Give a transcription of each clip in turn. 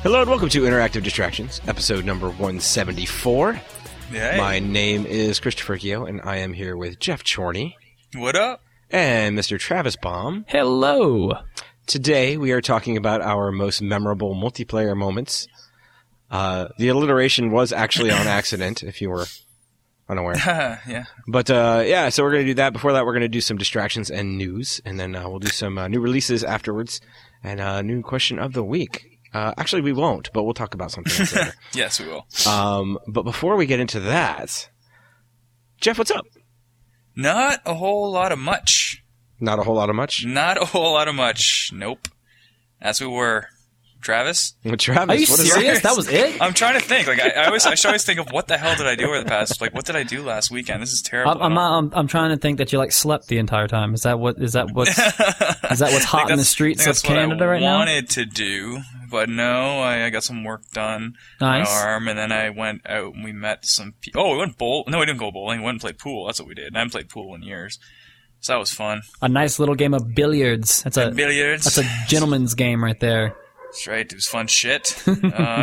Hello and welcome to Interactive Distractions, episode number 174. Yay. My name is Christopher Gio, and I am here with Jeff Chorney. What up? And Mr. Travis Baum. Hello. Today we are talking about our most memorable multiplayer moments. The alliteration was actually on accident, if you were unaware. Yeah. But so we're going to do that. Before that, we're going to do some distractions and news, and then we'll do some new releases afterwards, and a new question of the week. Actually, we won't, but we'll talk about something else later. Yes, we will. But before we get into that, Jeff, what's up? Not a whole lot of much. Not a whole lot of much? Not a whole lot of much. Nope. As we were. Travis? Travis, Are you what is serious? That was it? I'm trying to think. Like I should always think of what the hell did I do over the past? Like, what did I do last weekend? This is terrible. I'm trying to think that you slept the entire time. Is that what's hot in the streets of Canada right now? I wanted to do, but no. I got some work done. Nice. On my arm, and then I went out and we met some people. Oh, we went bowling. No, we didn't go bowling. We went and played pool. That's what we did. And I haven't played pool in years. So that was fun. A nice little game of billiards. Billiards. That's a gentleman's game right there. That's right. It was fun shit. Woof.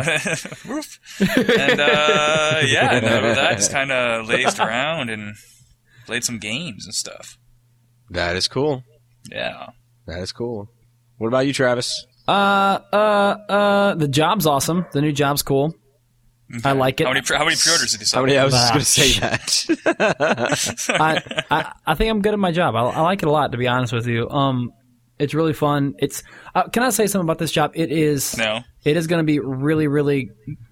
And, and that just kind of lazed around and played some games and stuff. That is cool. Yeah. That is cool. What about you, Travis? The job's awesome. The new job's cool. Okay. I like it. How many pre-orders did you sell? I was just going to say that. I think I'm good at my job. I like it a lot, to be honest with you. It's really fun. It's can I say something about this job? It is going to be really, really.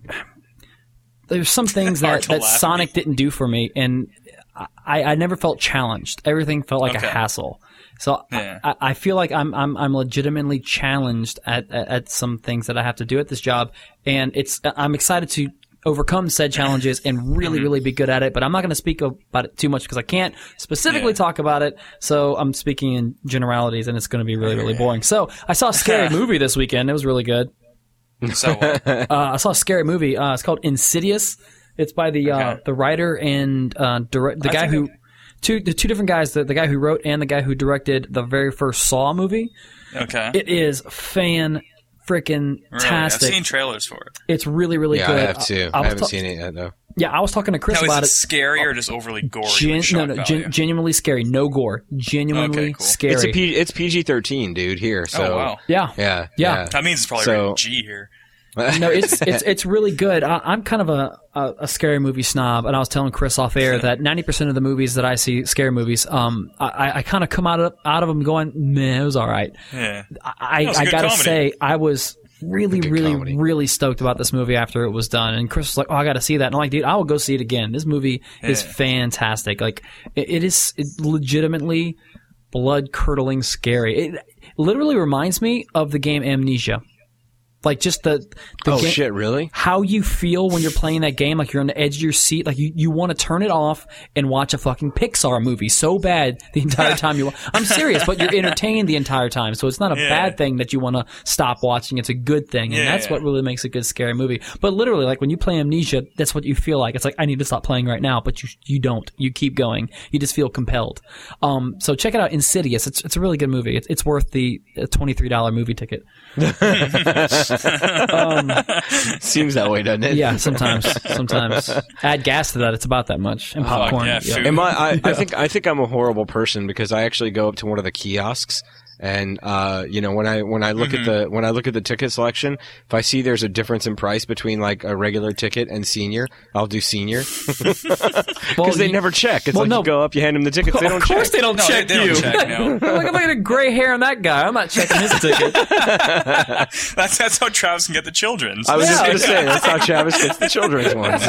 There's some things that Sonic didn't do for me, and I never felt challenged. Everything felt like a hassle. So yeah. I feel like I'm legitimately challenged at some things that I have to do at this job, and I'm excited to overcome said challenges and really, really be good at it. But I'm not going to speak about it too much because I can't specifically talk about it. So I'm speaking in generalities, and it's going to be really, really boring. So I saw a scary movie this weekend. It was really good. So I saw a scary movie. It's called Insidious. It's by the writer and the guy who the two different guys. The guy who wrote and the guy who directed the very first Saw movie. Okay. It is freaking tastic. I've seen trailers for it. It's really, really good. Yeah, I have too. I haven't seen it yet, though. Yeah, I was talking to Chris about it. Is it scary or just overly gory? Genuinely scary. No gore. Genuinely scary. It's PG-13, dude. Here, so oh wow. Yeah. That means it's probably rated G here. No, it's really good. I'm kind of a scary movie snob, and I was telling Chris off air that 90% of the movies that I see, scary movies, I kind of come out of them going, man, it was all right. Yeah. I gotta say, I was really stoked about this movie after it was done, and Chris was like, "Oh, I got to see that." And I'm like, "Dude, I will go see it again. This movie is fantastic. Like, it's legitimately blood-curdling scary. It literally reminds me of the game Amnesia." Like, just the oh, game, shit, really? how you feel when you're playing that game, like you're on the edge of your seat, like you want to turn it off and watch a fucking Pixar movie so bad the entire time I'm serious, but you're entertained the entire time, so it's not a bad thing that you want to stop watching. It's a good thing, and that's what really makes a good scary movie. But literally, like when you play Amnesia, that's what you feel like. It's like, I need to stop playing right now, but you don't. You keep going. You just feel compelled. So check it out, Insidious. It's a really good movie. It's worth the $23 movie ticket. Seems that way, doesn't it? Yeah, sometimes. Add gas to that, it's about that much. And popcorn. Food. I think I'm a horrible person because I actually go up to one of the kiosks and when I look at the ticket selection, if I see there's a difference in price between like a regular ticket and senior, I'll do senior because they never check. It's you go up, you hand them the tickets, they don't check. Of course they don't check they you. Don't check, no. Look at the gray hair on that guy. I'm not checking his ticket. That's how Travis can get the children's. I was just going to say, that's how Travis gets the children's ones.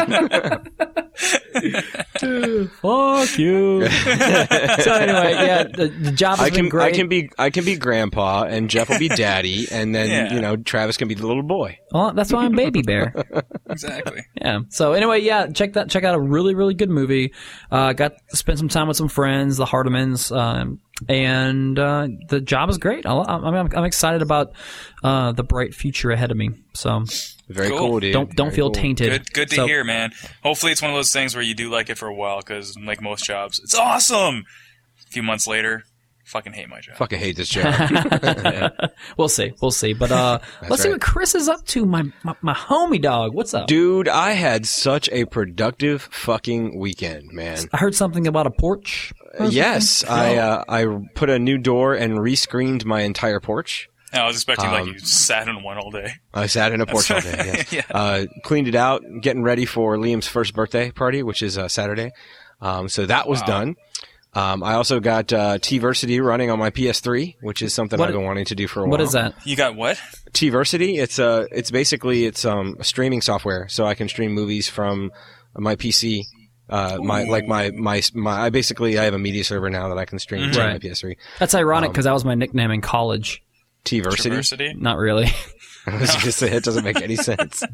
Fuck you. So anyway, the job has been great. I can be grandpa, and Jeff will be daddy, and then Travis can be the little boy. Well, that's why I'm Baby Bear. Exactly. Yeah. So anyway, check out a really, really good movie. Got to spend some time with some friends, the Hardemans, and the job is great. I'm excited about the bright future ahead of me. So very cool, dude. Don't feel tainted. Good to hear, man. Hopefully, it's one of those things where you do like it for a while, because like most jobs, it's awesome. A few months later, Fucking hate my job. Fucking hate this job. We'll see. But let's see what Chris is up to. My homie dog. What's up, dude? I had such a productive fucking weekend, man. I heard something about a porch. Yes, I put a new door and rescreened my entire porch. I was expecting you sat in one all day. I sat in a porch all day, yes. Yeah. Cleaned it out, getting ready for Liam's first birthday party, which is Saturday. So that was done. I also got T-Versity running on my PS3, which is something I've been wanting to do for a while. What is that? You got what? T-Versity. It's basically a streaming software, so I can stream movies from my PC. I have a media server now that I can stream to my PS3. That's ironic because that was my nickname in college. T-Versity? Not really. I was just saying it doesn't make any sense.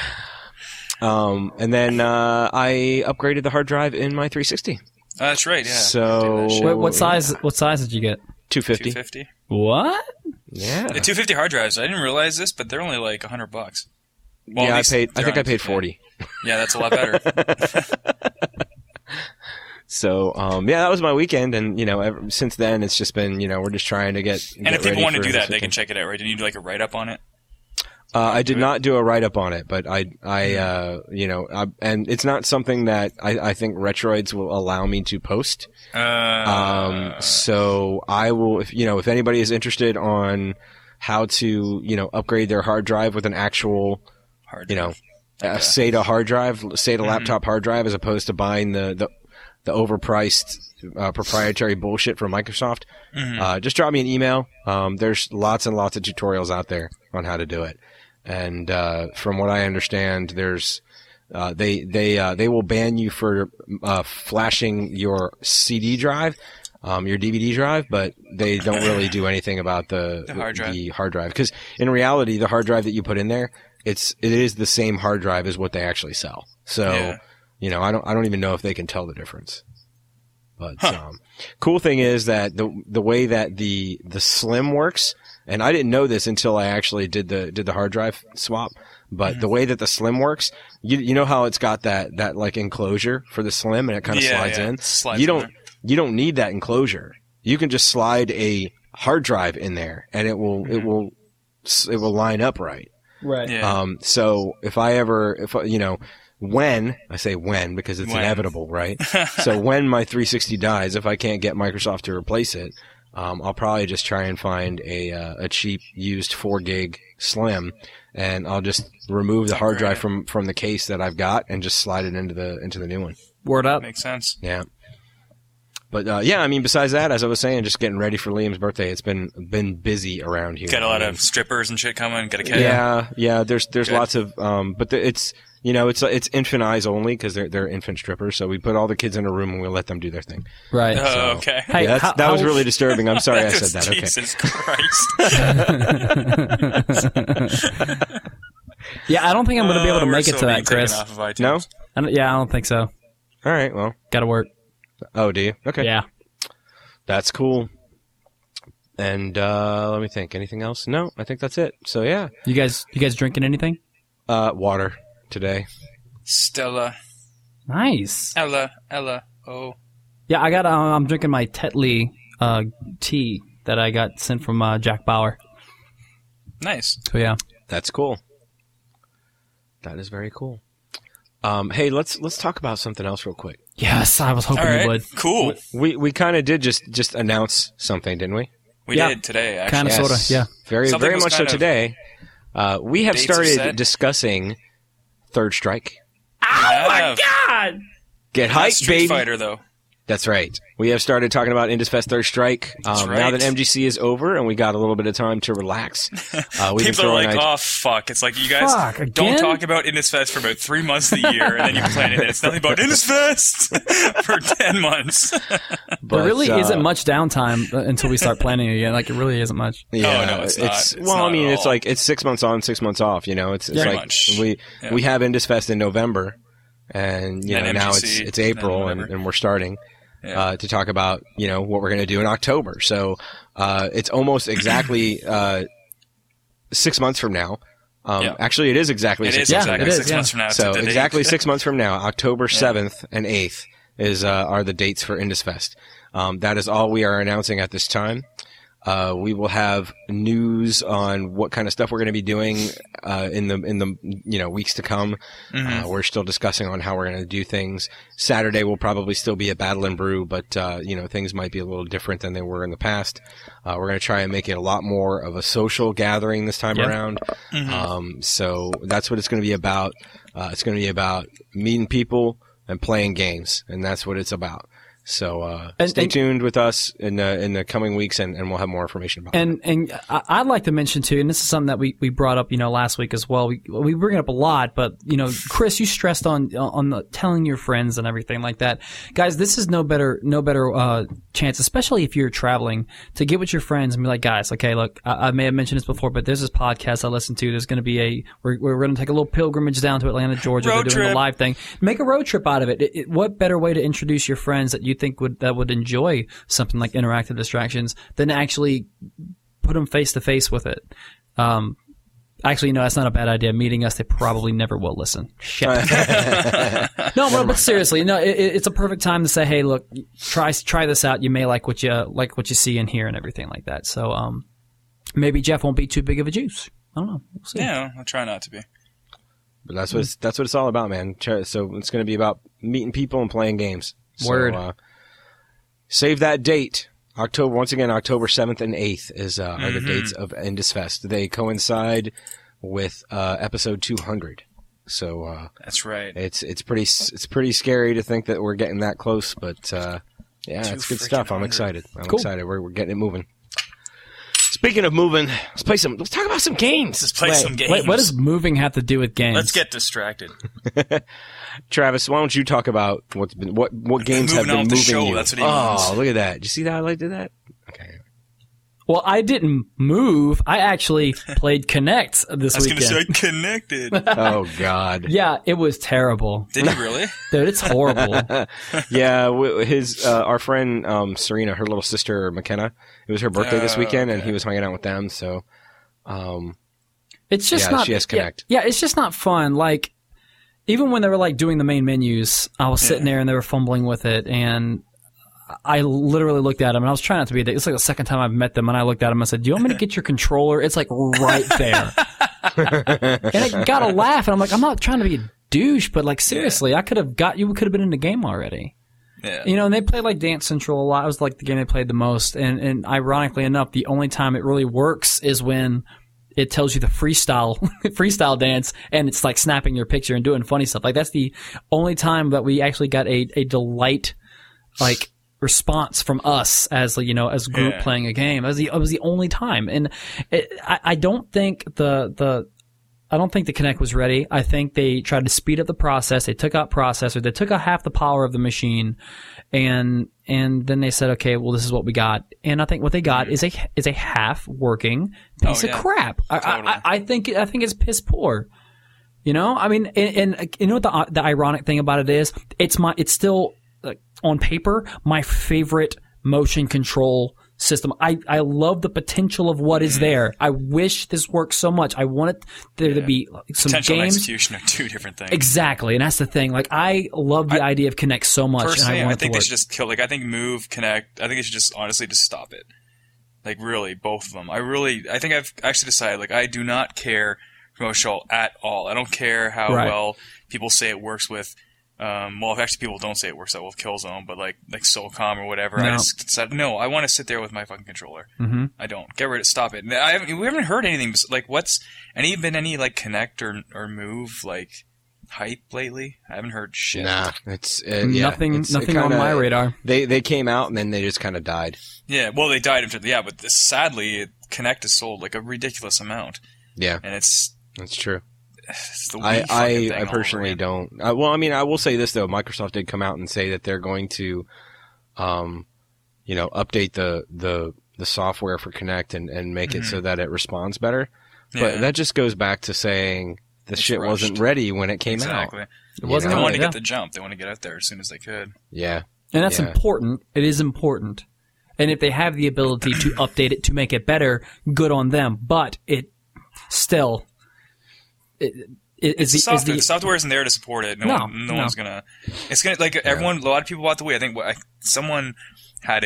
And then I upgraded the hard drive in my 360. That's right, yeah. So what size did you get? 250. 250. What? Yeah. The 250 hard drives. I didn't realize this, but they're only like $100. Well, yeah, I think I paid 40. Yeah, that's a lot better. So, that was my weekend, and, ever since then, it's just been, we're just trying to get And if people want to do that, they can check it out, right? Did you do like a write-up on it? I did not do a write-up on it, but and it's not something that I think Retroids will allow me to post. So I will, if anybody is interested on how to, upgrade their hard drive with an actual, hard drive. SATA hard drive, SATA laptop hard drive, as opposed to buying the overpriced proprietary bullshit from Microsoft, just drop me an email. There's lots and lots of tutorials out there on how to do it. And from what I understand, there's they will ban you for flashing your CD drive, your DVD drive, but they don't really do anything about the hard drive. Because in reality, the hard drive that you put in there, it is the same hard drive as what they actually sell. So. Yeah. I don't even know if they can tell the difference. But cool thing is that the way that the Slim works, and I didn't know this until I actually did the hard drive swap, but the way that the Slim works, you know how it's got that like enclosure for the Slim and it kind of slides in. You don't need that enclosure. You can just slide a hard drive in there and it will line up right. Right. Yeah. So when, I say when because it's inevitable, right? So when my 360 dies, if I can't get Microsoft to replace it, I'll probably just try and find a cheap used 4 gig Slim, and I'll just remove the hard drive from the case that I've got and just slide it into the new one. Word up. Makes sense. Yeah. But besides that, as I was saying, just getting ready for Liam's birthday. It's been busy around here. Got a lot of strippers and shit coming. Got a kid. Yeah. There's lots of but it's infant eyes only because they're infant strippers. So we put all the kids in a room and we let them do their thing. Right. Okay. Hey, that was really disturbing. I'm sorry I said that. Okay. Jesus Christ. Yeah, I don't think I'm going to be able to make it to that, Chris. No? I don't think so. All right. Well, got to work. Oh, do you? Okay. Yeah. That's cool. And let me think. Anything else? No, I think that's it. So yeah. You guys drinking anything? Water today. Stella. Nice. Ella. Oh. Yeah, I got. I'm drinking my Tetley tea that I got sent from Jack Bauer. Nice. So yeah. That's cool. That is very cool. Hey, let's talk about something else real quick. Yes, I was hoping you would. Cool. We kind of did just announce something, didn't we? We did today, actually. Kind of, sort of, yeah. Very much so today. We have started discussing Third Strike. Oh my God! Get hyped, baby. Street Fighter, though. That's right. We have started talking about IndusFest Third Strike. Now that MGC is over and we got a little bit of time to relax. People are like, oh, fuck. It's like, you guys don't talk about IndusFest for about 3 months of the year, and then you plan it, and it's nothing about IndusFest for 10 months. But, there really isn't much downtime until we start planning again. Like, it really isn't much. Yeah, no, it's not. It's like, it's 6 months on, 6 months off, It's like, much. we have IndusFest in November, and, now MGC, it's April, and we're starting. To talk about, what we're going to do in October. So, it's almost exactly, 6 months from now. Actually, it is exactly 6 months from now. 6 months from now. So, exactly 6 months from now, October 7th and 8th are the dates for IndusFest. That is all we are announcing at this time. We will have news on what kind of stuff we're going to be doing in the weeks to come. Mm-hmm. We're still discussing on how we're going to do things. Saturday will probably still be a Battle and Brew, but things might be a little different than they were in the past. We're going to try and make it a lot more of a social gathering this time around. Mm-hmm. So that's what it's going to be about. It's going to be about meeting people and playing games, and that's what it's about. So stay tuned with us in the coming weeks, and we'll have more information about it. And I'd like to mention too, and this is something that we brought up last week as well. We bring it up a lot, but Chris, you stressed on the telling your friends and everything like that. Guys, this is no better chance, especially if you're traveling, to get with your friends and be like, guys, okay, look, I may have mentioned this before, but there's this podcast I listen to. There's going to be we're going to take a little pilgrimage down to Atlanta, Georgia. They're doing a live thing. Make a road trip out of it. What better way to introduce your friends that you think would enjoy something like interactive distractions than actually put them face to face with it? Actually, that's not a bad idea. Meeting us, they probably never will listen. Shit. No, but seriously, it's a perfect time to say, hey, look, try this out. You may like what you see and hear and everything like that. So maybe Jeff won't be too big of a juice. I don't know. We'll see. Yeah, I'll try not to be. But that's what it's all about, man. So it's going to be about meeting people and playing games. Word. So, save that date. October 7th and 8th are the dates of Indus Fest. They coincide with episode 200. So that's right. It's pretty scary to think that we're getting that close, but it's good stuff. I'm excited. Cool. Excited. We're getting it moving. Speaking of moving, let's talk about some games. Let's play some games. Wait, what does moving have to do with games? Let's get distracted. Travis, why don't you talk about what games have been moving show, you? That's what he means. Oh, look at that. Did you see that I did that? Okay. Well, I didn't move. I actually played Connect this weekend. I was going to say Connected. Oh, God. Yeah, it was terrible. Did you really? Dude, it's horrible. Yeah, our friend Serena, her little sister McKenna, it was her birthday this weekend, and he was hanging out with them, so it's just not. She has Connect. Yeah, it's just not fun. Like, even when they were doing the main menus, I was sitting there and they were fumbling with it, and I literally looked at them, and I was trying not to be a dick. It's like the second time I've met them, and I looked at them and I said, do you want me to get your controller? It's right there. And it got a laugh, and I'm like, I'm not trying to be a douche, but seriously, you could have been in the game already. Yeah. And they play Dance Central a lot. It was the game they played the most, and ironically enough, the only time it really works is when it tells you the freestyle dance, and it's snapping your picture and doing funny stuff. That's the only time that we actually got a delight response from us as as a group playing a game. It was the only time, and I don't think the Kinect was ready. I think they tried to speed up the process. They took out processor. They took out half the power of the machine, and then they said, okay, well, this is what we got. And I think what they got is a half working piece of crap. Totally. I think it's piss poor. I mean, and you know what the ironic thing about it is? It's still on paper my favorite motion control system. I love the potential of what is there. I wish this worked so much. I want there to be some potential games. And execution are two different things. Exactly, and that's the thing. I love the idea of Kinect so much. Personally, and I think they should just kill. I think Move, Kinect. I think they should just honestly just stop it. Really, both of them. I think I've actually decided. I do not care promotional at all. I don't care how well people say it works with. Well, actually, people don't say it works out with Killzone, but like Solcom or whatever. No. I just said, no, I want to sit there with my fucking controller. Mm-hmm. I don't. Get rid of it. Stop it. We haven't heard anything, any Connect or Move, hype lately? I haven't heard shit. Nah, it's nothing on my radar. They came out and then they just kind of died. Yeah, well, they died but sadly, Connect is sold a ridiculous amount. Yeah. And that's true. I personally don't. I will say this though. Microsoft did come out and say that they're going to, update the software for Kinect and make it so that it responds better. But that just goes back to saying the shit wasn't ready when it came out. Exactly. It wasn't. They wanted to get the jump. They want to get out there as soon as they could. Yeah. And that's important. It is important. And if they have the ability to update it to make it better, good on them. But it still. The software isn't there to support it. No one's gonna. It's gonna everyone. A lot of people bought the Wii. I think someone had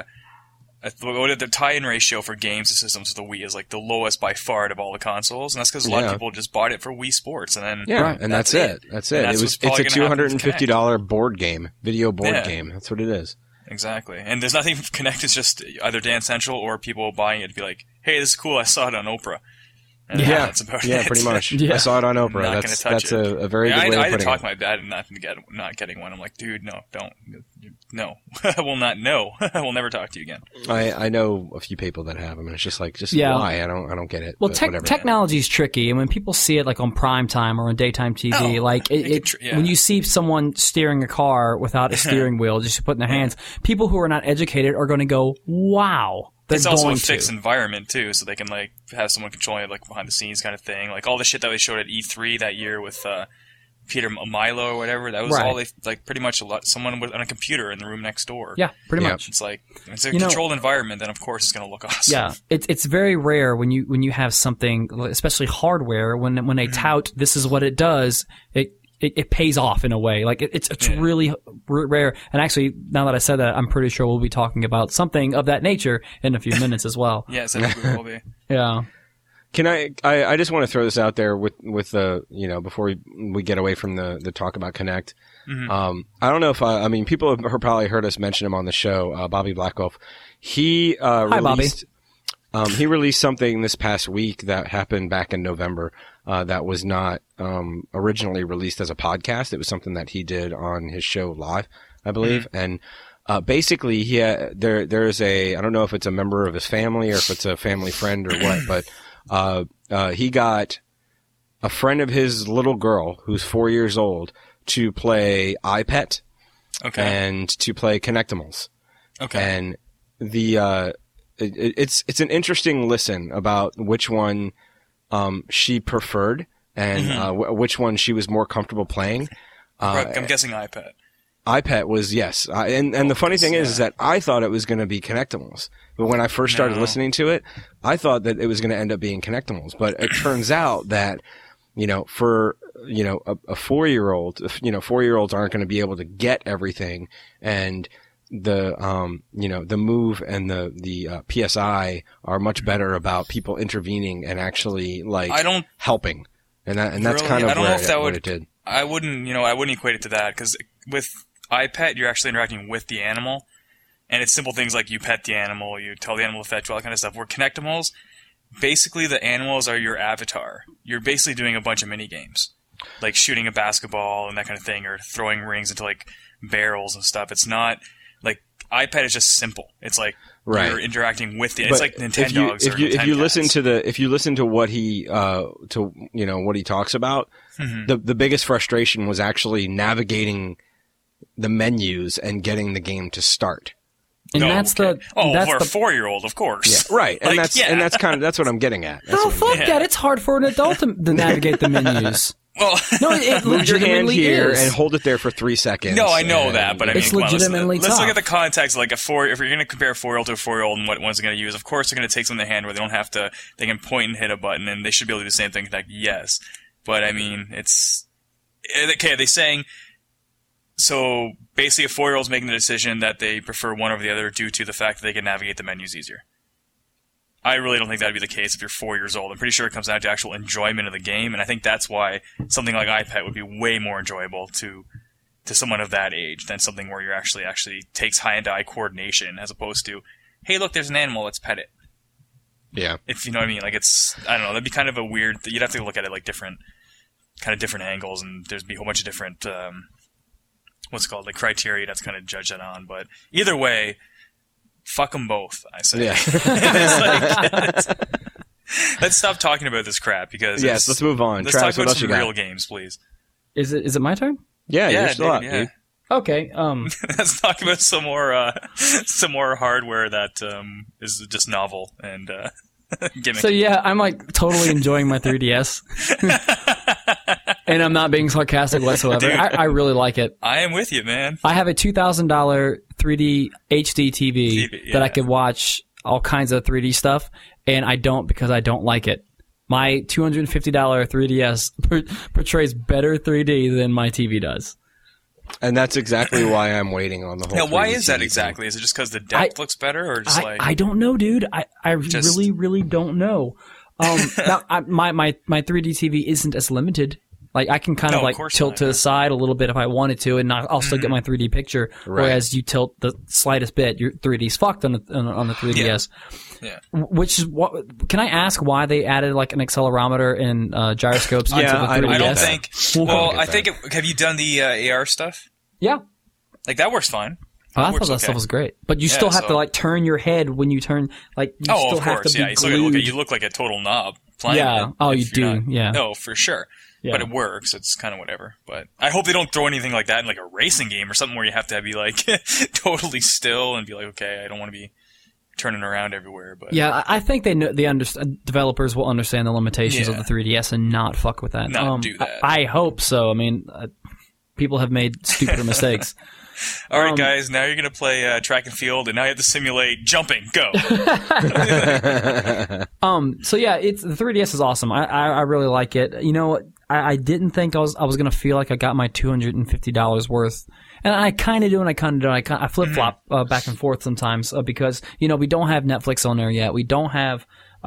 the tie-in ratio for games and systems to the Wii is like the lowest by far out of all the consoles, and that's because a lot of people just bought it for Wii Sports, and then that's it. That's it. It's a $250 board game, video board game. That's what it is. Exactly. And there's nothing for Kinect. It's just either Dance Central or people buying it to be like, hey, this is cool. I saw it on Oprah. And that's about it. Pretty much. I saw it on Oprah. That's a very good way of putting it. I had to talk my dad into not getting one. I'm like, dude, no, don't. No. I will not know. I will never talk to you again. I know a few people that have them, and it's just like, why? I don't get it. Well, technology is tricky, and when people see it like on prime time or on daytime TV, when you see someone steering a car without a steering wheel, just putting their hands, people who are not educated are going to go, wow. It's also a fixed environment too, so they can like have someone controlling it, like behind the scenes kind of thing. Like all the shit that they showed at E3 that year with Peter Milo or whatever. That was all they like. Pretty much someone on a computer in the room next door. Yeah, pretty much. It's like it's a controlled environment. Then of course it's going to look awesome. Yeah, it's very rare when you have something, especially hardware, when they tout this is what it does. It pays off in a way. Like it's really rare. And actually, now that I said that, I'm pretty sure we'll be talking about something of that nature in a few minutes as well. Yes, I think we will be. Yeah. Can I just want to throw this out there with the before we get away from the talk about Kinect. Mm-hmm. I don't know if I mean people have probably heard us mention him on the show. Bobby Blackwolf. He released. Bobby. He released something this past week that happened back in November that was not originally released as a podcast. It was something that he did on his show live, I believe. Mm-hmm. And basically, there's I don't know if it's a member of his family or if it's a family friend or what, but he got a friend of his little girl who's 4 years old to play iPet and to play Kinectimals. Okay. And it's an interesting listen about which one she preferred and which one she was more comfortable playing. I'm guessing iPet. iPet was, yes. And the funny thing is that I thought it was going to be Kinectimals. But when I first started listening to it, I thought that it was going to end up being Kinectimals. But it turns out that, for, a 4-year-old, 4-year-olds aren't going to be able to get everything. And the Move and the PSI are much better about people intervening and actually helping. And that's kind of what it did. I wouldn't equate it to that because with iPet, you're actually interacting with the animal, and it's simple things like you pet the animal, you tell the animal to fetch, all that kind of stuff. Where Kinectimals, basically the animals are your avatar. You're basically doing a bunch of mini games, like shooting a basketball and that kind of thing, or throwing rings into like barrels and stuff. It's not like iPad is just simple. It's like you're interacting with it's like Nintendogs. If you listen to what he what he talks about, the biggest frustration was actually navigating the menus and getting the game to start. And that's for a 4-year-old, of course. Yeah, right. And that's what I'm getting at. That. It's hard for an adult to navigate the menus. Well, no, it move your hand here and hold it there for 3 seconds. No, I know that, but I mean, it's legitimately let's look at the context. Like if you're going to compare a 4-year-old to a 4-year-old and what one's going to use, of course they're going to take something in their hand where they don't have to. They can point and hit a button, and they should be able to do the same thing. Like yes, but I mean, it's okay. They're saying so. Basically, a 4-year-old's making the decision that they prefer one over the other due to the fact that they can navigate the menus easier. I really don't think that'd be the case if you're 4 years old. I'm pretty sure it comes down to actual enjoyment of the game, and I think that's why something like iPad would be way more enjoyable to someone of that age than something where you're actually takes hand-eye coordination as opposed to, hey, look, there's an animal, let's pet it. Yeah. If you know what I mean, like it's, I don't know, that'd be kind of a weird, you'd have to look at it like different angles, and there's be a whole bunch of different, like criteria you'd have to kind of judge that on, but either way, fuck them both, I say. Yeah. Let's stop talking about this crap because let's move on. Let's talk about some real games, please. Is it my turn? Yeah, you're still up, dude. Okay. Let's talk about some more hardware that is just novel and gimmicky. So yeah, I'm like totally enjoying my 3DS, and I'm not being sarcastic whatsoever. I really like it. I am with you, man. I have a $2,000 3D HD TV that I could watch all kinds of 3D stuff, and I don't because I don't like it. My $250 3DS portrays better 3D than my TV does. And that's exactly why I'm waiting on the whole. Now, why is that exactly? Is it just because the depth looks better, or just I don't know, dude. I really don't know. Now, my 3D TV isn't as limited. Like I can kind of tilt to the side a little bit if I wanted to, and I'll still get my 3D picture. Right. Whereas you tilt the slightest bit, your 3D's fucked on the 3DS. Yeah. Which is what? Can I ask why they added like an accelerometer and gyroscopes onto the 3DS? I don't think. Well, I think. Have you done the AR stuff? Yeah. Like that works fine. Oh, I thought that stuff was great, but you still have to like turn your head when you turn. Like you still have to be glued. You look like a total knob playing. Yeah. Oh, you do. Yeah. Oh, for sure. Yeah. But it works. It's kind of whatever. But I hope they don't throw anything like that in like a racing game or something where you have to be like totally still and be like, okay, I don't want to be turning around everywhere. But yeah, I think developers will understand the limitations of the 3DS and not fuck with that. Not do that. I hope so. I mean, people have made stupider mistakes. All right, guys. Now you're gonna play track and field, and now you have to simulate jumping. Go. So yeah, the 3DS is awesome. I really like it. You know, I didn't think I was gonna feel like I got my $250 worth, and I kind of do, and I kind of don't. I flip flop back and forth sometimes because we don't have Netflix on there yet. We don't have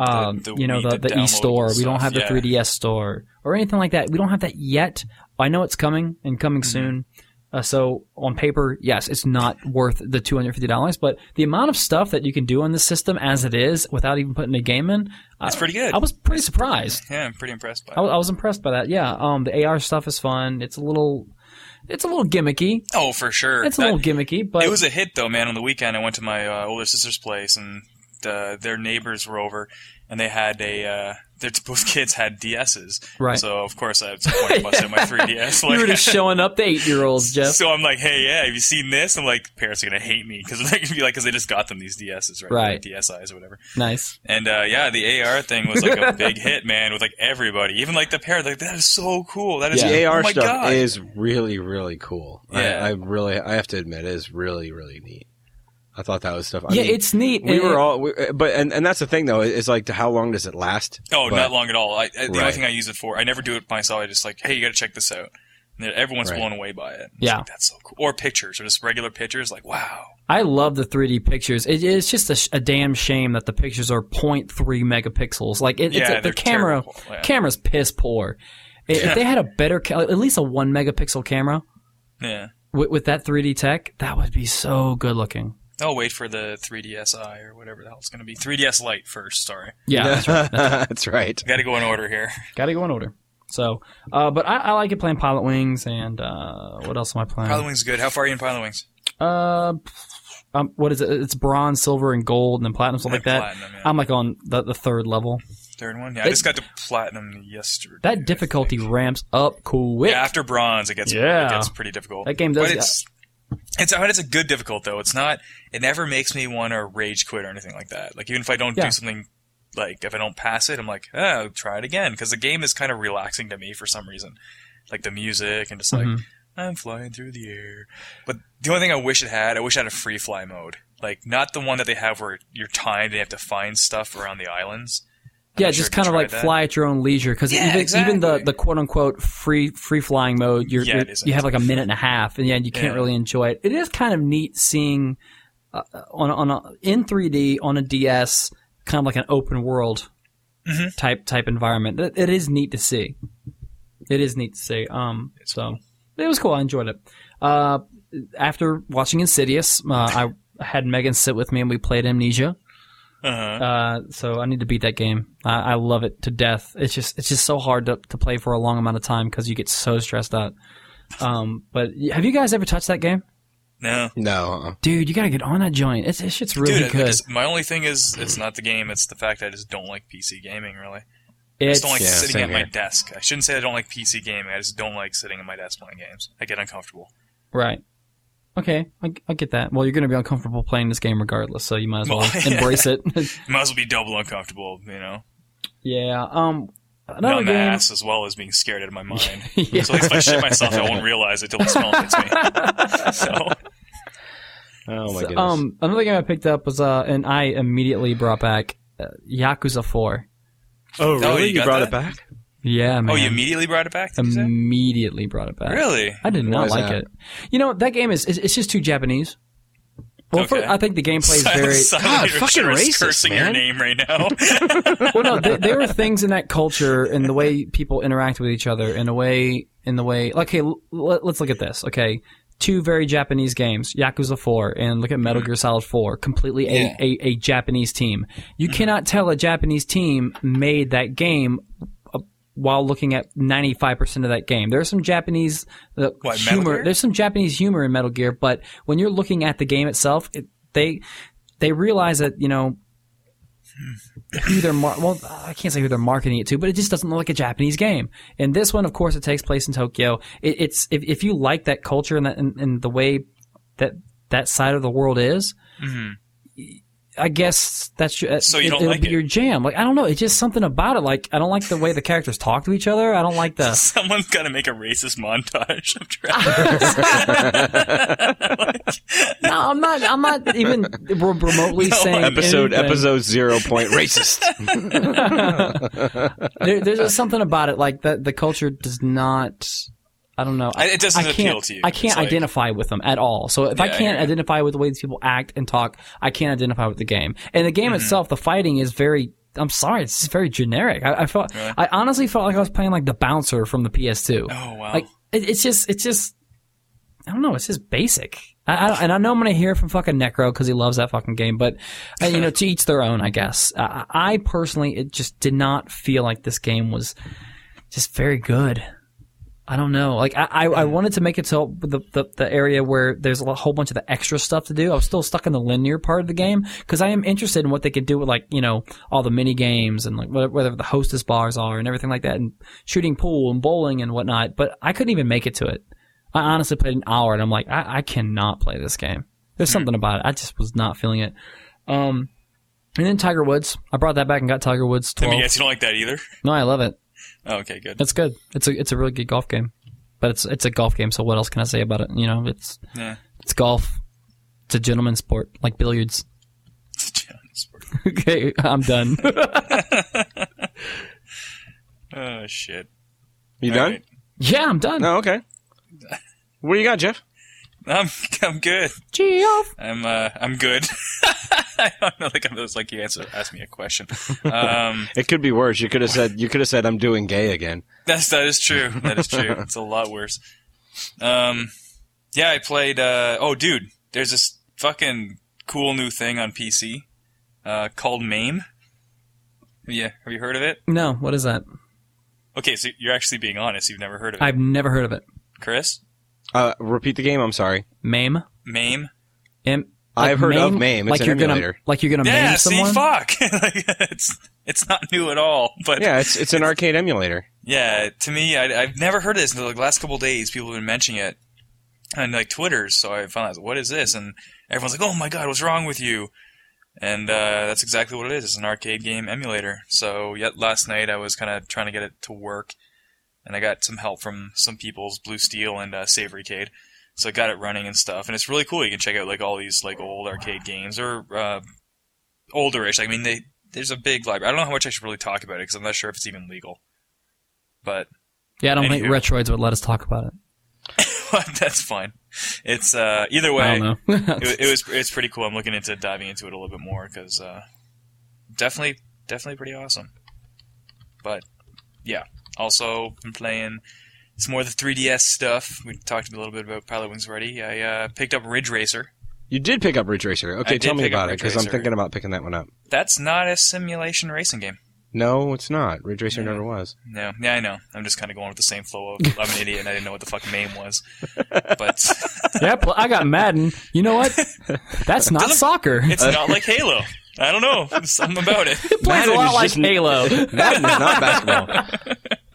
the e-store. We don't have the 3DS store or anything like that. We don't have that yet. I know it's coming soon. So on paper, yes, it's not worth the $250, but the amount of stuff that you can do on this system as it is without even putting a game in, it's pretty good. I was pretty surprised. Yeah, I'm pretty impressed by it. I was impressed by that. Yeah, the AR stuff is fun. It's a little gimmicky. Oh, for sure. It's a little gimmicky, but it was a hit though, man. On the weekend, I went to my older sister's place, and their neighbors were over, and they had both kids had DSs. Right. So, of course, I had some point busted my 3DS. You were just showing up to 8-year-olds, Jeff. So I'm like, hey, have you seen this? I'm like, parents are going to hate me because they're going to be like, because they just got them these DSs, right? Like DSIs or whatever. Nice. And, the AR thing was like a big hit, man, with like everybody. Even like the parents, like, that is so cool. That is the AR stuff is really, really cool. Yeah. I have to admit, it is really, really neat. I thought that was stuff. I mean, it's neat. And that's the thing though. Is like, how long does it last? Oh, not long at all. The only thing I use it for, I never do it myself. I just like, hey, you got to check this out. And everyone's blown away by it. Yeah, like, that's so cool. Or pictures, or just regular pictures. Like, wow. I love the 3D pictures. It's just a damn shame that the pictures are 0.3 megapixels. Like the camera's piss poor. If they had a better, at least a 1 megapixel camera, with that 3D tech, that would be so good looking. Oh, wait for the 3DSi or whatever the hell it's going to be. 3DS Lite first, sorry. Yeah, that's right. That's right. Got to go in order here. Got to go in order. So, but I like it playing Pilot Wings, and what else am I playing? Pilot Wings is good. How far are you in Pilot Wings? What is it? It's bronze, silver, and gold, and then platinum, something like that. Platinum, yeah. I'm like on the third level. Third one? Yeah, I just got to platinum yesterday. That difficulty ramps up quick. Yeah, after bronze, it gets pretty difficult. That game does. It's a good difficult though. It's not. It never makes me want to rage quit or anything like that. Like even if I don't do something, like if I don't pass it, I'm like, I'll try it again because the game is kind of relaxing to me for some reason. Like the music and just like I'm flying through the air. But the only thing I wish it had a free fly mode. Like not the one that they have where you're timed and you have to find stuff around the islands. Just kind of like fly at your own leisure because even the quote unquote free flying mode, you have like a minute and a half, and you can't really enjoy it. It is kind of neat seeing in 3D on a DS, kind of like an open world type environment. It is neat to see. So it was cool. I enjoyed it. After watching Insidious, I had Megan sit with me and we played Amnesia. So I need to beat that game. I love it to death. It's just so hard to play for a long amount of time because you get so stressed out. But have you guys ever touched that game? No. Dude, you gotta get on that joint. It's shit's really good. My only thing is, it's not the game. It's the fact that I just don't like PC gaming. Really, I just don't like sitting at my desk. I shouldn't say I don't like PC gaming. I just don't like sitting at my desk playing games. I get uncomfortable. Right. Okay, I get that. Well, you're going to be uncomfortable playing this game regardless, so you might as well embrace it. You might as well be double uncomfortable, Yeah. Another game ass as well as being scared out of my mind. So if I shit myself, I won't realize it until the smell hits me. So. Oh my goodness. Another game I picked up was and I immediately brought back Yakuza 4. Oh really? You brought it back? Yeah, man. Oh, you immediately brought it back? Immediately brought it back. Really? I did not like it. You know, that game it's just too Japanese. Well, okay. I think the gameplay is very... God, fucking racist, cursing man. your name right now. Well, no, there were things in that culture and the way people interact with each other in the way... Okay, let's look at this. Okay, 2 very Japanese games, Yakuza 4 and look at Metal Gear Solid 4, completely a Japanese team. You cannot tell a Japanese team made that game while looking at 95% of that game. There's some Japanese humor. There's some Japanese humor in Metal Gear, but when you're looking at the game itself, they realize that, you know, who they're I can't say who they're marketing it to, but it just doesn't look like a Japanese game. And this one, of course, it takes place in Tokyo. It's if you like that culture and the way that side of the world is, I guess that's so you don't it'll like be it. your jam. Like, I don't know, it's just something about it. Like, I don't like the way the characters talk to each other. I don't like the... Someone's got to make a racist montage of Travis. No, I'm not even remotely saying episode 0 point racist. There's just something about it, like that the culture does not... I don't know. It doesn't appeal to you. I can't identify with them at all. So if I can't identify with the way these people act and talk, I can't identify with the game. And the game itself, the fighting is very... I'm sorry, it's very generic. I felt... Really? I honestly felt like I was playing like the bouncer from the PS2. Oh, wow. Like, it's just... I don't know, it's just basic. And I know I'm going to hear from fucking Necro because he loves that fucking game, but, you know, to each their own, I guess. I personally, it just did not feel like this game was just very good. I don't know. Like, I wanted to make it to the area where there's a whole bunch of the extra stuff to do. I was still stuck in the linear part of the game because I am interested in what they could do with, like, you know, all the mini games and like whatever the hostess bars are and everything like that, and shooting pool and bowling and whatnot. But I couldn't even make it to it. I honestly played an hour and I'm like, I cannot play this game. There's something about it. I just was not feeling it. And then Tiger Woods. I brought that back and got Tiger Woods 12. I mean, yes, you don't like that either? No, I love it. Oh, okay, good. It's good. It's a really good golf game, but it's a golf game. So what else can I say about it? You know, it's golf. It's a gentleman's sport, like billiards. It's a gentleman's sport. Okay, I'm done. Oh shit! You done? Right. Yeah, I'm done. Oh, okay. What do you got, Jeff? I'm good. Geoff. I'm good. I don't know. Like, it was like you asked me a question. It could be worse. You could have said I'm doing gay again. That is true. That is true. It's a lot worse. Yeah, I played. Oh, dude, there's this fucking cool new thing on PC called MAME. Yeah, have you heard of it? No. What is that? Okay, so you're actually being honest. You've never heard of it. I've never heard of it. Chris? Repeat the game. I'm sorry. MAME. MAME. I've heard of MAME. It's like an you're emulator. Gonna maim someone? See, fuck. It's not new at all. But yeah, it's an arcade emulator. Yeah, to me, I've never heard of this until the last couple of days. People have been mentioning it on like Twitters, so I found out, what is this? And everyone's like, oh my god, what's wrong with you? And that's exactly what it is. It's an arcade game emulator. So last night I was kind of trying to get it to work, and I got some help from some people's Blue Steel and Saverycade. So I got it running and stuff, and it's really cool. You can check out like all these like old arcade games or older-ish. I mean, there's a big library. I don't know how much I should really talk about it because I'm not sure if it's even legal. But yeah, I don't think Retroids would let us talk about it. That's fine. It's either way. I don't know. It's pretty cool. I'm looking into diving into it a little bit more because definitely pretty awesome. But yeah, also been playing. It's more the 3DS stuff. We talked a little bit about Pilot Wings already. I picked up Ridge Racer. You did pick up Ridge Racer. Okay, tell me about it, because I'm thinking about picking that one up. That's not a simulation racing game. No, it's not. Ridge Racer never was. No. Yeah, I know. I'm just kind of going with the same flow of I'm an idiot and I didn't know what the fuck MAME was. But yep, I got Madden. You know what? That's not soccer. It's not like Halo. I don't know. There's something about it. It plays a lot like Halo. Madden is not basketball.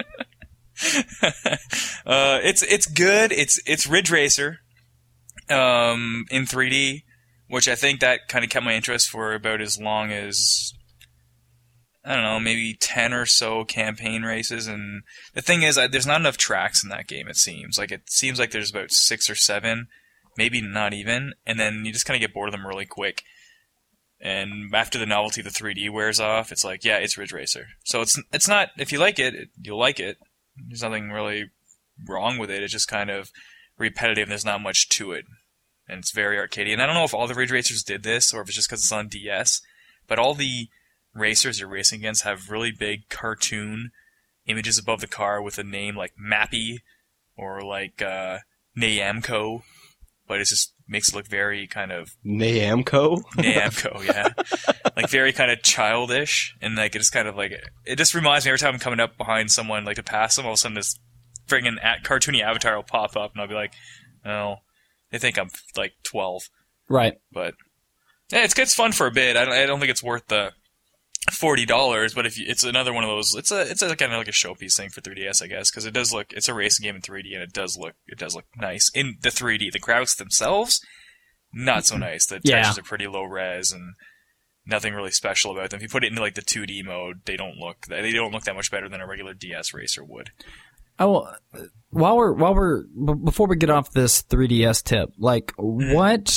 It's good. It's Ridge Racer, in 3D, which I think that kind of kept my interest for about as long as, I don't know, maybe 10 or so campaign races. And the thing is, there's not enough tracks in that game. It seems like there's about 6 or 7, maybe not even, and then you just kind of get bored of them really quick. And after the novelty of the 3D wears off, it's like, yeah, it's Ridge Racer. So it's not, if you like it, you'll like it. There's nothing really wrong with it. It's just kind of repetitive. There's not much to it. And it's very arcadey. And I don't know if all the Ridge Racers did this, or if it's just because it's on DS, but all the racers you're racing against have really big cartoon images above the car with a name like Mappy or like Namco, but it just makes it look very kind of... Namco? Namco, yeah. Like very kind of childish, and like it's kind of like... It just reminds me every time I'm coming up behind someone like to pass them, all of a sudden this friggin' cartoony avatar will pop up, and I'll be like, oh, they think I'm like 12. Right. But yeah, it's fun for a bit. I don't think it's worth the $40, but it's another one of those. It's a kind of like a showpiece thing for 3DS, I guess, because it does look. It's a racing game in 3D, and it does look nice in the 3D. The graphics themselves, not so nice. The textures are pretty low res and nothing really special about them. If you put it into like the 2D mode, they don't look that much better than a regular DS racer would. Oh, before we get off this 3DS tip, like what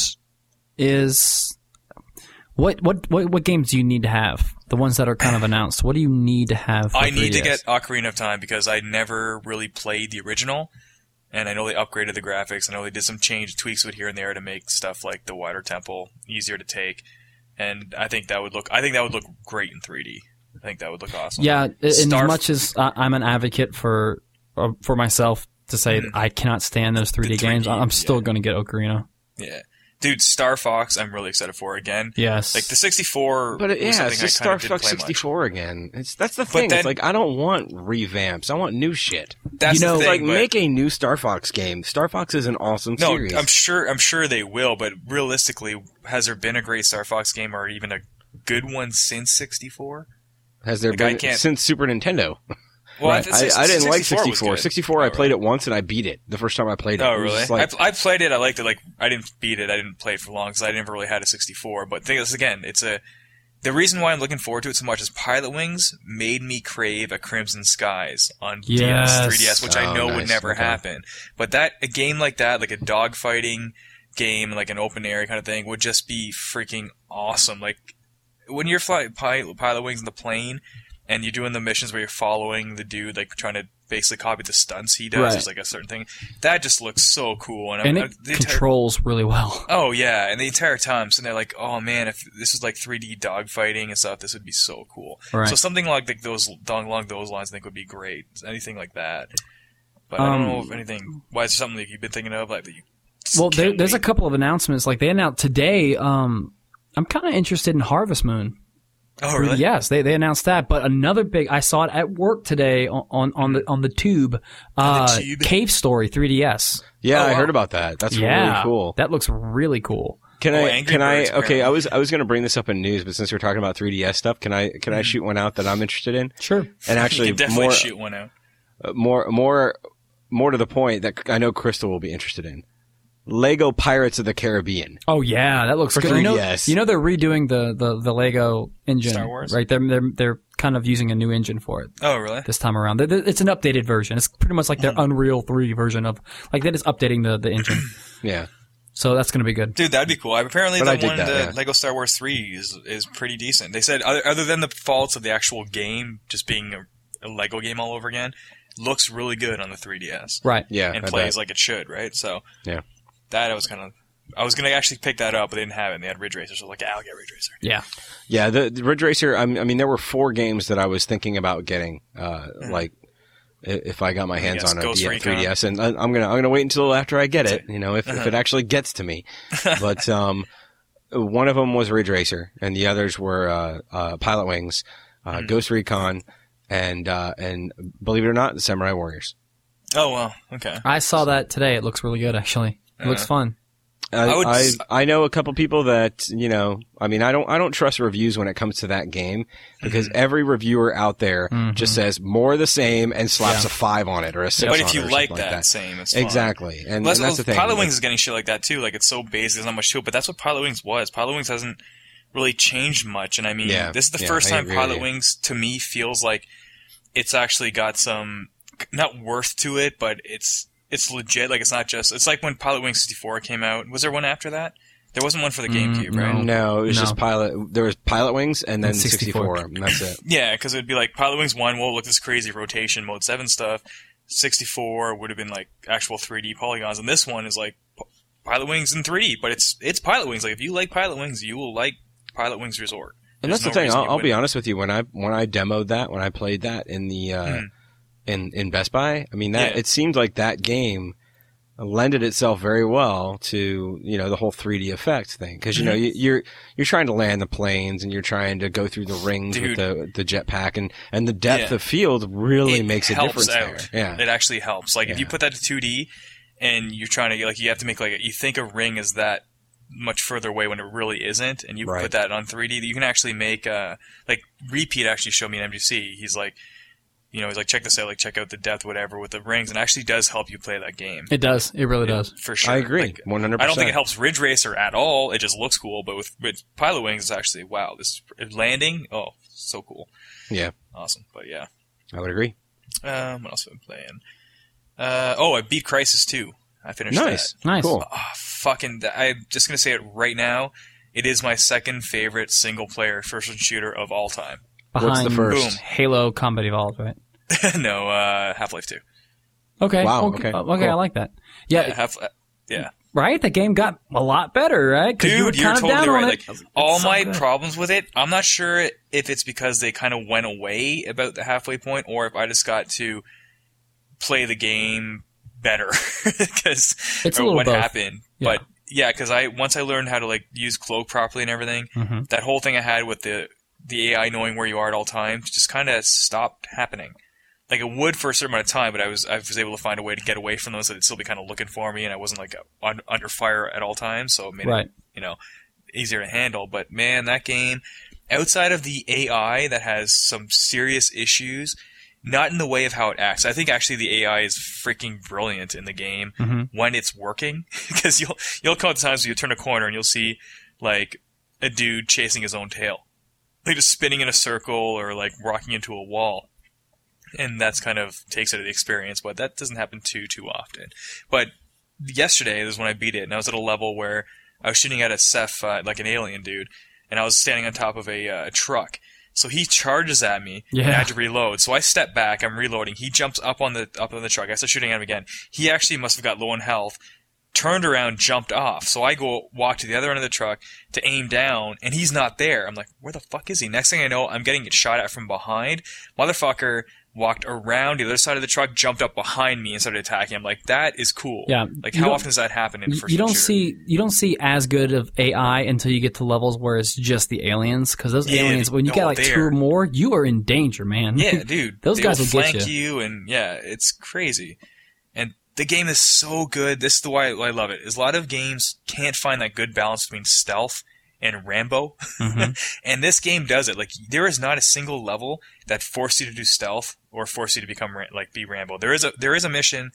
games do you need to have? The ones that are kind of announced. What do you need to have for 3DS? I need to get Ocarina of Time because I never really played the original, and I know they upgraded the graphics. I know they did some tweaks with here and there to make stuff like the wider temple easier to take, and I think that would look great in 3D. I think that would look awesome. Yeah, as much as I'm an advocate for myself to say I cannot stand those 3D games, I'm still going to get Ocarina. Yeah. Dude, Star Fox, I'm really excited for again. Yes. Like the 64. But it's just Star Fox 64 again. That's the thing. It's like I don't want revamps. I want new shit. That's the thing. Make a new Star Fox game. Star Fox is an awesome series. I'm sure they will. But realistically, has there been a great Star Fox game or even a good one since 64? Has there been since Super Nintendo? Well, right. I didn't like 64. 64, I played it once and I beat it the first time I played it. Oh, really? I played it. I liked it. Like, I didn't beat it. I didn't play it for long because I never really had a 64. But the thing is, again, the reason why I'm looking forward to it so much is Pilot Wings made me crave a Crimson Skies on DS, 3DS, which I know would never happen. But a game like that, like a dogfighting game, like an open area kind of thing, would just be freaking awesome. Like, when you're flying Pilot Wings in the plane, and you're doing the missions where you're following the dude, like trying to basically copy the stunts he does. It's like a certain thing. That just looks so cool. And it controls really well. Oh, yeah. And the entire time, so they're like, oh, man, if this was like 3D dogfighting and stuff, this would be so cool. Right. So something like those along those lines I think would be great. Anything like that. But I don't know if anything... Why is there something that you've been thinking of? Like that you there's a couple of announcements. Like they announced today, I'm kind of interested in Harvest Moon. Oh, really? Yes, they announced that. But another big, I saw it at work today on the tube. Cave Story 3DS. Yeah, I heard about that. That's really cool. That looks really cool. Can I? Okay, I was going to bring this up in news, but since we're talking about 3DS stuff, can I shoot one out that I'm interested in? Sure. And actually, you can definitely shoot one out. More to the point that I know Crystal will be interested in. Lego Pirates of the Caribbean. Oh yeah, that looks good. You know they're redoing the Lego engine. Star Wars? Right? They're kind of using a new engine for it. Oh really? This time around, it's an updated version. It's pretty much like their Unreal 3 version of like they're just updating the engine. Yeah. So that's going to be good. Dude, that'd be cool. Apparently, Lego Star Wars 3 is pretty decent. They said other than the faults of the actual game just being a Lego game all over again, looks really good on the 3DS. Right. Yeah. And plays like it should. Right. So. Yeah. That I was going to actually pick that up, but they didn't have it. And they had Ridge Racer, so I was like, I'll get Ridge Racer. Yeah. Yeah, the Ridge Racer, I mean, there were 4 games that I was thinking about getting, like, if I got my hands on a 3DS. And I'm gonna wait until after I get it, if it actually gets to me. But, one of them was Ridge Racer, and the others were, Pilot Wings, Ghost Recon, and believe it or not, the Samurai Warriors. Oh, well, okay. I saw that today. It looks really good, actually. It looks fun. I know a couple people that, I mean, I don't trust reviews when it comes to that game because every reviewer out there just says more of the same and slaps a 5 on it or a 6 on it. But if you like that same, it's fun. Exactly. And that's the thing. Pilot Wings is getting shit like that too. Like it's so basic, there's not much to it, but that's what Pilot Wings was. Pilot Wings hasn't really changed much. And I mean, this is the first time Pilot Wings to me feels like it's actually got some, not worth to it, but it's legit. Like it's not just. It's like when Pilot Wings 64 came out. Was there one after that? There wasn't one for the GameCube, right? No, it was just Pilot. There was Pilot Wings and then 64. And that's it. Yeah, because it'd be like Pilot Wings 1, well, look, this crazy rotation, Mode 7 stuff. 64 would have been like actual 3D polygons, and this one is like Pilot Wings in 3D, but it's Pilot Wings. Like, if you like Pilot Wings, you will like Pilot Wings Resort. And that's the thing. I'll be honest with you. When I demoed that, when I played that in the in Best Buy, I mean it seemed like that game lended itself very well to the whole 3D effect thing, because you're trying to land the planes and you're trying to go through the rings with the jetpack, and the depth of field really makes a difference there. Yeah, it actually helps. Like if you put that to 2D and you're trying to you have to make you think a ring is that much further away when it really isn't, and you put that on 3D, you can actually make Repeat actually showed me an MGC. He's like, he's like, check this out, check out the depth, whatever, with the rings, and it actually does help you play that game. It does. It really does. For sure. I agree. 100%. I don't think it helps Ridge Racer at all. It just looks cool, but with Pilot Wings, it's actually, wow, this landing, so cool. Yeah. Awesome. But yeah. I would agree. What else have I been playing? I beat Crysis 2. I finished that. Nice. Cool. I'm just going to say it right now. It is my second favorite single-player first-person shooter of all time. Behind What's the first? Halo Combat Evolved, right? No, Half-Life 2. Okay. Wow. Okay. Cool. I like that. Yeah. Yeah. Right? The game got a lot better, right? Dude, you're totally right. All my good. problems with it, I'm not sure if it's because they kind of went away about the halfway point, or if I just got to play the game better because what happened. Yeah. But yeah, because once I learned how to use Cloak properly and everything, that whole thing I had with the AI knowing where you are at all times just kind of stopped happening. Like, it would for a certain amount of time, but I was able to find a way to get away from those, so they'd still be kind of looking for me, and I wasn't under fire at all times, so it made it easier to handle. But man, that game, outside of the AI that has some serious issues, not in the way of how it acts. I think actually the AI is freaking brilliant in the game when it's working, because you'll come to times where you turn a corner and you'll see a dude chasing his own tail, just spinning in a circle or rocking into a wall. And that's kind of takes out of the experience, but that doesn't happen too often. But yesterday was when I beat it, and I was at a level where I was shooting at a Ceph, an alien dude, and I was standing on top of a truck. So he charges at me, and I had to reload. So I step back, I'm reloading. He jumps up on the truck. I start shooting at him again. He actually must have got low on health, turned around, jumped off. So I walk to the other end of the truck to aim down, and he's not there. I'm like, where the fuck is he? Next thing I know, I'm getting shot at from behind. Motherfucker walked around the other side of the truck, jumped up behind me, and started attacking. I'm like, that is cool. Yeah. How often does that happen in first-person shooter? You don't see as good of AI until you get to levels where it's just the aliens, because those aliens, when you get two or more, you are in danger, man. Yeah, dude. Those guys will flank get you. And it's crazy. And the game is so good. This is why I love it. Is a lot of games can't find that good balance between stealth and Rambo. And this game does it. There is not a single level that forces you to do stealth or force you to become be Rambo. There is a mission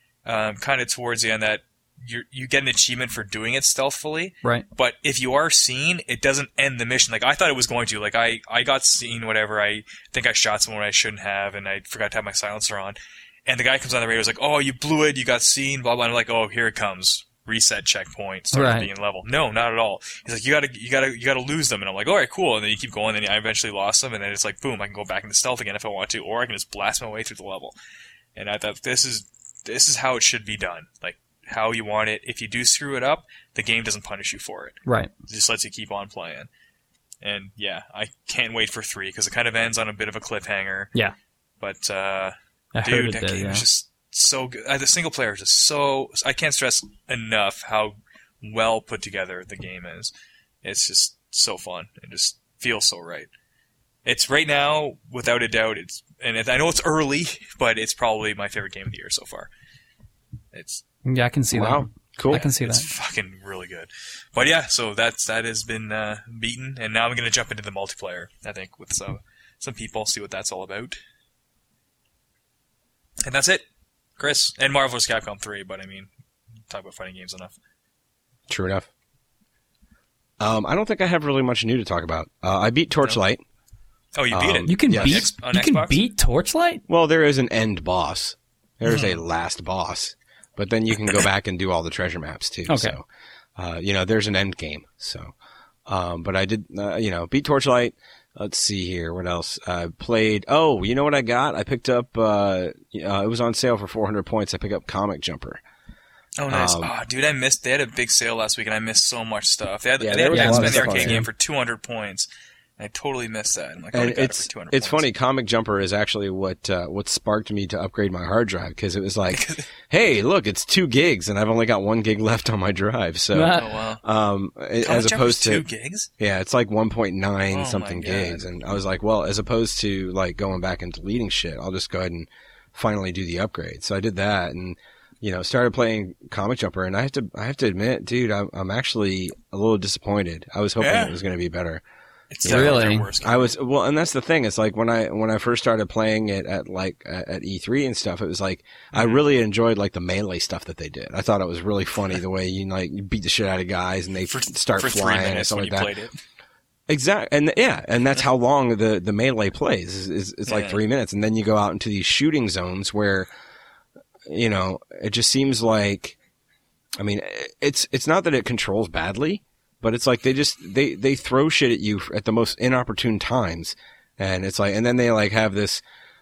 kind of towards the end that you get an achievement for doing it stealthily. Right. But if you are seen, it doesn't end the mission. I thought it was going to. I got seen, whatever. I think I shot someone I shouldn't have, and I forgot to have my silencer on. And the guy comes on the radio, he's like, "Oh, you blew it, you got seen, blah blah." And I'm like, "Oh, here it comes. Reset checkpoint, start being level." No, not at all. He's like, you gotta lose them. And I'm like, all right, cool. And then you keep going, and I eventually lost them, and then it's like, boom, I can go back into stealth again if I want to, or I can just blast my way through the level. And I thought, this is how it should be done. How you want it. If you do screw it up, the game doesn't punish you for it. Right. It just lets you keep on playing. And yeah, I can't wait for 3, because it kind of ends on a bit of a cliffhanger. Yeah. But, dude, that game is just so good. The single player is just so... I can't stress enough how well put together the game is. It's just so fun. It just feels so right. It's right now, without a doubt, and I know it's early, but it's probably my favorite game of the year so far. Yeah, I can see that. Cool. I can see that. It's fucking really good. But yeah, so that has been beaten, and now I'm going to jump into the multiplayer, I think, with some people, see what that's all about. And that's it. Chris. And Marvel vs. Capcom 3, but I mean, talk about fighting games enough. True enough. I don't think I have really much new to talk about. I beat Torchlight. Oh, you beat it? You can beat Torchlight? Well, there is an end boss. There is a last boss. But then you can go back and do all the treasure maps, too. Okay. So, there's an end game. So, but I did, beat Torchlight. Let's see here. What else? I played. Oh, you know what I got? I picked up, it was on sale for 400 points. I picked up Comic Jumper. Oh, nice. Dude, they had a big sale last week and I missed so much stuff. They had to spend the arcade game for 200 points. I totally missed that. I'm like, and it's funny. Comic Jumper is actually what sparked me to upgrade my hard drive, because it was like, hey, look, it's 2 gigs and I've only got 1 gig left on my drive. So, as opposed to 2 gigs, yeah, it's like 1.9 something gigs, and I was like, well, as opposed to like going back and deleting shit, I'll just go ahead and finally do the upgrade. So I did that, and started playing Comic Jumper, and I have to admit, dude, I'm actually a little disappointed. I was hoping it was going to be better. It's really I was and that's the thing. It's like when I first started playing it at E3 and stuff, it was like I really enjoyed like the melee stuff that they did. I thought it was really funny the way you beat the shit out of guys and they start flying and stuff like that. Exactly, and that's how long the melee plays. It's like 3 minutes, and then you go out into these shooting zones where, it just seems like, I mean, it's not that it controls badly. But it's like they throw shit at you at the most inopportune times, and it's like, and then they like have this,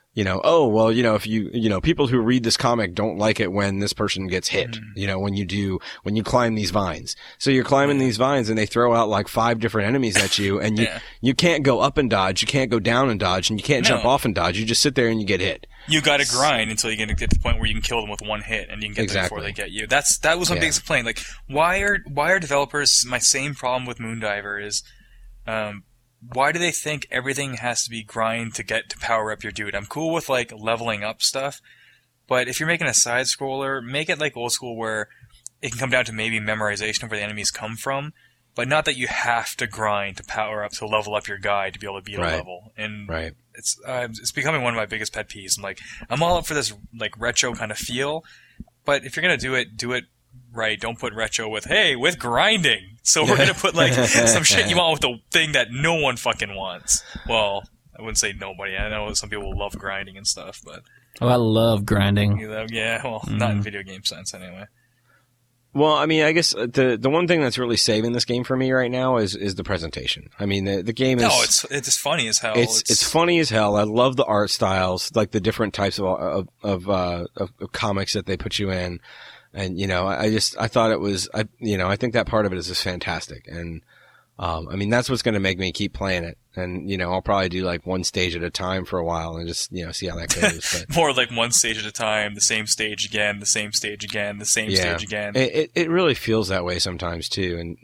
if people who read this comic don't like it when this person gets hit, when you climb these vines. So you're climbing these vines and they throw out like 5 different enemies at you, and you can't go up and dodge, you can't go down and dodge, and you can't jump off and dodge. You just sit there and you get hit. You gotta grind until you get to the point where you can kill them with 1 hit, and you can get them before they get you. That was my biggest complaint. Like, why are developers? My same problem with Moondiver is, why do they think everything has to be grind to power up your dude? I'm cool with like leveling up stuff, but if you're making a side scroller, make it like old school where it can come down to maybe memorization of where the enemies come from, but not that you have to grind to power up to level up your guy to be able to beat a level. And it's becoming one of my biggest pet peeves. I'm all up for this like retro kind of feel, but if you're gonna do it right. Don't put retro with grinding. So we're gonna put like some shit you want with the thing that no one fucking wants. Well, I wouldn't say nobody. I know some people love grinding and stuff, but I love grinding. Not in video game sense anyway. Well, I mean, I guess the one thing that's really saving this game for me right now is the presentation. I mean, the game is it's funny as hell. It's funny as hell. I love the art styles, like the different types of comics that they put you in. And, I thought it was, I think that part of it is just fantastic. And, I mean, that's what's going to make me keep playing it. And, I'll probably do like one stage at a time for a while and just, see how that goes. But, more like one stage at a time, the same stage again, the same stage again, the same stage again. It really feels that way sometimes too. And,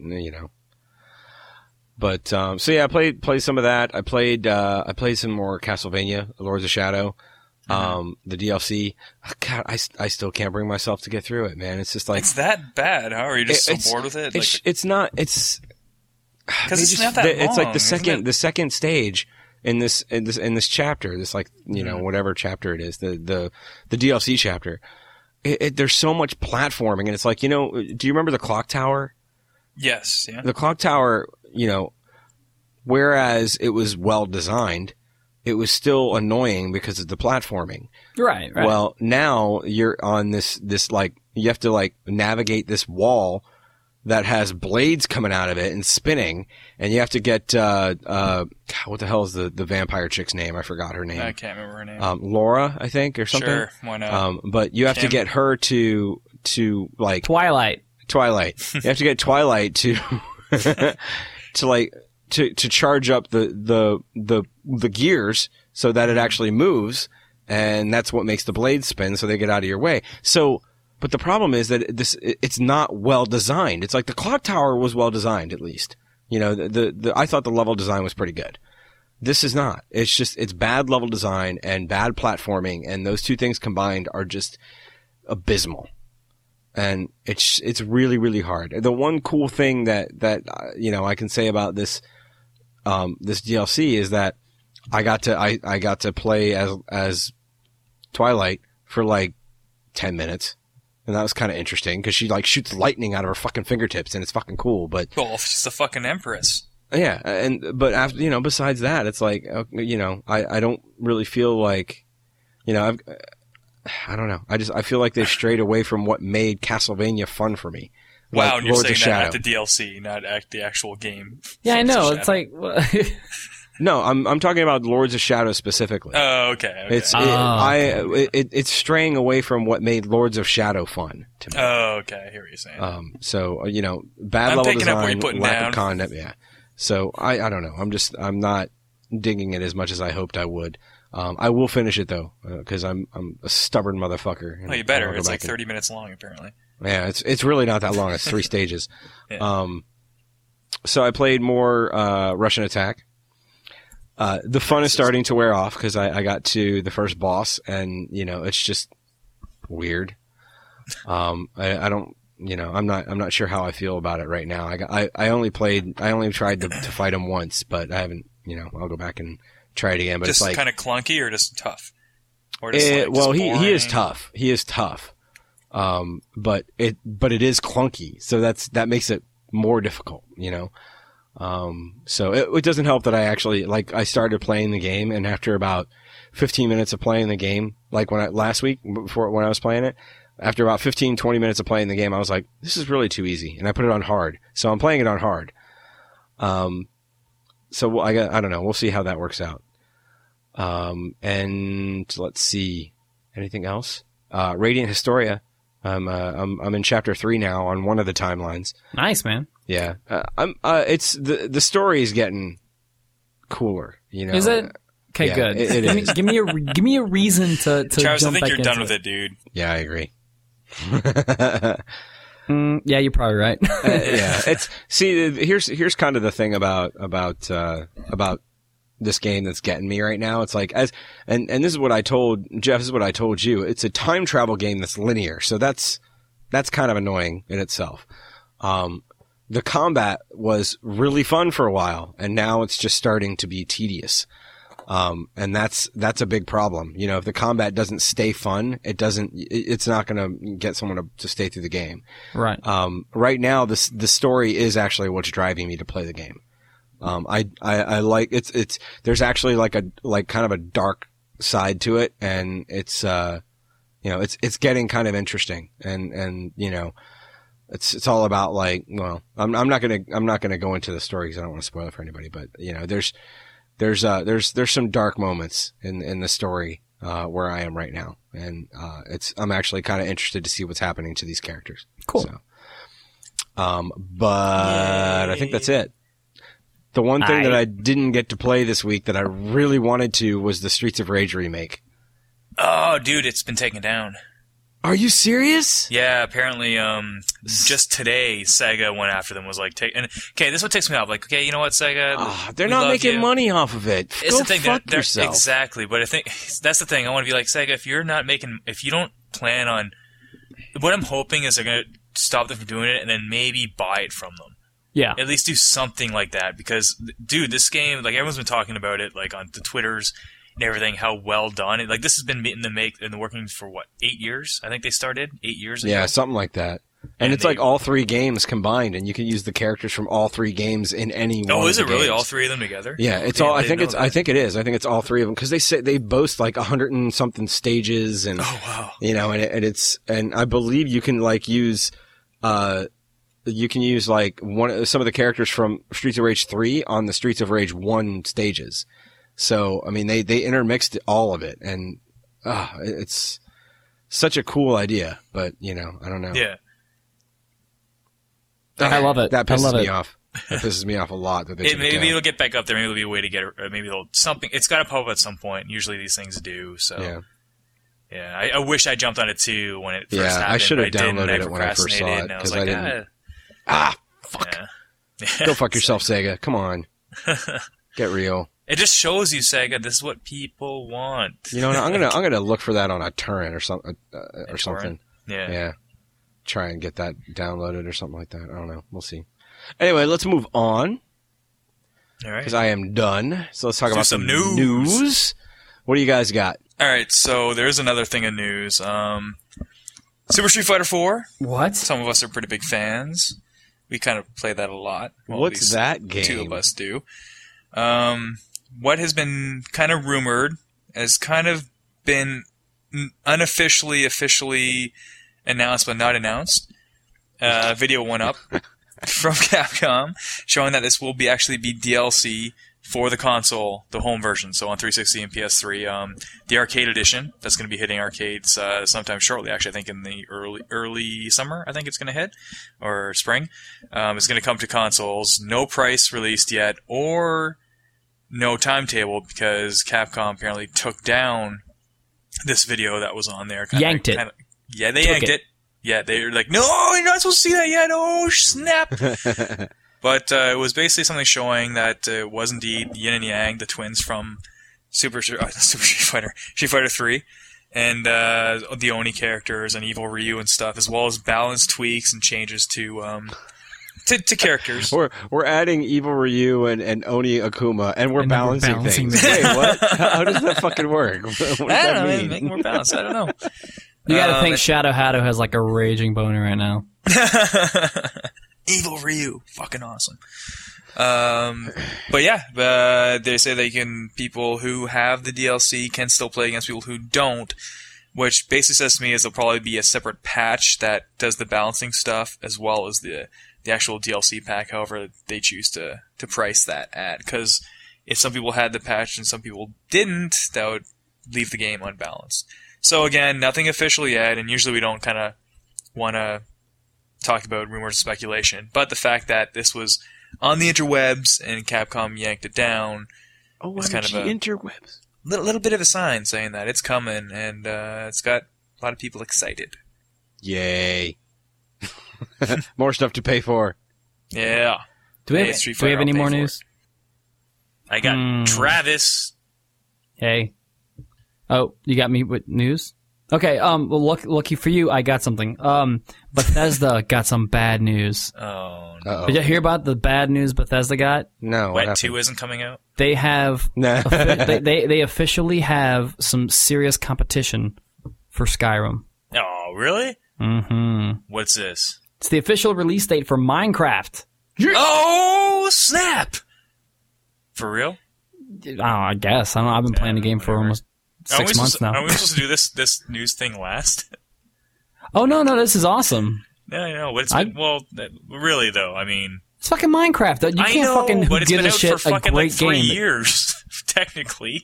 but, I played some of that. I played some more Castlevania, Lords of Shadow. The DLC, God, I still can't bring myself to get through it, man. It's just like, it's that bad. How are you just so bored with it? It's not, it's, because it's not that long. It's like the second stage in this chapter, this like, whatever chapter it is, the DLC chapter. There's so much platforming, and it's like, do you remember the clock tower? Yes. Yeah. The clock tower, whereas it was well designed, it was still annoying because of the platforming. Right. Well, now you're on this like, you have to like navigate this wall that has blades coming out of it and spinning, and you have to get, what the hell is the vampire chick's name? I forgot her name. I can't remember her name. Laura, I think, or something. Sure, why not? But you have to get her to like Twilight. You have to get Twilight to to charge up the gears so that it actually moves, and that's what makes the blades spin so they get out of your way. So, but the problem is that it's not well designed. It's like the clock tower was well designed, at least. I thought the level design was pretty good. This is not. It's bad level design and bad platforming, and those two things combined are just abysmal. And it's really, really hard. The one cool thing that I can say about this DLC is that I got to play as Twilight for like 10 minutes. And that was kind of interesting because she like shoots lightning out of her fucking fingertips, and it's fucking cool. But she's the fucking empress. Yeah, but after besides that, it's like I don't really feel like I don't know. I feel like they've strayed away from what made Castlevania fun for me. Wow, and you're saying that at the DLC, not at the actual game. Yeah, I know. It's like... No, I'm talking about Lords of Shadow specifically. Oh, okay. It's straying away from what made Lords of Shadow fun to me. Oh, okay. I hear what you're saying. So bad level design, lack of content. Yeah. So I don't know. I'm not digging it as much as I hoped I would. I will finish it though, because I'm a stubborn motherfucker. Oh, you better. It's like 30 minutes long, apparently. Yeah, it's really not that long. It's 3 stages. Yeah. So I played more Russian Attack. The fun is starting to wear off because I got to the first boss and it's just weird. I don't, I'm not sure how I feel about it right now. I only tried to fight him once, but I haven't, I'll go back and try it again. But just it's like kind of clunky or just tough. Or just he is tough. He is tough. But it is clunky, so that makes it more difficult, So it doesn't help that I actually, I started playing the game, and after about 15 minutes of playing the game, last week, when I was playing it, after about 15, 20 minutes of playing the game, I was like, this is really too easy, and I put it on hard. So I'm playing it on hard. So I don't know, we'll see how that works out. And let's see, anything else? Radiant Historia. I'm in chapter 3 now on one of the timelines. Nice, man. Yeah. It's the story is getting cooler, Is it? Okay, yeah, good. It is. Give me a reason to Travis, jump I think back you're done into with it, dude. Yeah, I agree. Yeah, you're probably right. Yeah. Here's kind of the thing about this game that's getting me right now. It's like and this is what I told Jeff, this is what I told you. It's a time travel game that's linear. So that's kind of annoying in itself. The combat was really fun for a while, and now it's just starting to be tedious. And that's a big problem. If the combat doesn't stay fun, it's not going to get someone to stay through the game. Right. Right now, the story is actually what's driving me to play the game. I like there's actually like kind of a dark side to it, and it's getting kind of interesting, and it's all about I'm not gonna go into the story because I don't want to spoil it for anybody, but there's some dark moments in the story where I am right now, and I'm actually kind of interested to see what's happening to these characters. Cool. So, but Yay. I think that's it. The one thing that I didn't get to play this week that I really wanted to was the Streets of Rage remake. Oh, dude, it's been taken down. Are you serious? Yeah, apparently, just today, Sega went after them, was like, okay, this is what takes me off. Like, okay, you know what, Sega? They're not making money off of it. It's Go the thing fuck yourself. Exactly, but I think that's the thing. I want to be like, Sega, if you don't plan on, what I'm hoping is they're going to stop them from doing it and then maybe buy it from them. Yeah. At least do something like that, because, dude, this game, everyone's been talking about it, on the Twitters and everything, how well done it. This has been in the workings for 8 years? I think they started 8 years ago. Yeah, something like that. And it's all 3 games combined, and you can use the characters from all 3 games in any one. Oh, is it really games. all 3 of them together? Yeah, it's all. I think it is. I think it's all 3 of them, because they boast 100 and something stages, and and I believe you can use some of the characters from Streets of Rage 3 on the Streets of Rage 1 stages. So, I mean, they intermixed all of it, and it's such a cool idea, but, I don't know. Yeah. I love it. That pisses me off. That pisses me off a lot. That maybe it'll get back up there. Maybe it'll be a way to get it. Or maybe something. It's got to pop up at some point. Usually these things do. So yeah. I wish I jumped on it too when it first happened. I should have downloaded it when I first saw it, because I didn't. Fuck. Yeah. Go fuck yourself, Sega. Come on. Get real. It just shows you, Sega, this is what people want. I'm gonna look for that on a torrent or something. Yeah. Try and get that downloaded or something like that. I don't know. We'll see. Anyway, let's move on. All right. Because I am done. So let's talk about some news. What do you guys got? All right. So there's another thing of news. Super Street Fighter 4. What? Some of us are pretty big fans. We kind of play that a lot. Well, what's that game? 2 of us do. What has been kind of rumored has kind of been unofficially, officially announced, but not announced. video went up from Capcom showing that this will actually be DLC for the console, the home version, so on 360 and PS3. The arcade edition, that's going to be hitting arcades sometime shortly, actually, I think in the early summer, I think it's going to hit, or spring. It's going to come to consoles. No price released yet, or no timetable, because Capcom apparently took down this video that was on there. Yanked it. Yeah, they yanked it. Yeah, they were like, no, you're not supposed to see that yet. Oh, snap. But it was basically something showing that it was indeed Yin and Yang, the twins from Street Fighter 3, and the Oni characters and Evil Ryu and stuff, as well as balance tweaks and changes to characters. We're adding Evil Ryu and Oni Akuma, and we're balancing things. Wait, what? How does that fucking work? What does that mean? Make more balance. I don't know. You gotta think Shadow Hato has like a raging boner right now. Evil Ryu, fucking awesome. But yeah, they say people who have the DLC can still play against people who don't, which basically says to me is there'll probably be a separate patch that does the balancing stuff as well as the actual DLC pack, however they choose to price that at. Because if some people had the patch and some people didn't, that would leave the game unbalanced. So again, nothing official yet, and usually we don't kind of want to talk about rumors and speculation, but the fact that this was on the interwebs and Capcom yanked it down is kind of a interwebs. Little bit of a sign saying that it's coming, and it's got a lot of people excited. Yay. More stuff to pay for. Yeah. Do we have any more news? I got Travis. Hey. Oh, you got me with news? Okay, well, lucky for you, I got something. Bethesda got some bad news. Oh, no. Uh-oh. Did you hear about the bad news Bethesda got? No. Wet 2 isn't coming out? They have... they officially have some serious competition for Skyrim. Oh, really? Mm-hmm. What's this? It's the official release date for Minecraft. Oh, snap! For real? Oh, I guess. I don't know. I've been playing the game for almost 6 months now. Are we supposed to do this news thing last? Oh, no, this is awesome. No, I know. Really, though, I mean... It's fucking Minecraft. You can't fucking who gives a shit for a great like 3 game. years, technically.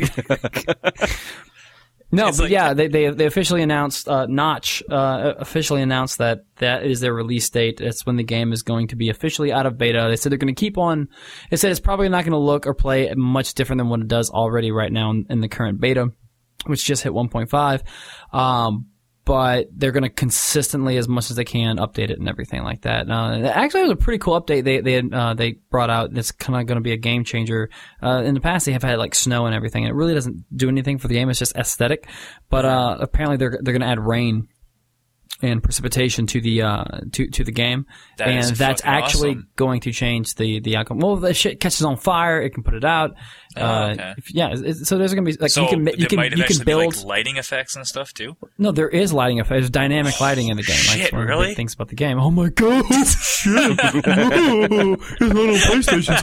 No, but yeah, they officially announced, Notch officially announced that is their release date. That's when the game is going to be officially out of beta. They said they're going to keep on. They said it's probably not going to look or play much different than what it does already right now in the current beta, which just hit 1.5. But they're going to consistently, as much as they can, update it and everything like that. Actually, it was a pretty cool update they brought out. It's kind of going to be a game changer. In the past, they have had like snow and everything, and it really doesn't do anything for the game. It's just aesthetic. But apparently, they're going to add rain and precipitation to the to the game, and that's actually awesome. Going to change the outcome. Well, the shit catches on fire, it can put it out. Okay. So there's gonna be like so you can build be like lighting effects and stuff too. No, there is lighting effects. There's dynamic lighting in the game. Shit, like, really? Big things about the game. Oh my god! Shit! It's not on PlayStation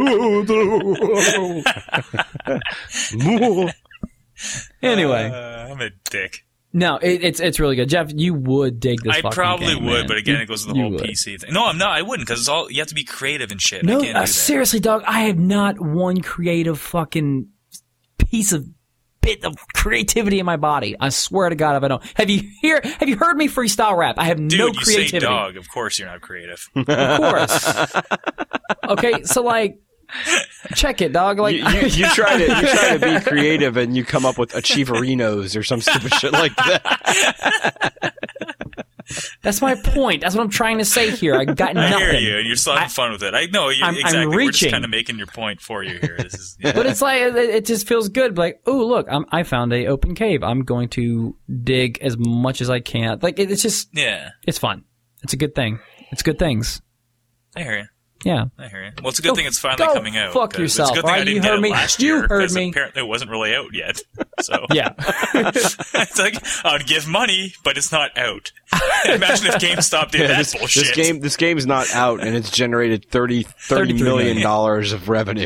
toys. Anyway, I'm a dick. No, it's really good. Jeff, you would dig this. I probably game, would, man. but again, it goes to the whole PC thing. No, I'm not. I wouldn't, because it's all you have to be creative and shit. No, I can't do that. Seriously, dog. I have not one creative fucking piece of bit of creativity in my body. I swear to God, if I don't. Have you heard me freestyle rap? I have no creativity. You say dog. Of course, you're not creative. Of course. Okay, so like. Check it, dog. Like you try to be creative and you come up with Achieverinos or some stupid shit like that. That's my point. That's what I'm trying to say here. I got nothing. I hear you, and you're still having fun with it. I know exactly. I'm reaching. We're just kind of making your point for you here. This is, yeah. But it's like it just feels good. Like, oh look, I found a open cave. I'm going to dig as much as I can. Like it's just it's fun. It's a good thing. It's good things. I hear you. Yeah, I hear you. Well, it's a good thing it's finally coming out. Fuck yourself. It's a good thing I didn't get it last year. You heard me. Apparently, it wasn't really out yet. So yeah, it's like I would give money, but it's not out. Imagine if GameStop did that bullshit. This game's not out, and it's generated $30 million of revenue.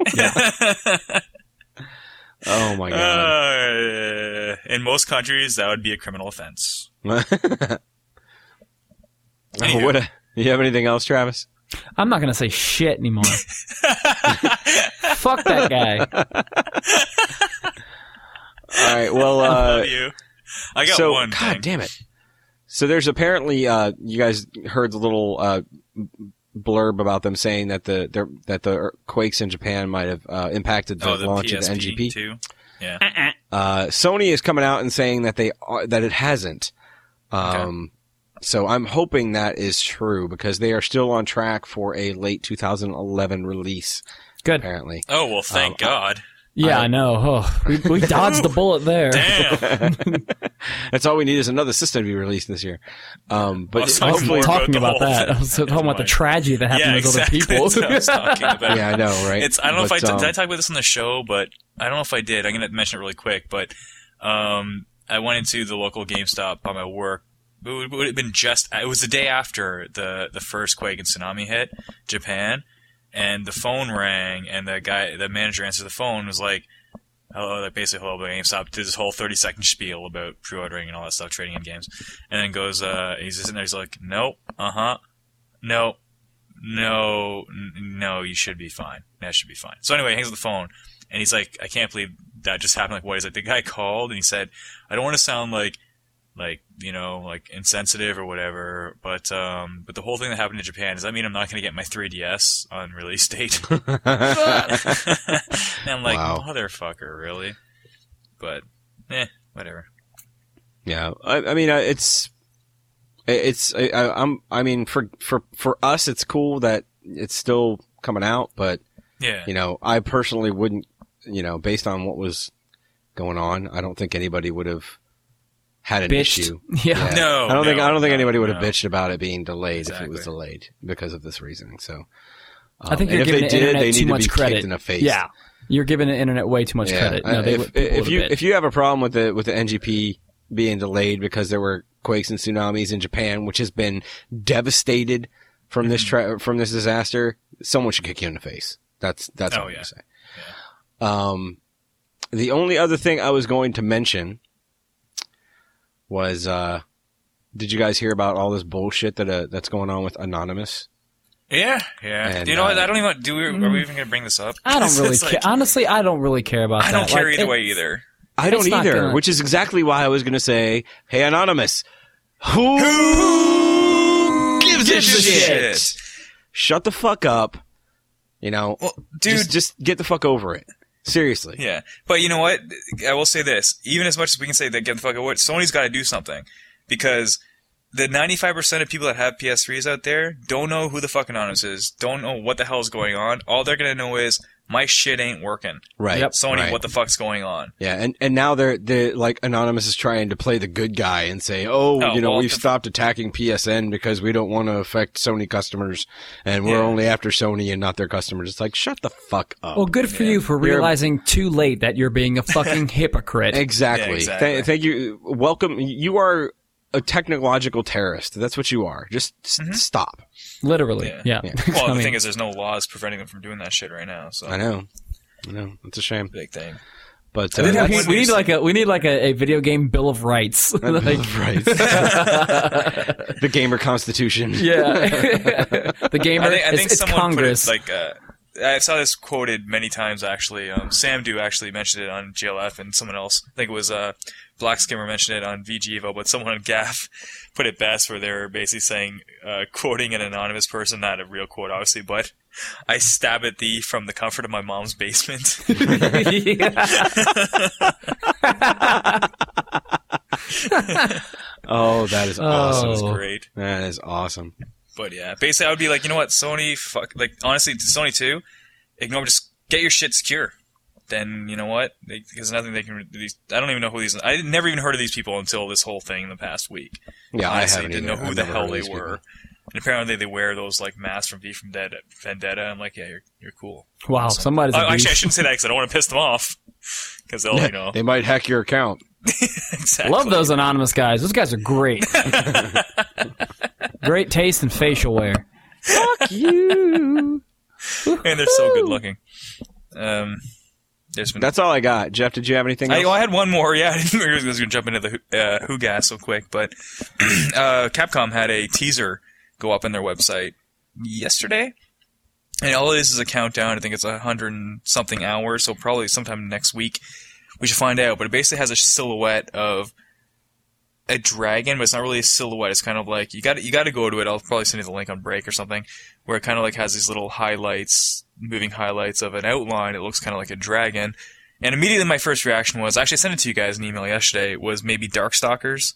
Oh my god! In most countries, that would be a criminal offense. You have anything else, Travis? I'm not going to say shit anymore. Fuck that guy. All right, well, I love you. I got one. God damn it. So there's apparently, you guys heard the little, blurb about them saying that the quakes in Japan might have, impacted the launch of the NGP. Too? Yeah. Sony is coming out and saying that that it hasn't. Okay. So I'm hoping that is true because they are still on track for a late 2011 release. Good. Apparently. Oh, well, thank God. Yeah, I know. Oh, we dodged the bullet there. Damn. That's all we need is another system to be released this year. But hopefully talking about that. I was talking about the tragedy that happened with other people. That's what I was talking about. Yeah, I know, right? I don't know if did I talk about this on the show, but I don't know if I did. I'm going to mention it really quick, but I went into the local GameStop by my work. It would have been it was the day after the first quake and tsunami hit Japan, and the phone rang, and the manager answered the phone and was like, hello, like basically, hello, GameStop, did this whole 30-second spiel about pre-ordering and all that stuff, trading in games, and then goes, he's just sitting there, he's like, nope, no, you should be fine. That should be fine. So anyway, he hangs up the phone, and he's like, I can't believe that just happened. Like, what? He's like, the guy called, and he said, I don't want to sound like insensitive or whatever, but the whole thing that happened in Japan does that mean I'm not going to get my 3DS on release date? And I'm like, wow. Motherfucker, really? But, whatever. Yeah, I mean, for us, it's cool that it's still coming out, but yeah, I personally wouldn't, based on what was going on, I don't think anybody would have had an issue. Yeah. No, I don't think anybody would have bitched about it being delayed if it was delayed because of this reasoning. So, I think you're giving the internet too much credit. In the face. Yeah, you're giving the internet way too much credit. No, if you have a problem with the NGP being delayed because there were quakes and tsunamis in Japan, which has been devastated from this from this disaster, someone should kick you in the face. That's what I'm gonna say. Yeah. The only other thing I was going to mention was, did you guys hear about all this bullshit that's going on with Anonymous? Yeah. And, you know what? I don't even. Are we even going to bring this up? I don't really care. Honestly, I don't really care about that. I don't care either way either. I don't either, which is exactly why I was going to say, hey, Anonymous, who gives a shit? Shut the fuck up. Well, dude, just get the fuck over it. Seriously. Yeah. But you know what? I will say this. Even as much as we can say that get the fuck over it, Sony's got to do something. Because the 95% of people that have PS3s out there don't know who the fuck Anonymous is, don't know what the hell is going on. All they're going to know is, my shit ain't working. Right. Yep. Sony, right. What the fuck's going on? Yeah, and now they're like Anonymous is trying to play the good guy and say, we've stopped attacking PSN because we don't want to affect Sony customers and we're only after Sony and not their customers. It's like, shut the fuck up. Well, good for you for realizing too late that you're being a fucking hypocrite. Exactly. Yeah, exactly. Thank you. Welcome. You are a technological terrorist. That's what you are. Just stop. Literally. Yeah. Well, the thing is, there's no laws preventing them from doing that shit right now. So I know. It's a shame. Big thing. But we need like a video game bill of rights. Bill of rights. The gamer constitution. Yeah. The gamer. I think it's Congress. Put it I saw this quoted many times actually. Samdu actually mentioned it on GLF, and someone else, I think it was Black Skimmer, mentioned it on VGEVO, but someone on GAF put it best where they were basically saying, quoting an anonymous person, not a real quote obviously, but I stab at thee from the comfort of my mom's basement. Oh, that is awesome. That's great. That is awesome. But yeah, basically I would be like, you know what, Sony, honestly, to Sony too, ignore, just get your shit secure. Then, you know what, there's nothing they can, I don't even know who these, I never even heard of these people until this whole thing in the past week. Yeah, honestly, I didn't know who the hell they were. And apparently they wear those masks from V from Vendetta. I'm like, yeah, you're cool. Wow, so, somebody's actually, I shouldn't say that because I don't want to piss them off. Because they'll, they might hack your account. Exactly. Love those anonymous guys. Those guys are great. Great taste in facial wear. Fuck you. And they're so good looking. That's all I got. Jeff, did you have anything else? I had one more. Yeah, I didn't think I was going to jump into the Who Gas so quick, but Capcom had a teaser go up on their website yesterday. And all it is a countdown. I think it's 100 and something hours, so probably sometime next week we should find out. But it basically has a silhouette of a dragon, but it's not really a silhouette. It's kind of like you got to go to it. I'll probably send you the link on break or something, where it kind of like has these little highlights, moving highlights of an outline. It looks kind of like a dragon. And immediately my first reaction was, actually I sent it to you guys in an email yesterday, was maybe Darkstalkers.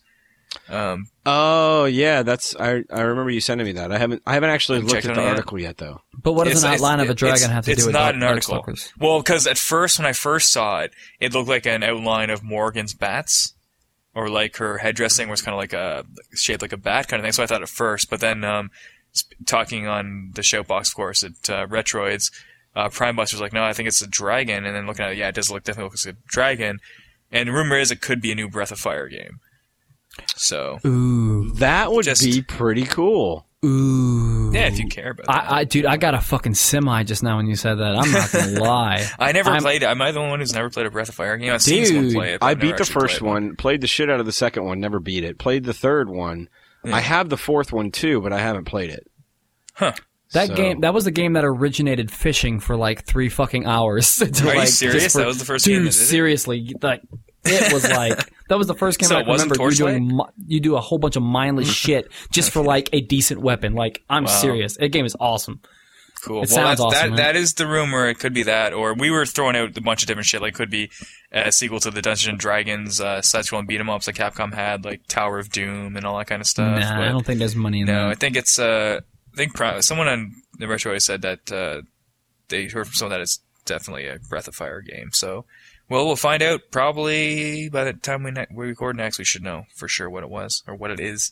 Oh yeah, I remember you sending me that. I haven't actually looked at the article yet though. But what does an outline of a dragon have to do with not an article? Well, because at first when I first saw it, it looked like an outline of Morgan's bats, or like her headdressing was kind of like shaped like a bat kind of thing. So I thought at first, but then talking on the Shoutbox, of course, at Retroids, Prime Buster's like, no, I think it's a dragon. And then looking at it, yeah, it does definitely look like a dragon. And the rumor is it could be a new Breath of Fire game. So, ooh, that would be pretty cool. Ooh, yeah, if you care about that. Dude, I got a fucking semi just now when you said that. I'm not gonna lie. I never played it. Am I the only one who's never played a Breath of Fire game? I've seen someone play it. I beat the first one, played the shit out of the second one, never beat it. Played the third one. Yeah. I have the fourth one too, but I haven't played it. Huh. That was the game that originated fishing for like 3 fucking hours. Are you serious? That was the first game that did it? Seriously, like it was like that was the first game I remember you do a whole bunch of mindless shit just for like a decent weapon. Like I'm serious. That game is awesome. Cool. It sounds awesome. That is the rumor. It could be that, or we were throwing out a bunch of different shit. Like could be a sequel to the Dungeons and Dragons side-scrolling beat 'em ups like Capcom had, like Tower of Doom and all that kind of stuff. Nah, I don't think there's money in that. No, I think it's someone on the Retro said that they heard from someone that it's definitely a Breath of Fire game. So, well, we'll find out probably by the time we record next. We should know for sure what it was or what it is.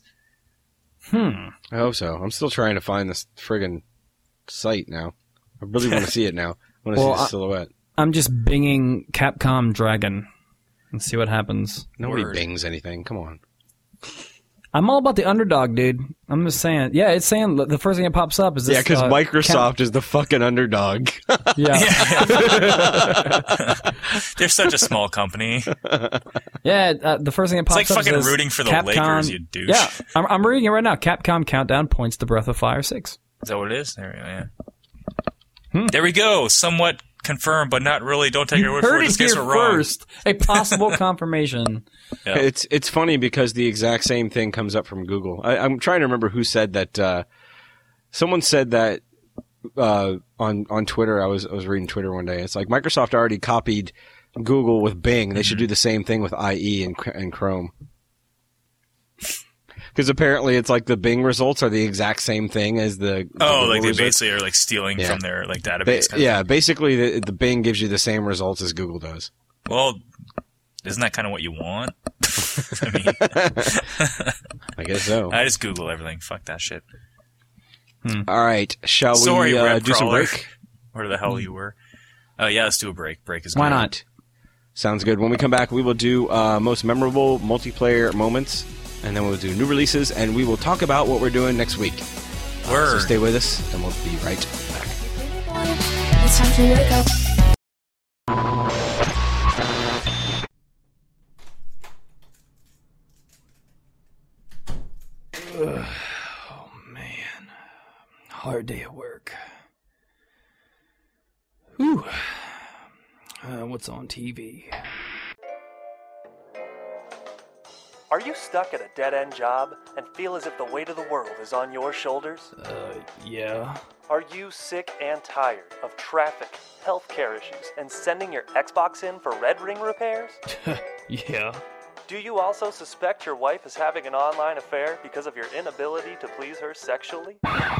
I hope so. I'm still trying to find this friggin' site now. I really want to see it now. I want to see the silhouette. I'm just binging Capcom Dragon and see what happens. Nobody bings anything. Come on. I'm all about the underdog, dude. I'm just saying. Yeah, it's saying the first thing that pops up is this. Yeah, because Microsoft is the fucking underdog. Yeah. They're such a small company. Yeah, the first thing that pops up is it's like fucking rooting for the Capcom, Lakers, you douche. Yeah, I'm reading it right now. Capcom Countdown points to Breath of Fire 6. Is that what it is? There we go, yeah. There we go. Somewhat confirmed, but not really. Don't take your word for it. This case we're wrong. First, a possible confirmation. Yeah. It's funny because the exact same thing comes up from Google. I'm trying to remember who said that. Someone said that on Twitter. I was reading Twitter one day. It's like Microsoft already copied Google with Bing. They should do the same thing with IE and Chrome. Because apparently it's like the Bing results are the exact same thing as the like they basically are like stealing from their like database. Basically the Bing gives you the same results as Google does. Well, isn't that kind of what you want? I mean, I guess so. I just Google everything. Fuck that shit. All right, shall we do some break? Where the hell you were? Oh yeah, let's do a break. Break is good. Why not? Sounds good. When we come back, we will do most memorable multiplayer moments. And then we'll do new releases, and we will talk about what we're doing next week. So stay with us, and we'll be right back. It's time to wake up. Oh, man. Hard day at work. Whew. What's on TV? Are you stuck at a dead-end job and feel as if the weight of the world is on your shoulders? Yeah. Are you sick and tired of traffic, healthcare issues, and sending your Xbox in for red ring repairs? Yeah. Do you also suspect your wife is having an online affair because of your inability to please her sexually?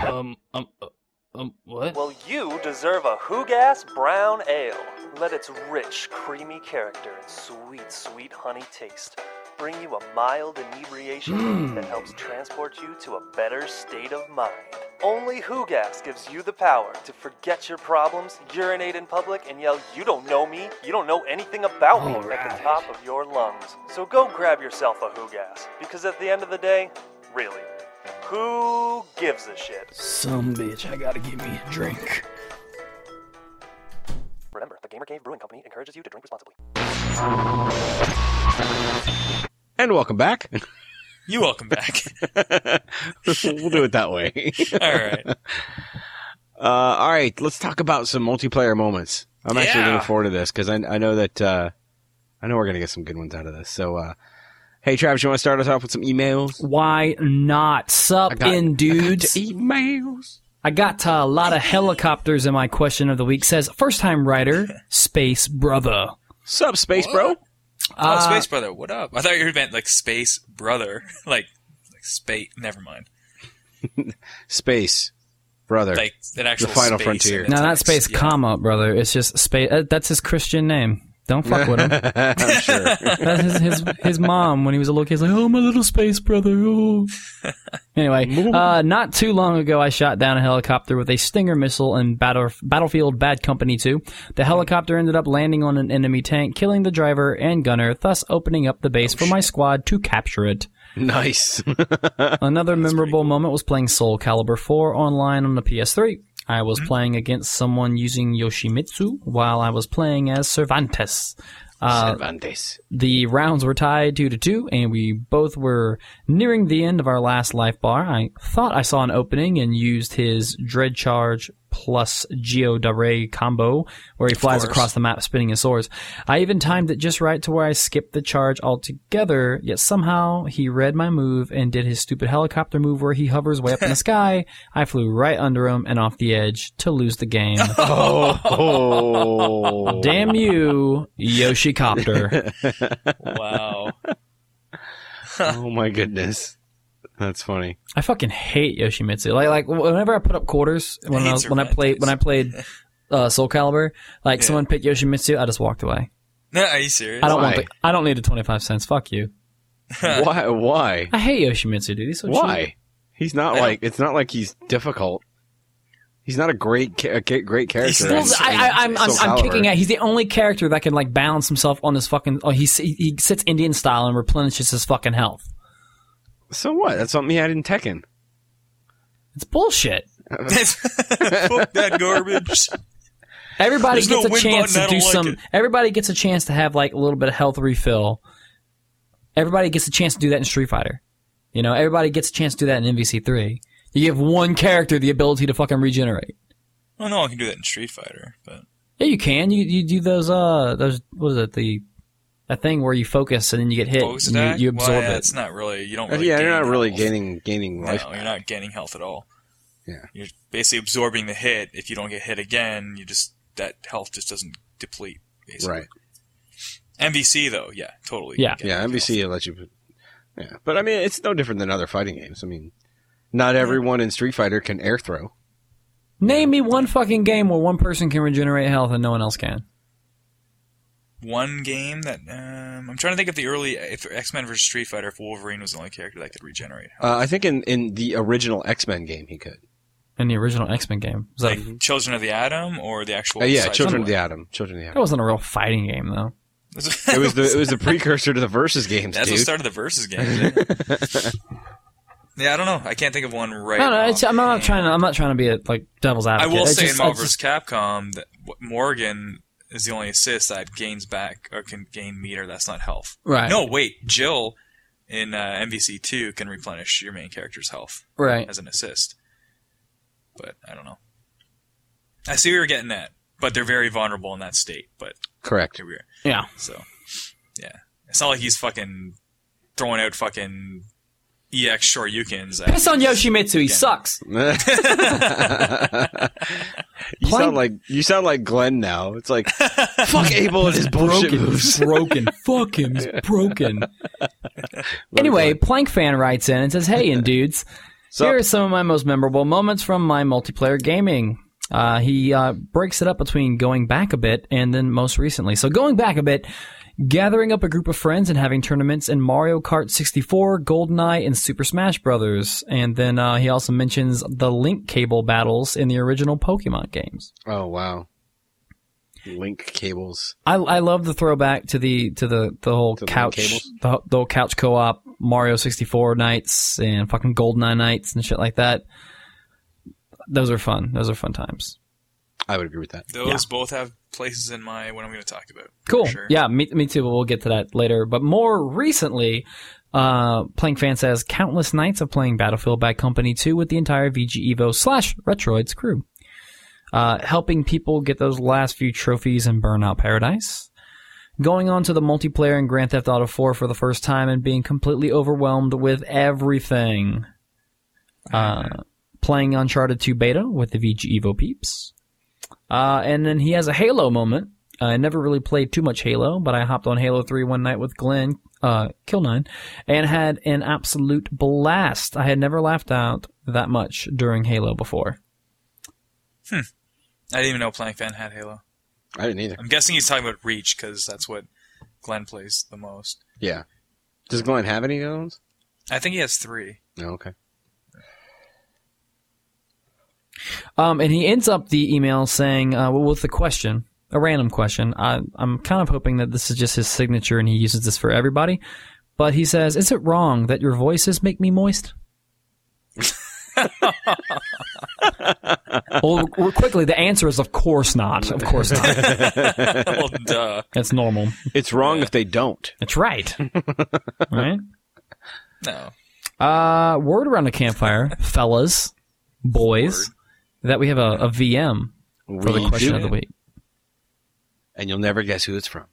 What? Well, you deserve a Hoogas Brown Ale. Let its rich, creamy character and sweet, sweet honey taste bring you a mild inebriation that helps transport you to a better state of mind. Only Hoogas gives you the power to forget your problems, urinate in public, and yell, "You don't know me, you don't know anything about me," at the top of your lungs. So go grab yourself a Hoogas, because at the end of the day, really, who gives a shit? Some bitch, I gotta give me a drink. Remember, the Gamer Cave Brewing Company encourages you to drink responsibly. And welcome back. You welcome back. We'll do it that way. All right. All right. Let's talk about some multiplayer moments. I'm actually looking forward to this because I know that I know we're gonna get some good ones out of this. So, hey, Travis, you want to start us off with some emails? Why not? Sup, in dudes? Emails. I got a lot of helicopters in my question of the week. Says first time writer, Space Brother. Sup, Space Bro? Space Brother, what up? I thought you meant like Space Brother, like space. Never mind. Space Brother, like an actual the final space frontier. No, not Space, comma Brother. It's just Space. That's his Christian name. Don't fuck with him. I'm sure. That's his mom when he was a little kid. He's like, oh, my little space brother. Oh. Anyway, not too long ago, I shot down a helicopter with a Stinger missile in Battlefield Bad Company 2. The helicopter ended up landing on an enemy tank, killing the driver and gunner, thus opening up the base for my squad to capture it. Nice. Another memorable moment was playing Soul Calibur 4 online on the PS3. I was playing against someone using Yoshimitsu while I was playing as Cervantes. The rounds were tied 2-2, and we both were nearing the end of our last life bar. I thought I saw an opening and used his Dread Charge plus Geodare combo, where he flies across the map spinning his swords. I even timed it just right to where I skipped the charge altogether, yet somehow he read my move and did his stupid helicopter move where he hovers way up in the sky. I flew right under him and off the edge to lose the game. Oh. Damn you, Yoshicopter. Wow. Oh my goodness. That's funny. I fucking hate Yoshimitsu. Like whenever I put up quarters when I played Soul Calibur, someone picked Yoshimitsu, I just walked away. No, are you serious? I don't need the 25 cents. Fuck you. Why? I hate Yoshimitsu, dude. He's so Why? cheap. He's not it's not like he's difficult. He's not a great character. I'm kicking at. He's the only character that can balance himself on his fucking. Oh, he sits Indian style and replenishes his fucking health. So what? That's something he had in Tekken. It's bullshit. Fuck that garbage. Everybody gets a chance to do some. Everybody gets a chance to have a little bit of health refill. Everybody gets a chance to do that in Street Fighter. Everybody gets a chance to do that in MVC3. You give one character the ability to fucking regenerate. Oh no, I can do that in Street Fighter, but yeah, you can. You do those what is it, that thing where you focus and then you get hit and you absorb it. It's not really. You don't. Really you're not really health. gaining life. No, you're not gaining health at all. Yeah, you're basically absorbing the hit. If you don't get hit again, that health just doesn't deplete. Basically. Right. MVC though, yeah, totally. Yeah, MVC will let you. Yeah, but I mean, it's no different than other fighting games. I mean, not everyone in Street Fighter can air throw. Name me one fucking game where one person can regenerate health and no one else can. One game that I'm trying to think of if X-Men vs. Street Fighter, if Wolverine was the only character that could regenerate health. I think in the original X-Men game he could. In the original X-Men game, was that Children of the Atom or the actual? Children of the Atom. That wasn't a real fighting game though. It was the precursor to the Versus games. That's dude. what started the Versus games. Yeah, I don't know. I can't think of one right now. No, I'm not trying to be a devil's advocate. I will say in Marvel vs. Capcom that Morgan is the only assist that gains back or can gain meter. That's not health. Right. No, wait. Jill in MVC2 can replenish your main character's health. Right. As an assist. But I don't know. I see what you're getting at, but they're very vulnerable in that state. But correct. Here we are. Yeah. So, yeah, it's not like he's fucking throwing out fucking EX Shoryukens. Piss on Yoshimitsu. He sucks. You sound like Glenn now. It's like fuck Abel and his bullshit moves. He's broken. Fuck him. He's broken. Anyway, Plank Fan writes in and says, "Hey, and dudes, here are some of my most memorable moments from my multiplayer gaming." He breaks it up between going back a bit and then most recently. So going back a bit, gathering up a group of friends and having tournaments in Mario Kart 64, GoldenEye, and Super Smash Bros. And then he also mentions the link cable battles in the original Pokemon games. Oh wow, link cables! I love the throwback to the whole couch the whole couch co-op Mario 64 nights and fucking GoldenEye nights and shit like that. Those are fun. Those are fun times. I would agree with that. Those both have places in my what I'm going to talk about. Cool. Sure. Yeah, me too. We'll get to that later. But more recently, Playing Fan says, countless nights of playing Battlefield Bad Company 2 with the entire VG Evo / Retroids crew. Helping people get those last few trophies in Burnout Paradise. Going on to the multiplayer in Grand Theft Auto 4 for the first time and being completely overwhelmed with everything. Playing Uncharted 2 beta with the VG Evo peeps. And then he has a Halo moment. I never really played too much Halo, but I hopped on Halo 3 one night with Glenn, Kill9, and had an absolute blast. I had never laughed out that much during Halo before. I didn't even know Playing Fan had Halo. I didn't either. I'm guessing he's talking about Reach, because that's what Glenn plays the most. Yeah. Does Glenn have any of those? I think he has 3. Oh, okay. And he ends up the email saying, with the question, a random question. I'm kind of hoping that this is just his signature and he uses this for everybody. But he says, is it wrong that your voices make me moist? Well, quickly, the answer is of course not. Of course not. Well, duh. It's normal. It's wrong if they don't. It's right. Right? No. Word around the campfire, fellas, boys, that we have a VM for the question of the week. And you'll never guess who it's from.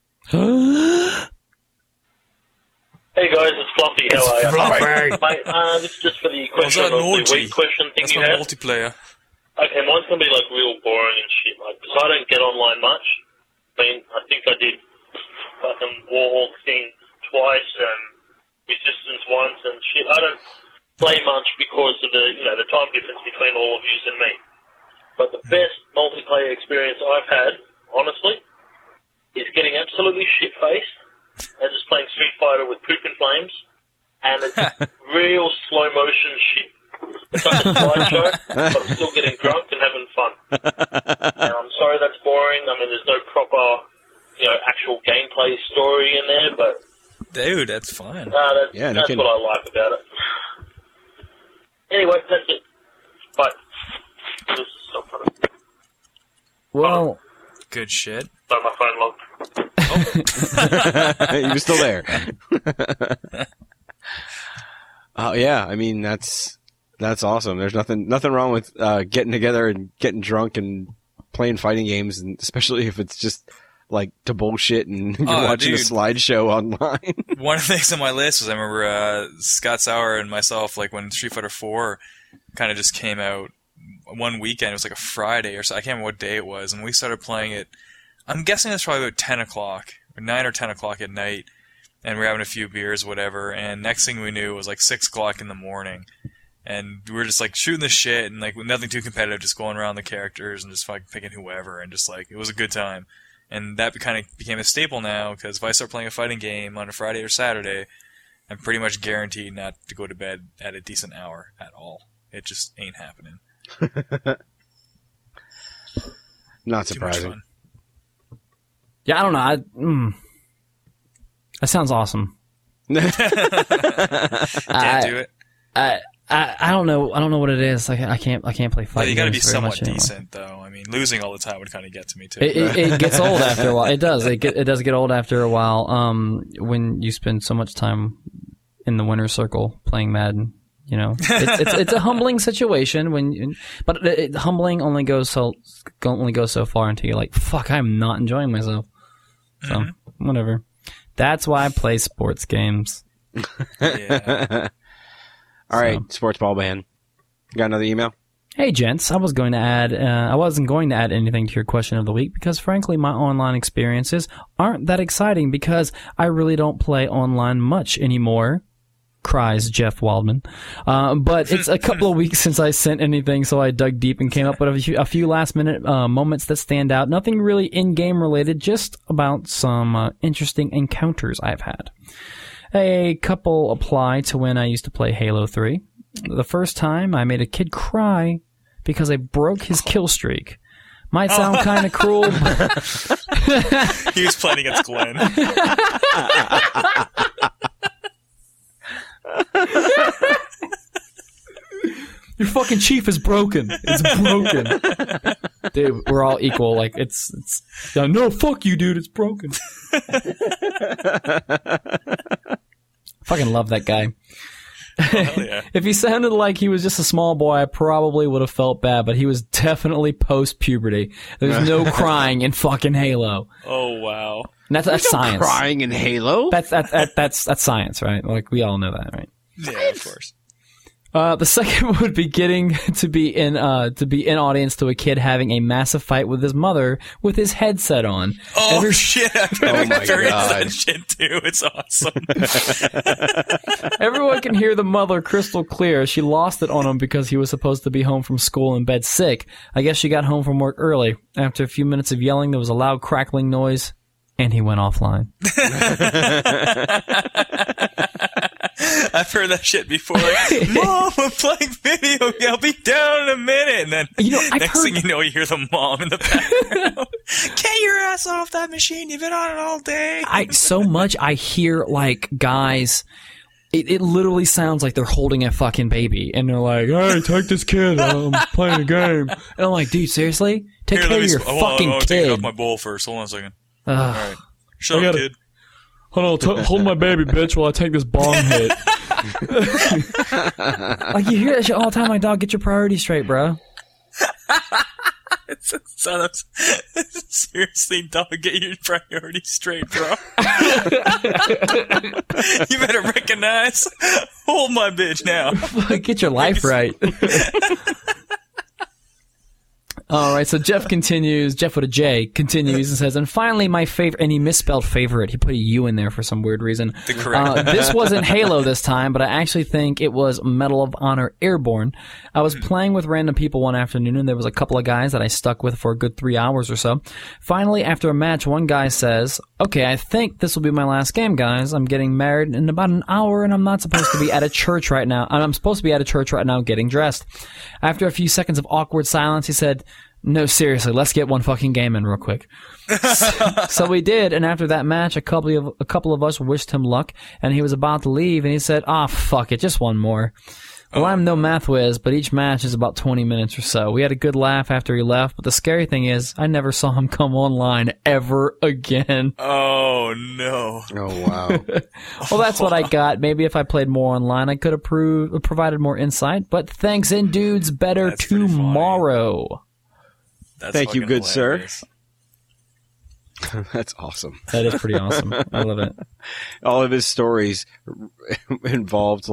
Hey guys, it's Fluffy. How are you? Fluffy. Mate, this is just for the question of the week question thing That's you my had. multiplayer. Okay, mine's gonna be like real boring and shit, like, because I don't get online much. I think I did fucking Warhawk thing twice and Resistance once and shit. I don't play much because of the time difference between all of you and me. But the best multiplayer experience I've had, honestly, is getting absolutely shit-faced and just playing Street Fighter with poop and flames, and it's real slow-motion shit. It's like a slideshow, but I'm still getting drunk and having fun. And I'm sorry that's boring. I mean, there's no proper, actual gameplay story in there, but... Dude, that's fun. That's what I like about it. Anyway, that's it. Bye. This is so funny. Well... Good shit. So my phone logged. You were still there. Yeah, I mean, that's awesome. There's nothing wrong with getting together and getting drunk and playing fighting games, and especially if it's just like to bullshit and you're watching a slideshow online. One of the things on my list was I remember Scott Sauer and myself, like when Street Fighter 4 kind of just came out one weekend. It was like a Friday or so. I can't remember what day it was, and we started playing it. I'm guessing it's probably about 10 o'clock, or 9 or 10 o'clock at night, and we're having a few beers, whatever, and next thing we knew, it was like 6 o'clock in the morning, and we were just like shooting the shit, and like nothing too competitive, just going around the characters and just fucking picking whoever, and just like, it was a good time. And that kind of became a staple now, because if I start playing a fighting game on a Friday or Saturday, I'm pretty much guaranteed not to go to bed at a decent hour at all. It just ain't happening. Not surprising. Yeah, I don't know. That sounds awesome. Can't do it. I don't know. I don't know what it is. Like I can't play fighting. Well, you got to be games somewhat very much decent, though. I mean, losing all the time would kind of get to me too. It gets old after a while. It does. It does get old after a while. When you spend so much time in the winner's circle playing Madden, it's a humbling situation but humbling only goes so far until you're like, fuck, I'm not enjoying myself. So whatever. That's why I play sports games. Yeah. All right, Sports Ball Band. Got another email? Hey, gents. I wasn't going to add anything to your question of the week because, frankly, my online experiences aren't that exciting because I really don't play online much anymore, cries Jeff Wildman. But it's a couple of weeks since I sent anything, so I dug deep and came up with a few last-minute moments that stand out. Nothing really in-game related, just about some interesting encounters I've had. A couple apply to when I used to play Halo 3. The first time, I made a kid cry because I broke his kill streak. Might sound kind of cruel, but... He was playing against Glenn. Your fucking chief is broken. It's broken. Dude, we're all equal. Like, it's no, fuck you, dude. It's broken. Fucking love that guy. Hell yeah. If he sounded like he was just a small boy, I probably would have felt bad, but he was definitely post-puberty. There's no crying in fucking Halo. Oh, wow. And that's science. Crying in Halo? That's science, right? Like, we all know that, right? Yeah, of course. The second would be getting to be in audience to a kid having a massive fight with his mother with his headset on. Oh shit! I've my experienced God. that shit too. It's awesome. Everyone can hear the mother crystal clear. She lost it on him because he was supposed to be home from school in bed sick. I guess she got home from work early. After a few minutes of yelling, there was a loud crackling noise, and he went offline. I've heard that shit before. Like, Mom, I'm playing video game. I'll be down in a minute. And then next thing you know, you hear the mom in the background. Get your ass off that machine. You've been on it all day. I hear, like, guys... It literally sounds like they're holding a fucking baby. And they're like, hey, take this kid. I'm playing a game. And I'm like, dude, seriously? Take care of your fucking kid. Take it off my bowl first. Hold on a second. All right. Shut up, kid. Hold on, hold my baby, bitch, while I take this bong hit. Like, you hear that shit all the time. Like, dog, get your priorities straight, bro. Seriously, dog, get your priorities straight, bro. You better recognize. Hold my bitch now. Get your life right. All right, so Jeff with a J, continues and says, and finally my favorite, and he misspelled favorite. He put a U in there for some weird reason. The correct. This wasn't Halo this time, but I actually think it was Medal of Honor Airborne. I was playing with random people one afternoon, and there was a couple of guys that I stuck with for a good 3 hours or so. Finally, after a match, one guy says, okay, I think this will be my last game, guys. I'm getting married in about an hour, and I'm not supposed to be at a church right now. I'm supposed to be at a church right now getting dressed. After a few seconds of awkward silence, he said, no, seriously, let's get one fucking game in real quick. So we did, and after that match, a couple of us wished him luck, and he was about to leave, and he said, fuck it, just one more. Well, I'm no math whiz, but each match is about 20 minutes or so. We had a good laugh after he left, but the scary thing is, I never saw him come online ever again. Oh, no. Oh, wow. Well, that's what I got. Maybe if I played more online, I could have provided more insight, but thanks, and dudes, better tomorrow. Thank you, good hilarious. Sir. That's awesome. That is pretty awesome. I love it. All of his stories involved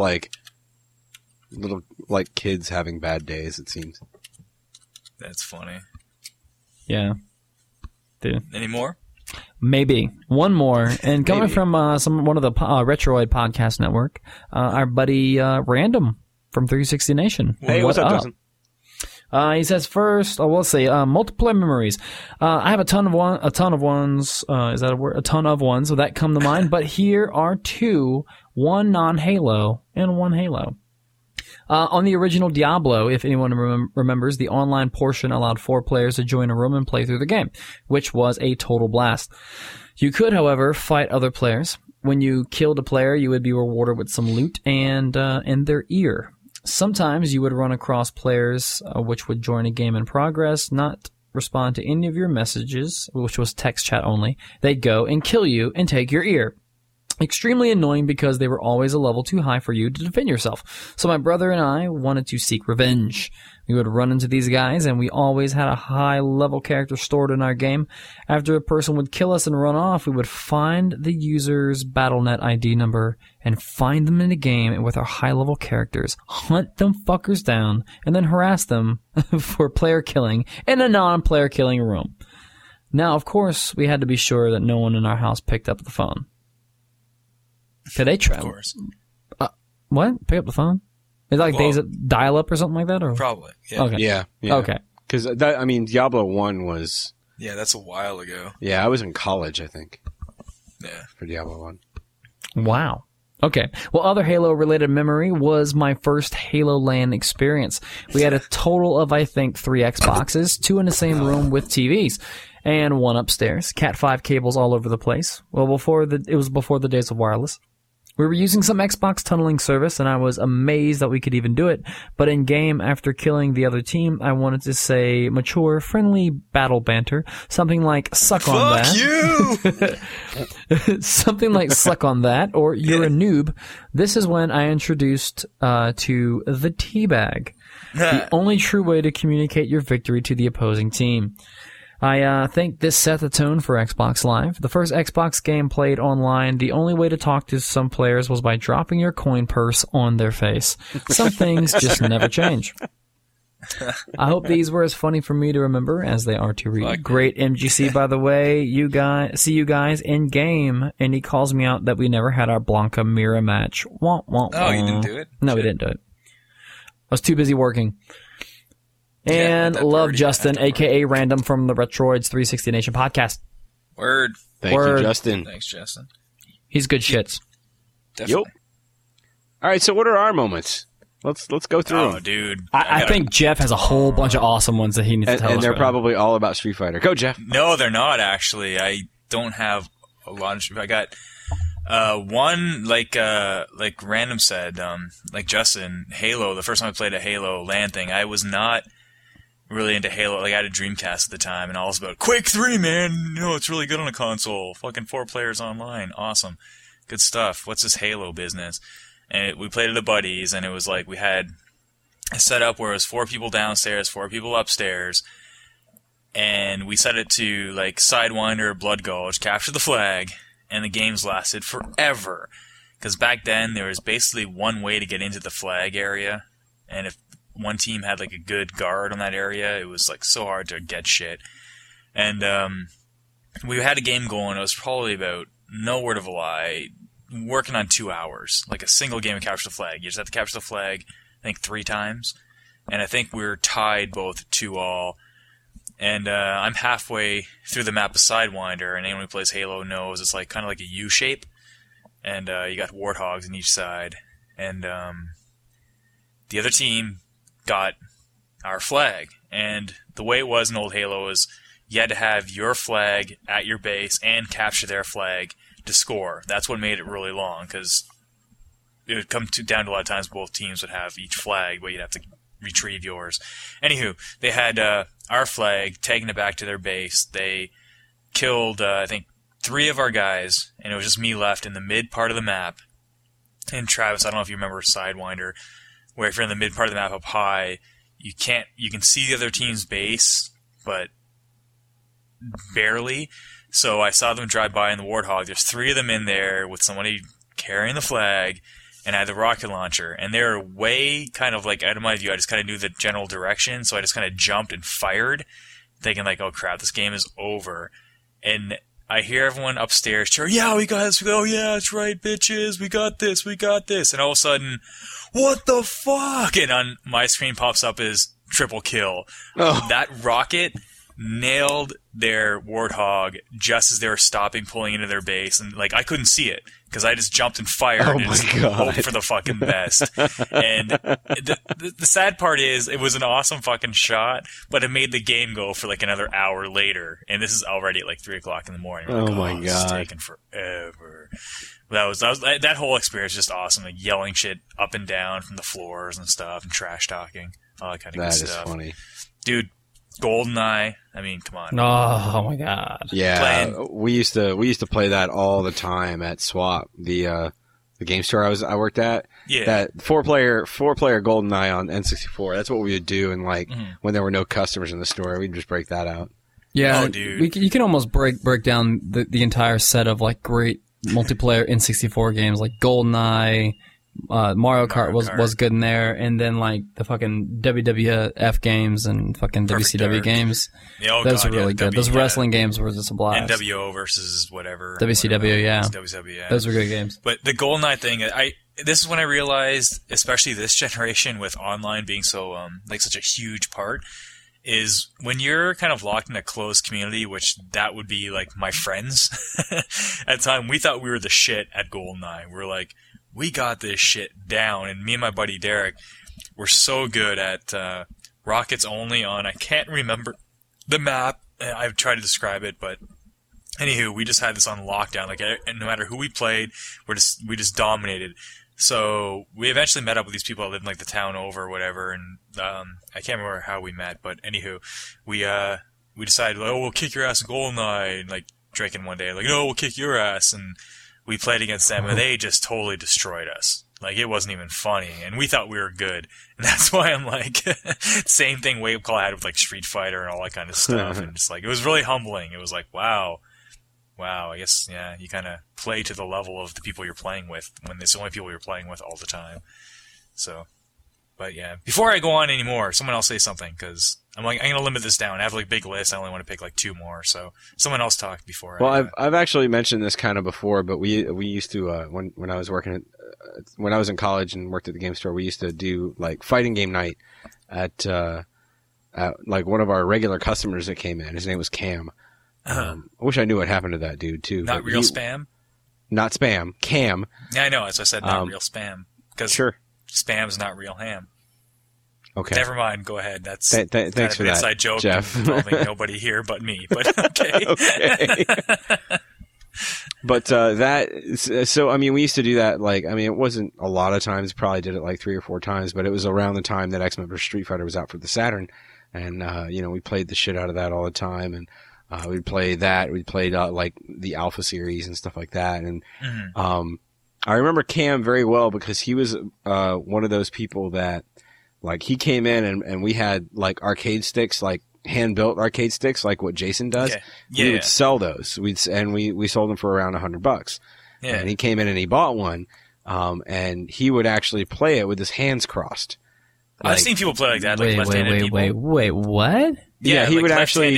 little kids having bad days, it seems. That's funny. Yeah. Dude. Any more? Maybe. One more. And coming from one of the Retroid Podcast Network, our buddy Random from 360 Nation. Hey, what's up, Justin? He says first, we'll see, multiplayer memories. I have a ton of ones. Is that a word? A ton of ones that come to mind. But here are two: one non-Halo and one Halo. On the original Diablo, if anyone remembers, the online portion allowed 4 players to join a room and play through the game, which was a total blast. You could, however, fight other players. When you killed a player, you would be rewarded with some loot and their ear. Sometimes you would run across players which would join a game in progress, not respond to any of your messages, which was text chat only. They'd go and kill you and take your ear. Extremely annoying because they were always a level too high for you to defend yourself. So my brother and I wanted to seek revenge. We would run into these guys, and we always had a high-level character stored in our game. After a person would kill us and run off, we would find the user's BattleNet ID number and find them in the game with our high-level characters, hunt them fuckers down, and then harass them for player killing in a non-player killing room. Now, of course, we had to be sure that no one in our house picked up the phone. Did they try? Of course. What? Pick up the phone? Is it like days of dial-up or something like that? Or? Probably. Yeah. Okay. Yeah. Okay. Because Diablo 1 was. Yeah, that's a while ago. Yeah, I was in college, I think. Yeah. For Diablo 1. Wow. Okay. Well, other Halo-related memory was my first Halo LAN experience. We had a total of, I think, 3 Xboxes, 2 in the same room with TVs, and 1 upstairs. Cat 5 cables all over the place. Well, it was before the days of wireless. We were using some Xbox tunneling service, and I was amazed that we could even do it. But in game, after killing the other team, I wanted to say mature, friendly battle banter. Something like, suck on that. Fuck you! Something like, suck on that, or you're a noob. This is when I introduced to the teabag. The only true way to communicate your victory to the opposing team. I think this set the tone for Xbox Live. The first Xbox game played online, the only way to talk to some players was by dropping your coin purse on their face. Some things just never change. I hope these were as funny for me to remember as they are to read. Great MGC, by the way. See you guys in game. And he calls me out that we never had our Blanca Mira match. Wah, wah, wah. Oh, you didn't do it? No, we didn't do it. I was too busy working. And love Justin, a.k.a. Random from the Retroids 360 Nation podcast. Word. Thank you, Justin. Thanks, Justin. He's good shits. Definitely. Yep. All right, so what are our moments? Let's go through them. Oh, dude. I think Jeff has a whole bunch of awesome ones that he needs to tell us. And they're about. probably all about Street Fighter. Go, Jeff. No, they're not, actually. I don't have a lot of... I got one, like Random said, like Justin, Halo. The first time I played a Halo LAN thing, I was not really into Halo. Like, I had a Dreamcast at the time, and all was about Quake 3, man. You know, it's really good on a console. Fucking 4 players online. Awesome. Good stuff. What's this Halo business? And we played it with buddies, and it was like we had a setup where it was 4 people downstairs, 4 people upstairs, and we set it to, like, Sidewinder, Blood Gulch, capture the flag, and the games lasted forever. Because back then, there was basically one way to get into the flag area, and if one team had, like, a good guard on that area, it was, like, so hard to get shit. And we had a game going. It was probably about, no word of a lie, working on 2 hours. Like a single game of Capture the Flag. You just have to capture the flag, I think, 3 times. And I think we were tied both 2-2. And I'm halfway through the map of Sidewinder, and anyone who plays Halo knows it's like kind of like a U shape. And you got warthogs on each side. And the other team got our flag. And the way it was in old Halo is you had to have your flag at your base and capture their flag to score. That's what made it really long, because it would come down to a lot of times both teams would have each flag, but you'd have to retrieve yours. Anywho, they had our flag, taking it back to their base. They killed, I think, 3 of our guys, and it was just me left in the mid part of the map. And Travis, I don't know if you remember Sidewinder, where if you're in the mid part of the map up high, you can see the other team's base, but barely. So I saw them drive by in the Warthog. There's 3 of them in there with somebody carrying the flag, and I had the rocket launcher. And they were way kind of like out of my view. I just kind of knew the general direction, so I just kind of jumped and fired, thinking like, oh crap, this game is over. And I hear everyone upstairs cheer, yeah, we got this. We go, oh yeah, that's right, bitches. We got this. We got this. And all of a sudden, what the fuck? And on my screen pops up as triple kill. Oh. That rocket nailed their Warthog just as they were stopping, pulling into their base, and like I couldn't see it because I just jumped and fired and just hoped for the fucking best. And the sad part is it was an awesome fucking shot, but it made the game go for like another hour later, and this is already at like 3:00 in the morning. Oh my god, this is taking forever. That whole experience was just awesome, like yelling shit up and down from the floors and stuff, and trash talking, all that kind of good stuff. That is funny, dude. GoldenEye, I mean, come on. Oh my god. Yeah, we used to play that all the time at Swap, the game store I worked at. Yeah. That four player GoldenEye on N64. That's what we would do, and like when there were no customers in the store, we'd just break that out. Yeah, oh, dude. You can almost break down the entire set of like great multiplayer N64 games, like GoldenEye. Mario Kart was good in there, and then like the fucking WWF games and fucking WCW games. Yeah, those were really good. Those wrestling games were just a blast. NWO versus whatever. WCW, yeah. WCW, yeah. Those were good games. But the GoldenEye thing, this is when I realized, especially this generation with online being so like such a huge part, is when you're kind of locked in a closed community, which that would be like my friends at the time. We thought we were the shit at GoldenEye. We're like, we got this shit down, and me and my buddy Derek were so good at rockets only on, I can't remember the map. I've tried to describe it, but Anywho, we just had this on lockdown. Like, and no matter who we played, we just dominated. So we eventually met up with these people that lived in like the town over or whatever, and I can't remember how we met, but anywho, we decided, oh, we'll kick your ass in GoldenEye, and like drinking one day, like, no, we'll kick your ass, and we played against them, and they just totally destroyed us. Like, it wasn't even funny, and we thought we were good, and that's why I'm like, same thing Wake Up Call had with like Street Fighter and all that kind of stuff, and just like, it was really humbling. It was like, wow, I guess, yeah, you kind of play to the level of the people you're playing with when it's the only people you're playing with all the time. So, but yeah. Before I go on anymore, someone else say something, because I'm going to limit this down. I have like a big list. I only want to pick like 2 more. So someone else talk before. Well, I've actually mentioned this kind of before, but we used to, when I was working when I was in college and worked at the game store, we used to do like fighting game night at like one of our regular customers that came in. His name was Cam. I wish I knew what happened to that dude too. Not real spam? Not spam. Cam. Yeah, I know. As I said, not real spam. Because sure. Spam's not real ham. Okay. Never mind. Go ahead. That's thanks for an that, inside joke Jeff. involving nobody here but me. But okay. Okay. But so I mean, we used to do that. Like, I mean, it wasn't a lot of times. Probably did it like 3 or 4 times. But it was around the time that X-Men vs. Street Fighter was out for the Saturn, and we played the shit out of that all the time. And we'd play that. We played like the Alpha series and stuff like that. And I remember Cam very well because he was one of those people that, like, he came in and we had like arcade sticks, like hand-built arcade sticks, like what Jason does. Okay. Yeah. We would sell those. We sold them for around $100. Yeah. And he came in and he bought one, and he would actually play it with his hands crossed. Like, I've seen people play like that, like left-handed people. Wait, what? Yeah, he like would actually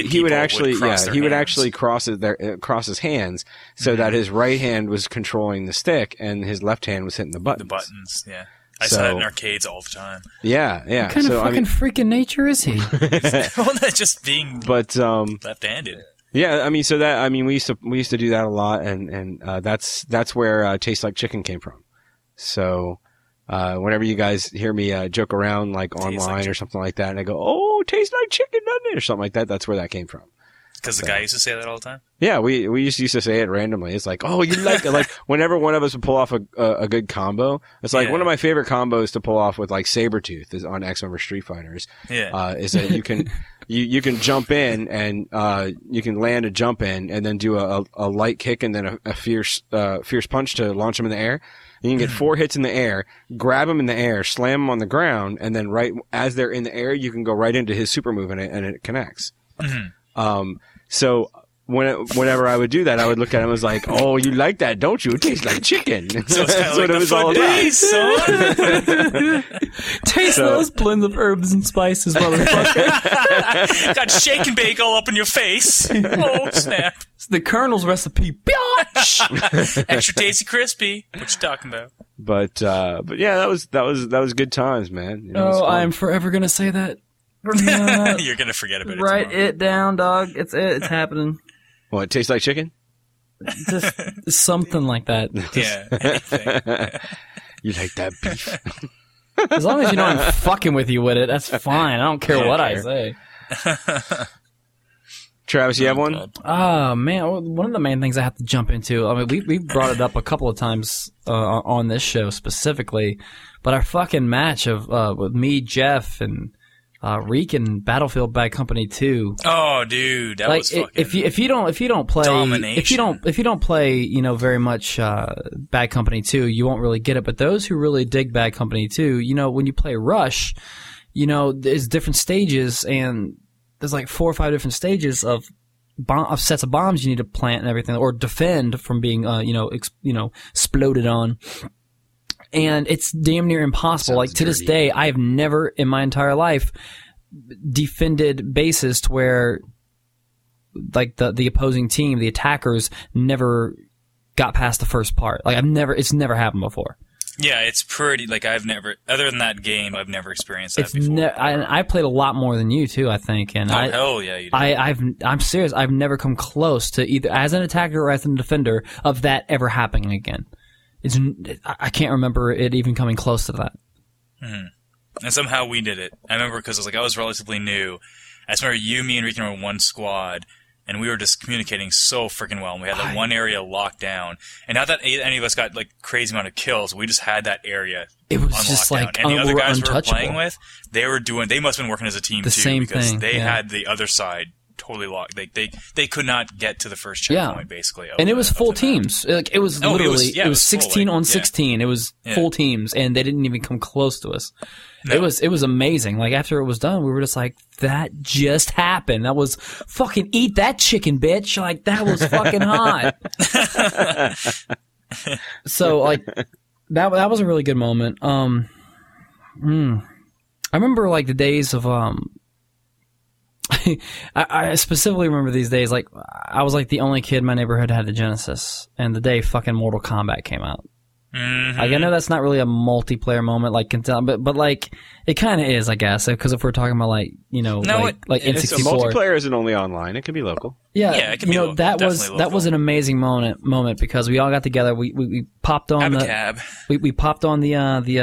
cross his hands so that his right hand was controlling the stick and his left hand was hitting the buttons. The buttons, yeah. I saw that in arcades all the time. Yeah. What kind of fucking freaking nature is he? Well, that's just being left-handed. Yeah, I mean, we used to do that a lot, and that's where Tastes Like Chicken came from. So whenever you guys hear me joke around like online or something like that, and I go, "Oh, tastes like chicken, doesn't it?" or something like that, that's where that came from. Because the guy used to say that all the time? Yeah, we used to say it randomly. It's like, oh, you like it. Like, whenever one of us would pull off a good combo, it's like one of my favorite combos to pull off with like Sabretooth is on X-Men vs. Street Fighters. Yeah. Is that you can, you can jump in and, you can land a jump in and then do a light kick and then a fierce punch to launch them in the air. You can get 4 hits in the air, grab them in the air, slam them on the ground, and then right as they're in the air, you can go right into his super move and it connects. Mm-hmm. So whenever I would do that, I would look at him and was like, "Oh, you like that, don't you? It tastes like chicken." So it's kind of like what it was all about. Taste those blends of herbs and spices, motherfucker. Got shake and bake all up in your face. Oh, snap. It's the Colonel's recipe. Extra tasty crispy. What you talking about? But yeah, that was good times, man. I am forever gonna say that. You're gonna forget about it. Write it down, dog. It's happening. What, it tastes like chicken? Just something like that. Yeah. Anything. You like that beef? As long as you know I'm fucking with you with it, that's fine. I don't care what I say. Travis, you have one? Oh, man. One of the main things I have to jump into, I mean, we brought it up a couple of times on this show specifically, but our fucking match of with me, Jeff, and Reek and Battlefield Bad Company 2. Oh, dude, that was fucking if you don't play domination. if you don't play very much Bad Company 2, you won't really get it. But those who really dig Bad Company 2, when you play Rush, there's different stages, and there's like 4 or 5 different stages of sets of bombs you need to plant and everything, or defend from being exploded on. And it's damn near impossible. Sounds like, to this day, I have never in my entire life defended bases to where, like, the opposing team, the attackers, never got past the first part. Like, it's never happened before. Yeah, it's pretty, like, other than that game, I've never experienced that before. I played a lot more than you, too, I think. And hell yeah, you did. I'm serious. I've never come close to either as an attacker or as a defender of that ever happening again. I can't remember it even coming close to that. Mm-hmm. And somehow we did it. I remember because I was relatively new. I just remember you, me, and Ricky were in one squad, and we were just communicating so freaking well. And we had that one area locked down. And not that any of us got like crazy amount of kills, we just had that area. It was just like, and the other guys we were untouchable. playing with, they must have been working as a team the too, same because thing, they had the other side totally locked. They could not get to the first checkpoint basically. And it was full teams. Like it was literally it was 16 on 16. It was full teams, and they didn't even come close to us. No. It was amazing. Like after it was done, we were just like, that just happened. That was fucking eat that chicken, bitch. Like that was fucking hot. So like that was a really good moment. I remember like the days of I specifically remember these days. Like I was like the only kid in my neighborhood had a Genesis, and the day fucking Mortal Kombat came out. Mm-hmm. Like I know that's not really a multiplayer moment, like, but like it kind of is, I guess, because if we're talking about like like N64, multiplayer isn't only online; it can be local. Yeah, it can be local. That was an amazing moment because we all got together. We popped on we popped on the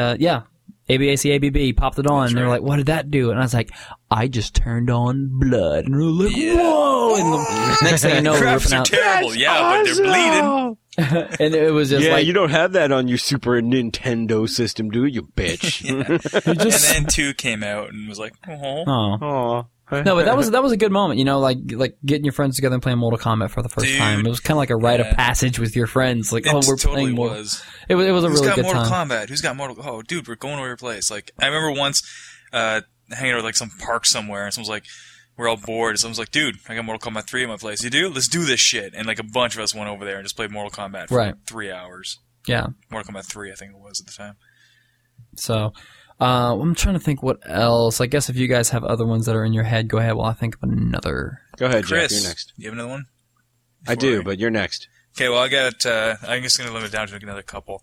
ABAC ABB, popped it on, and they were like, "What did that do?" And I was like, "I just turned on blood." And we were like, "Whoa!" And the next thing you know, we're ripping out. Terrible, but they're bleeding. And it was just like, you don't have that on your Super Nintendo system, do you, bitch? And then 2 came out and was like, oh. No, but that was a good moment, like getting your friends together and playing Mortal Kombat for the first time. It was kind of like a rite of passage with your friends. Like, we're totally playing Mortal. It was a Who's really good got Mortal time. Kombat? Who's got Mortal? Oh, dude, we're going over your place. Like, I remember once hanging out at like some park somewhere, and someone's like, we're all bored. Someone's like, dude, I got Mortal Kombat 3 at my place. You do? Let's do this shit. And like a bunch of us went over there and just played Mortal Kombat for like 3 hours. Yeah. Mortal Kombat 3, I think it was at the time. So, I'm trying to think what else. I guess if you guys have other ones that are in your head, go ahead while I think of another. Go ahead, Chris, Jeff. You're next. You have another one? I do, but you're next. Okay, well, I got, I'm just going to limit it down to another couple.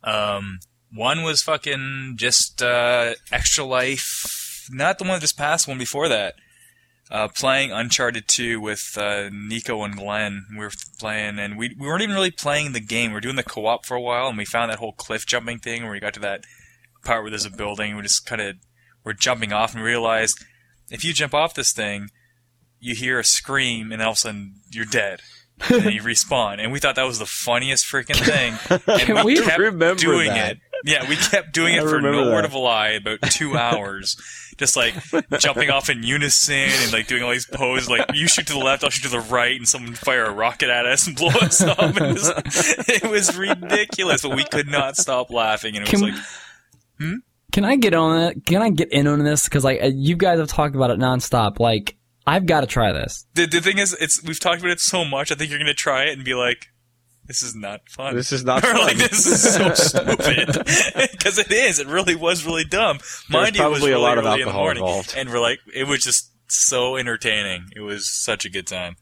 One was fucking just, Extra Life, not the one that just passed, one before that. Playing Uncharted 2 with, Nico and Glenn. We were playing, and we weren't even really playing the game. We were doing the co-op for a while, and we found that whole cliff jumping thing where we got to that part where there's a building, and we just we're jumping off and realized if you jump off this thing, you hear a scream, and all of a sudden, you're dead. And then you respawn. And we thought that was the funniest freaking thing. And we kept doing it. Yeah, we kept doing it for no word of a lie about 2 hours. Just like jumping off in unison and like doing all these poses. Like you shoot to the left, I'll shoot to the right, and someone fire a rocket at us and blow us up. And it was ridiculous, but we could not stop laughing. And it was like, Can I get on it? Can I get in on this? Because like you guys have talked about it nonstop. Like I've got to try this. The thing is, we've talked about it so much. I think you're going to try it and be like, "This is not fun. This is not fun. Or like, this is so stupid." Because it is. It really was really dumb. Mind you, it was really a lot of early alcohol in the morning, involved. and we're like, it was just so entertaining. It was such a good time.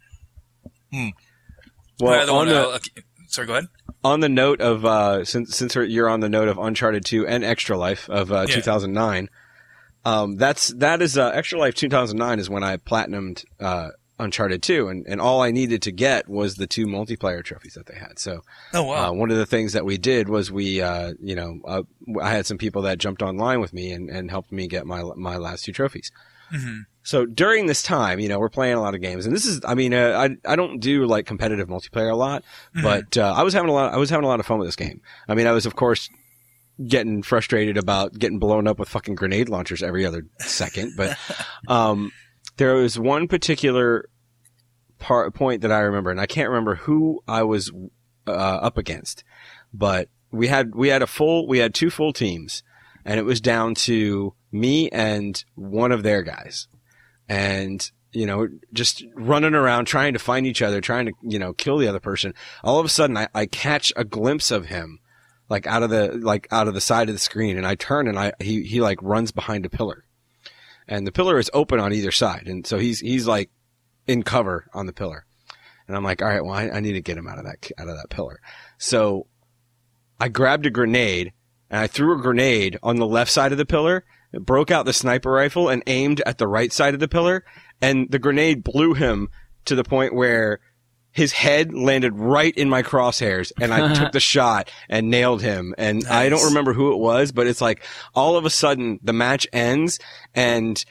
Well, sorry, go ahead. On the note of since you're on the note of Uncharted 2 and Extra Life of 2009, that is Extra Life 2009 is when I platinumed Uncharted 2, and all I needed to get was the 2 multiplayer trophies that they had. So, one of the things that we did was I had some people that jumped online with me and helped me get my last 2 trophies. Mm-hmm. So during this time, we're playing a lot of games, and this is, I don't do like competitive multiplayer a lot, but I was having a lot of fun with this game. I was of course getting frustrated about getting blown up with fucking grenade launchers every other second, but there was one particular point that I remember, and I can't remember who I was up against, but we had 2 full teams, and it was down to me and one of their guys. And, just running around trying to find each other, trying to, kill the other person. All of a sudden I catch a glimpse of him, like out of the side of the screen, and I turn and he like runs behind a pillar. And the pillar is open on either side. And so he's like in cover on the pillar. And I'm like, all right, well, I need to get him out of that pillar. So I grabbed a grenade and I threw a grenade on the left side of the pillar, broke out the sniper rifle and aimed at the right side of the pillar. And the grenade blew him to the point where his head landed right in my crosshairs, and I took the shot and nailed him. And nice. I don't remember who it was, but it's like all of a sudden the match ends and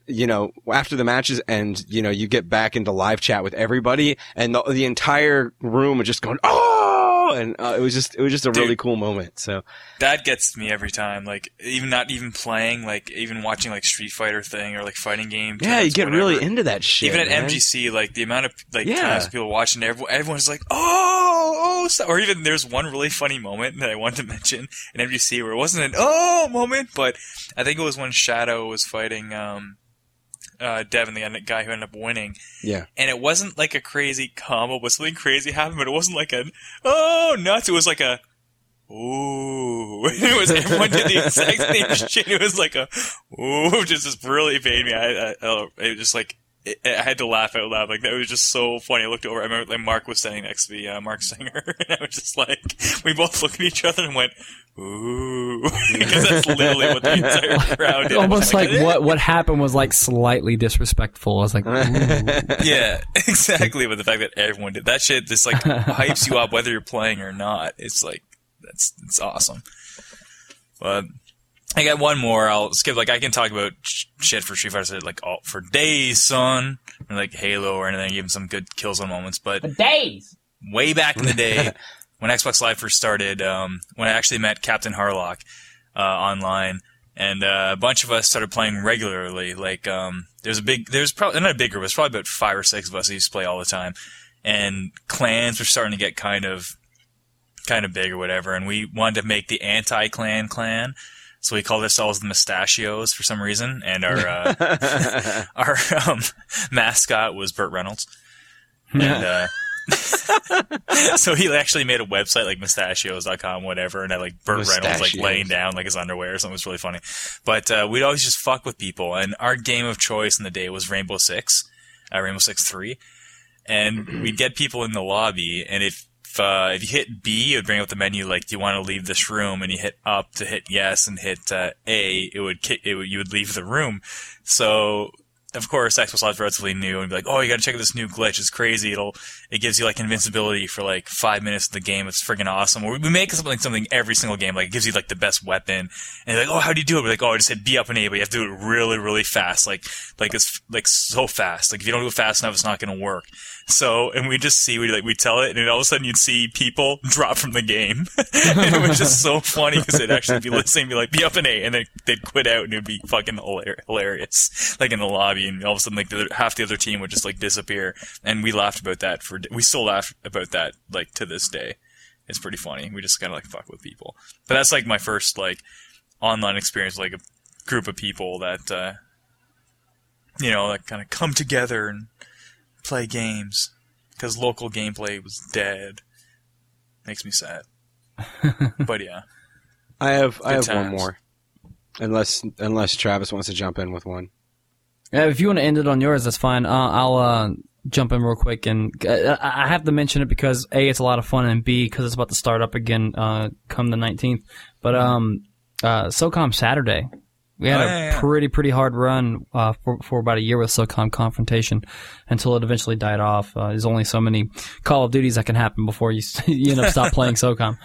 after the matches and, you get back into live chat with everybody and the entire room was just going, oh, and it was just a really cool moment. So that gets me every time. Like not even playing, like even watching like Street Fighter thing or like fighting game. Yeah, you get really into that shit. Even at MGC, like the amount of times people watching, everyone's like, oh, or even there's one really funny moment that I wanted to mention in MGC where it wasn't an oh moment, but I think it was when Shadow was fighting Devin, the guy who ended up winning. Yeah. And it wasn't like a crazy combo, but something crazy happened, but it wasn't like an, oh, nuts. It was like a, ooh. It was, everyone did the exact same shit. It was like a, ooh, just really made me, it just like, I had to laugh out loud. Like, that was just so funny. I looked over, I remember like, Mark was standing next to me, Mark Singer, and I was just like, we both looked at each other and went, ooh. Because that's literally what the entire crowd did. Almost like what happened was like slightly disrespectful. I was like, ooh. Yeah, exactly. But the fact that everyone did that shit just like hypes you up whether you're playing or not. It's like, it's awesome. But I got one more. I'll skip. Like I can talk about shit for Street Fighter like for days, son, or like Halo or anything. Give them some good Killzone moments. But for days, way back in the day when Xbox Live first started, when I actually met Captain Harlock online, and a bunch of us started playing regularly. Like there's probably not a big group. It was probably about 5 or 6 of us who used to play all the time, and clans were starting to get kind of big or whatever. And we wanted to make the anti-clan clan. So we called ourselves the Mustachios for some reason, and our mascot was Burt Reynolds. And so he actually made a website like mustachios.com, whatever, and had like Burt Reynolds like laying down like his underwear or something. It was really funny. But we'd always just fuck with people, and our game of choice in the day was Rainbow Six 3, and we'd get people in the lobby, and if you hit B, it would bring up the menu like, do you want to leave this room? And you hit up to hit yes, and hit A, you would leave the room. So, of course, Xbox Live is relatively new, and be like, oh, you gotta check out this new glitch, it's crazy, it gives you like invincibility for like 5 minutes of the game, it's friggin' awesome. Or we make something every single game, like it gives you like the best weapon, and like, oh, how do you do it? We're like, oh, I just hit B up and A, but you have to do it really, really fast, like it's like so fast, like if you don't do it fast enough, it's not gonna work. So, and we tell it, and then all of a sudden you'd see people drop from the game. And it was just so funny, because they'd actually be listening, be like, be up an A, and then they'd quit out, and it'd be fucking hilarious. Like in the lobby, and all of a sudden, like, half the other team would just, like, disappear. And we laughed about that we still laugh about that, like, to this day. It's pretty funny. We just kind of, like, fuck with people. But that's, like, my first, like, online experience, like, a group of people that, that kind of come together and play games, because local gameplay was dead. Makes me sad. But yeah, I have one more, unless Travis wants to jump in with one. Yeah, if you want to end it on yours, that's fine. I'll jump in real quick, and I have to mention it because A, it's a lot of fun, and B, because it's about to start up again come the 19th. But SOCOM Saturday. We had a pretty hard run for about a year with SOCOM Confrontation until it eventually died off. There's only so many Call of Duties that can happen before you end up stop playing SOCOM.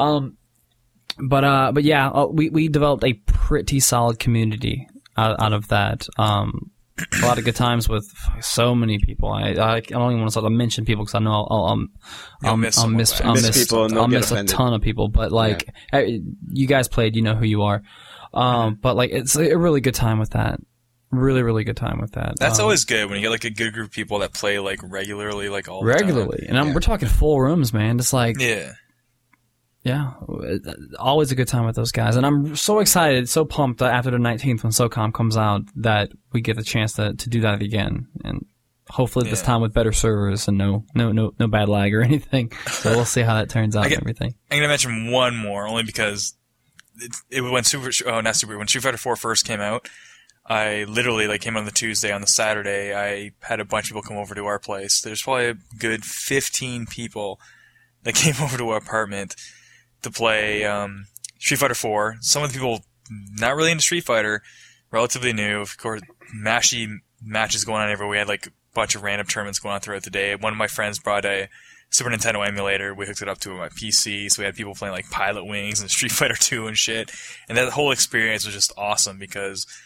But yeah, we developed a pretty solid community out of that. A lot of good times with so many people. I don't even want to start to mention people because I know I'll miss a ton of people. But like, you guys played, you know who you are. But like, it's a really good time with that. Really, really good time with that. That's always good when you get like a good group of people that play like regularly, like all the time. And we're talking full rooms, man. Just like, yeah, always a good time with those guys. And I'm so excited, so pumped that after the 19th when SOCOM comes out that we get the chance to do that again. And hopefully this time with better servers and no bad lag or anything. So we'll see how that turns out and everything. I'm going to mention one more only because when Street Fighter 4 first came out, I literally came on the Tuesday. On the Saturday, I had a bunch of people come over to our place. There's probably a good 15 people that came over to our apartment to play Street Fighter 4. Some of the people not really into Street Fighter, relatively new. Of course, mashy matches going on everywhere. We had like a bunch of random tournaments going on throughout the day. One of my friends brought a Super Nintendo emulator. We hooked it up to my PC, so we had people playing like Pilot Wings and Street Fighter 2 and shit. And that whole experience was just awesome because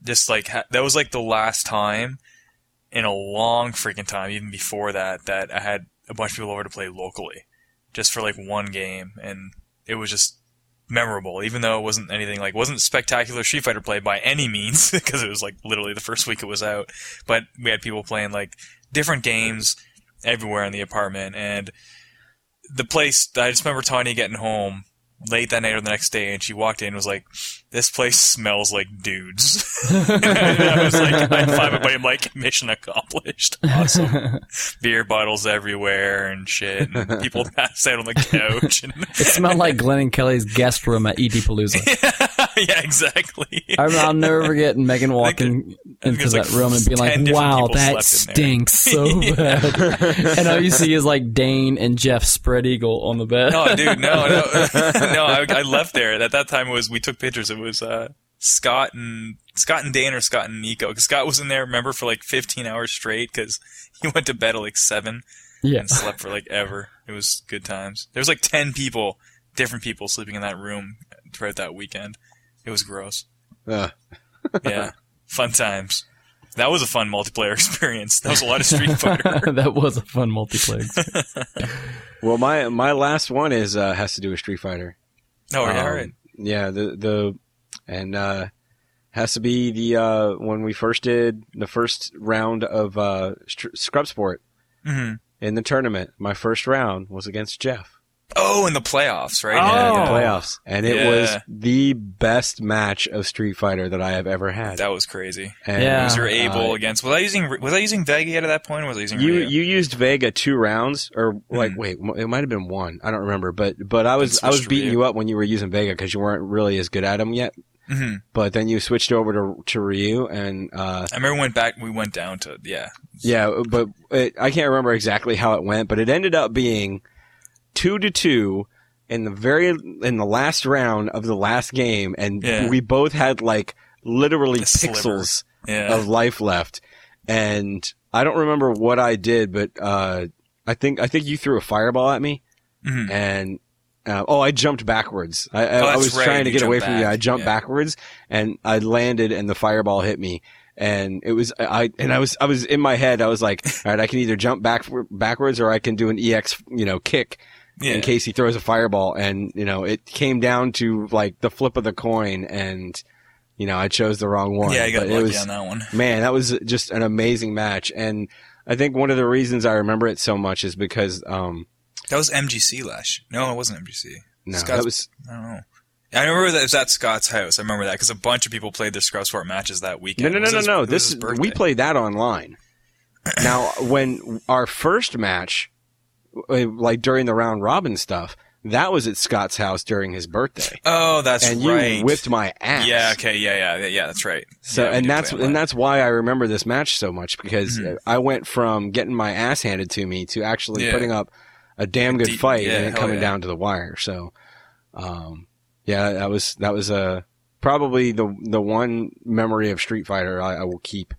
just like that was like the last time in a long freaking time, even before that I had a bunch of people over to play locally, just for like one game, and it was just memorable, even though it wasn't anything like, wasn't spectacular Street Fighter play by any means, because it was like literally the first week it was out, but we had people playing like different games everywhere in the apartment, and the place, I just remember Tanya getting home late that night or the next day, and she walked in and was like, "This place smells like dudes." And I was like, I'd find everybody, I'm like, mission accomplished. Awesome. Beer bottles everywhere and shit, and people passed out on the couch. And it smelled like Glenn and Kelly's guest room at ED Palooza. Yeah, exactly. I'll never forget Megan walking into that room and being like, "Wow, that stinks so bad." And all you see is like Dane and Jeff spread eagle on the bed. No, dude, no. No, I left there. At that time, we took pictures. It was Scott and Dane, or Scott and Nico. Because Scott was in there, remember, for like 15 hours straight, because he went to bed at like 7 and slept for like ever. It was good times. There was like 10 people, different people, sleeping in that room throughout that weekend. It was gross. Yeah, fun times. That was a fun multiplayer experience. That was a lot of Street Fighter. That was a fun multiplayer experience. Well, my last one is has to do with Street Fighter. Oh, yeah, all right. Yeah, has to be the when we first did the first round of Scrub Sport in the tournament. My first round was against Jeff. Oh, in the playoffs, right? Yeah, the playoffs. And it was the best match of Street Fighter that I have ever had. That was crazy. And was your Abel against... Was I using Vega yet at that point, or was I using You Ryu? You used Vega 2 rounds, or wait, it might have been 1. I don't remember. But I was beating you up when you were using Vega because you weren't really as good at him yet. Mm-hmm. But then you switched over to Ryu, and I remember we went down to... Yeah, but I can't remember exactly how it went, but it ended up being 2-2 in the last round of the last game, and we both had like literally pixels of life left. And I don't remember what I did, but I think you threw a fireball at me, and I jumped backwards. I was trying to get away from you. I jumped backwards, and I landed, and the fireball hit me. And it was I was in my head. I was like, all right, I can either jump backwards, or I can do an EX kick. In case he throws a fireball, and it came down to like the flip of the coin, and I chose the wrong one. Yeah, you got lucky on that one. Man, that was just an amazing match, and I think one of the reasons I remember it so much is because that was MGC last. No, it wasn't MGC. No, that was. I don't know. I remember that it was at Scott's house. I remember that because a bunch of people played their Scrub Sport matches that weekend. No. We played that online. Now, when our first match, like during the round robin stuff, that was at Scott's house during his birthday. Oh, that's right. And you whipped my ass. Yeah. Okay. Yeah. That's right. So, and that's why I remember this match so much, because I went from getting my ass handed to me to actually putting up a damn good fight and then coming down to the wire. So, that was probably the one memory of Street Fighter I will keep.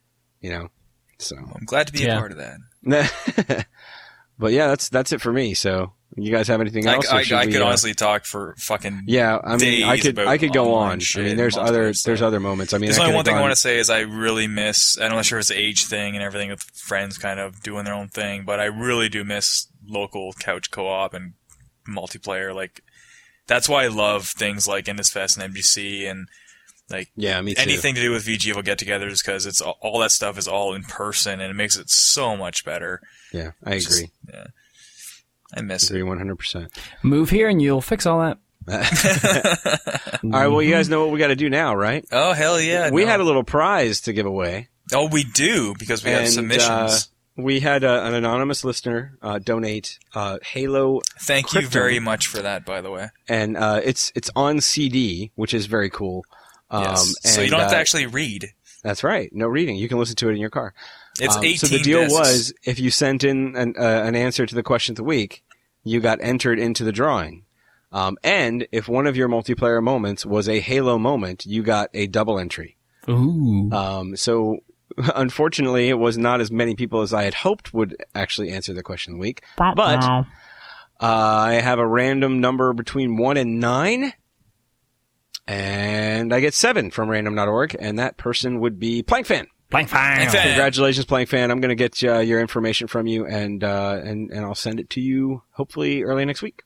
So I'm glad to be a part of that. But yeah, that's it for me. So, you guys have anything else? I could honestly talk for fucking days. I could go on. I mean, there's other moments. I mean, there's only one thing I want to say is I really miss. I'm not sure if it's an age thing and everything with friends kind of doing their own thing, but I really do miss local couch co-op and multiplayer. Like, that's why I love things like Indus Fest and MGC and me too. Anything to do with VG get-togethers, because it's all that stuff is all in person, and it makes it so much better. Yeah, I agree. I miss it. 100%. Move here and you'll fix all that. All right, well, you guys know what we got to do now, right? Oh, hell yeah. We had a little prize to give away. Oh, we do, because we have submissions. We had an anonymous listener donate Halo. Thank Krypton. You very much for that, by the way. And it's on CD, which is very cool. Yes. So you don't have to actually read. That's right. No reading. You can listen to it in your car. It's 18 So the deal discs. was, if you sent in an answer to the question of the week, you got entered into the drawing. And if one of your multiplayer moments was a Halo moment, you got a double entry. Ooh. So unfortunately, it was not as many people as I had hoped would actually answer the question of the week. But I have a random number between 1 and 9. And I get 7 from random.org, and that person would be Plankfan. Plankfan. Congratulations, Plankfan. I'm going to get your information from you, and I'll send it to you hopefully early next week.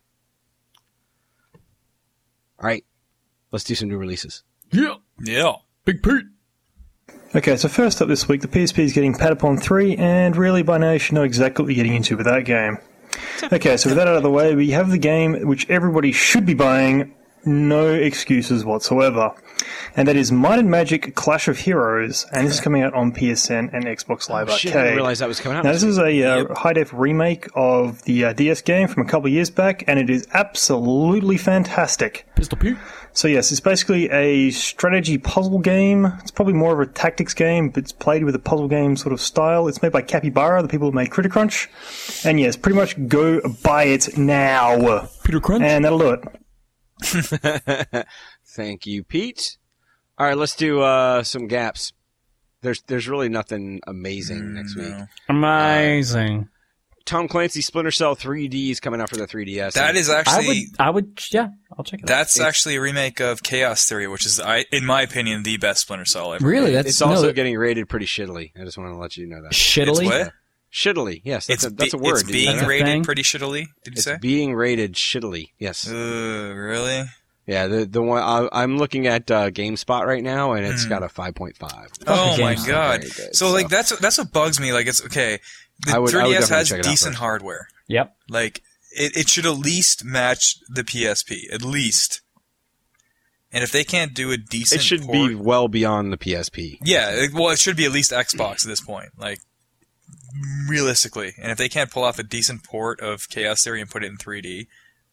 All right. Let's do some new releases. Yeah. Big Pete. Okay, so first up this week, the PSP is getting Patapon 3, and really by now you should know exactly what you're getting into with that game. Okay, so with that out of the way, we have the game which everybody should be buying, no excuses whatsoever. And that is Might and Magic Clash of Heroes, and this is coming out on PSN and Xbox Live Arcade. Shit, I didn't realize that was coming out. Now, this is a high-def remake of the DS game from a couple of years back, and it is absolutely fantastic. Pistol Pete. So yes, it's basically a strategy puzzle game. It's probably more of a tactics game, but it's played with a puzzle game sort of style. It's made by Capybara, the people who made Critter Crunch. And yes, pretty much go buy it now. Peter Crunch. And that'll do it. Thank you, Pete. All right, let's do some gaps. There's really nothing amazing next week. Amazing. Tom Clancy's Splinter Cell 3D is coming out for the 3DS. That is actually... I would, I'll check it out. That's actually a remake of Chaos Theory, which is, in my opinion, the best Splinter Cell ever. Really? It's also getting rated pretty shittily. I just want to let you know that. Shittily? It's what? Shittily, yes. That's a word. It's being rated pretty shittily, did you say? It's being rated shittily, yes. Really? Yeah, the one I'm looking at GameSpot right now, and it's got a 5.5. Oh my god! So like that's what bugs me. Like it's okay. The 3DS has decent hardware. Yep. Like it should at least match the PSP, at least. And if they can't do a decent, it should be well beyond the PSP. Yeah, well, it should be at least Xbox at this point. Like realistically, and if they can't pull off a decent port of Chaos Theory and put it in 3D,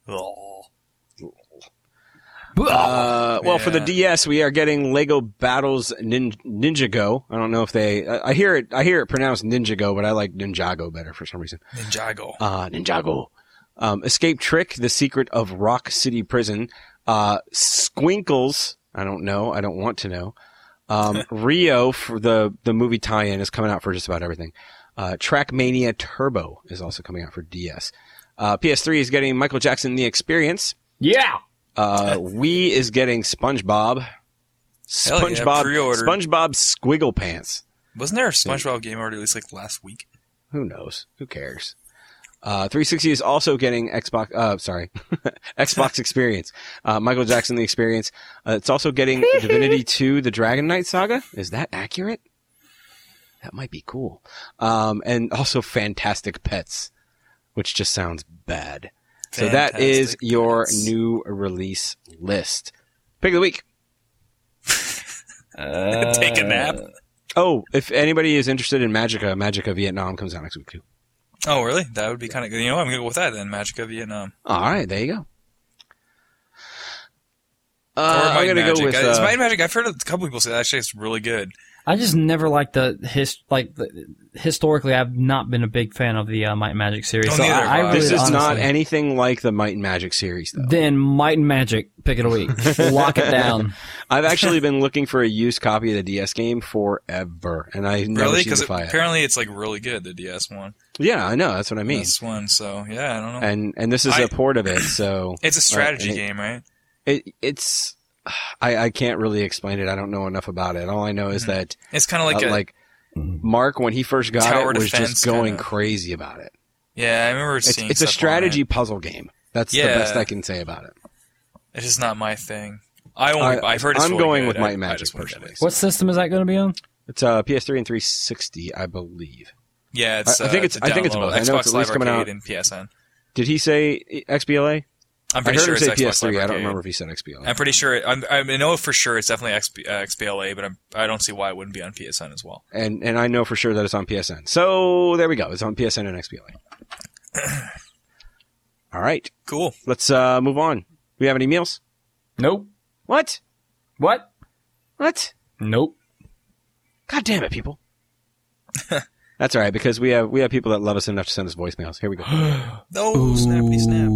well, for the DS, we are getting Lego Battles Ninjago. I don't know if they. I hear it pronounced Ninjago, but I like Ninjago better for some reason. Ninjago. Escape Trick: The Secret of Rock City Prison. Squinkles. I don't know. I don't want to know. Rio for the movie tie-in is coming out for just about everything. Trackmania Turbo is also coming out for DS. PS3 is getting Michael Jackson: The Experience. Yeah. Wii is getting SpongeBob Squiggle Pants. Wasn't there a SpongeBob game already released like last week? Who knows? Who cares? 360 is also getting Xbox Experience. Michael Jackson: The Experience. It's also getting Divinity 2: The Dragon Knight Saga. Is that accurate? That might be cool. And also Fantastic Pets, which just sounds bad. So that is your new release list. Pick of the week. Take a nap. Oh, if anybody is interested in Magica Vietnam comes out next week too. Oh, really? That would be kind of good. You know what? I'm going to go with that then, Magica Vietnam. All right, there you go. I'm going to go with... Might and Magic. I've heard a couple people say that actually it's really good. I just never liked historically, I've not been a big fan of the Might and Magic series. So this is not anything like the Might and Magic series, though. Then Might and Magic, pick it a week. Lock it down. I've actually been looking for a used copy of the DS game forever, and I never seen it. Apparently it's like really good, the DS one. Yeah, I know. That's what I mean. This one, so yeah, I don't know. And this is a port of it, so it's a strategy game, right? It's. I can't really explain it. I don't know enough about it. All I know is that it's kind of like Mark, when he first got it, was just going crazy about it. Yeah, I remember seeing it's a strategy puzzle game. That's the best I can say about it. It's just not my thing. I've heard it's I'm really going good. with Might and Magic personally. What system is that going to be on? It's PS3 and 360, I believe. Yeah, I think it's both. I know it's at least coming out in PSN. Did he say XBLA? I'm pretty sure it's PS3. I don't remember if he said XBLA. I'm pretty sure. I know for sure it's definitely XBLA, but I don't see why it wouldn't be on PSN as well. And I know for sure that it's on PSN. So there we go. It's on PSN and XBLA. All right. Cool. Let's move on. We have any meals? Nope. What? What? Nope. God damn it, people. That's all right, because we have people that love us enough to send us voicemails. Here we go. No, snappy snap.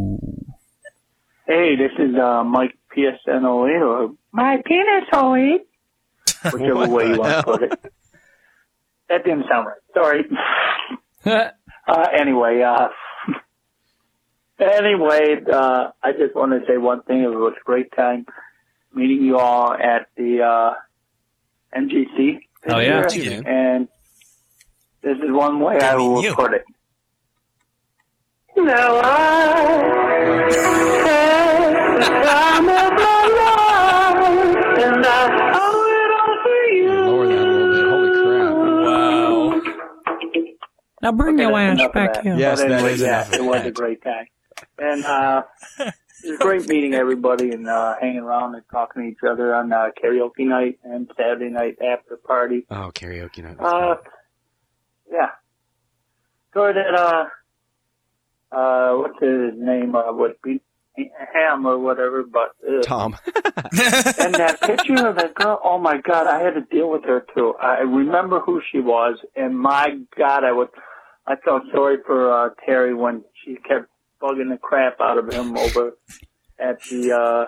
Hey, this is Mike PSNOE or my penisoid, whichever way you want to put it. That didn't sound right. Sorry. Anyway, I just want to say one thing. It was a great time meeting you all at the MGC. Oh, yeah. And this is one way I will put it. Now I'm of my life, and I owe it all for you. Lower that a little bit. Holy crap. Wow. Now bring your ass back here. Yes, But that anyway, is yeah, enough of it was that. a great time. And it was great meeting everybody and hanging around and talking to each other on karaoke night and Saturday night after party. Oh, karaoke night. Yeah. So that, what's his name? Would be Ham or whatever, but Tom. and that picture of that girl, oh my God, I had to deal with her too. I remember who she was, and my God, I felt sorry for Terry when she kept bugging the crap out of him over at the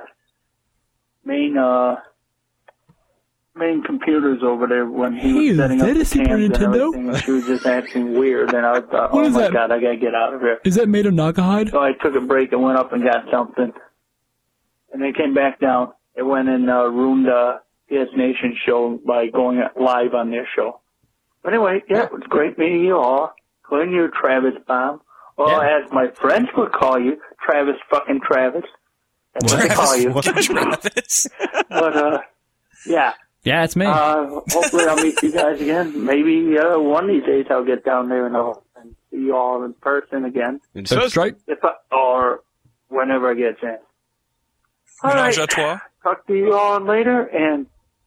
main computers over there when he was setting up the cams and everything, and she was just acting weird, and I thought, oh my God, I gotta get out of here. Is that made of Nakahide? So I took a break and went up and got something, and then came back down. It went and ruined the PS Nation show by going live on their show. But anyway, yeah, it was great meeting you all, including you, Travis Baum. Or as my friends would call you, Travis fucking Travis. That's what they call you. Travis. But, yeah. Yeah, it's me. Hopefully I'll meet you guys again. Maybe one of these days I'll get down there and see you all in person again. That's right. Or whenever I get a chance. All right. Talk to you all later, and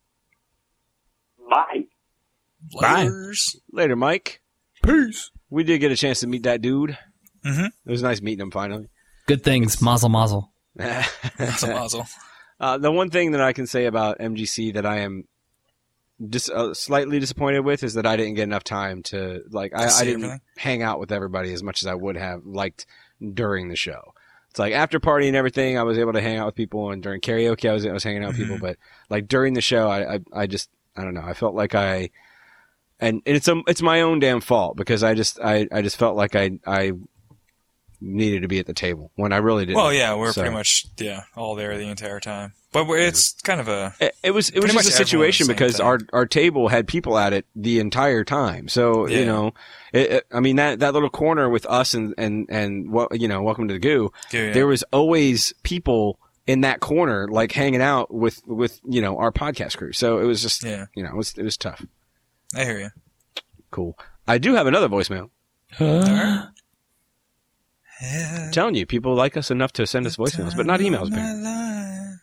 bye. Bye. Later, Mike. Peace. We did get a chance to meet that dude. Mm-hmm. It was nice meeting him finally. Good things. Mazel mazel. Mazel. The one thing that I can say about MGC that I am slightly disappointed with is that I didn't get enough time to I didn't hang out with everybody as much as I would have liked during the show. It's like after party and everything, I was able to hang out with people, and during karaoke, I was hanging out with people. But like during the show, I just I don't know. I felt like and it's my own damn fault because I just felt like I needed to be at the table when I really didn't. Well, yeah, we're pretty much all there the entire time. But it's kind of it was just a situation because our table had people at it the entire time. So you know, I mean that little corner with us and what Welcome to the Goo. There was always people in that corner like hanging out with our podcast crew. So it was just it was tough. I hear you. Cool. I do have another voicemail. I'm telling you, people like us enough to send us voicemails, but not emails, man.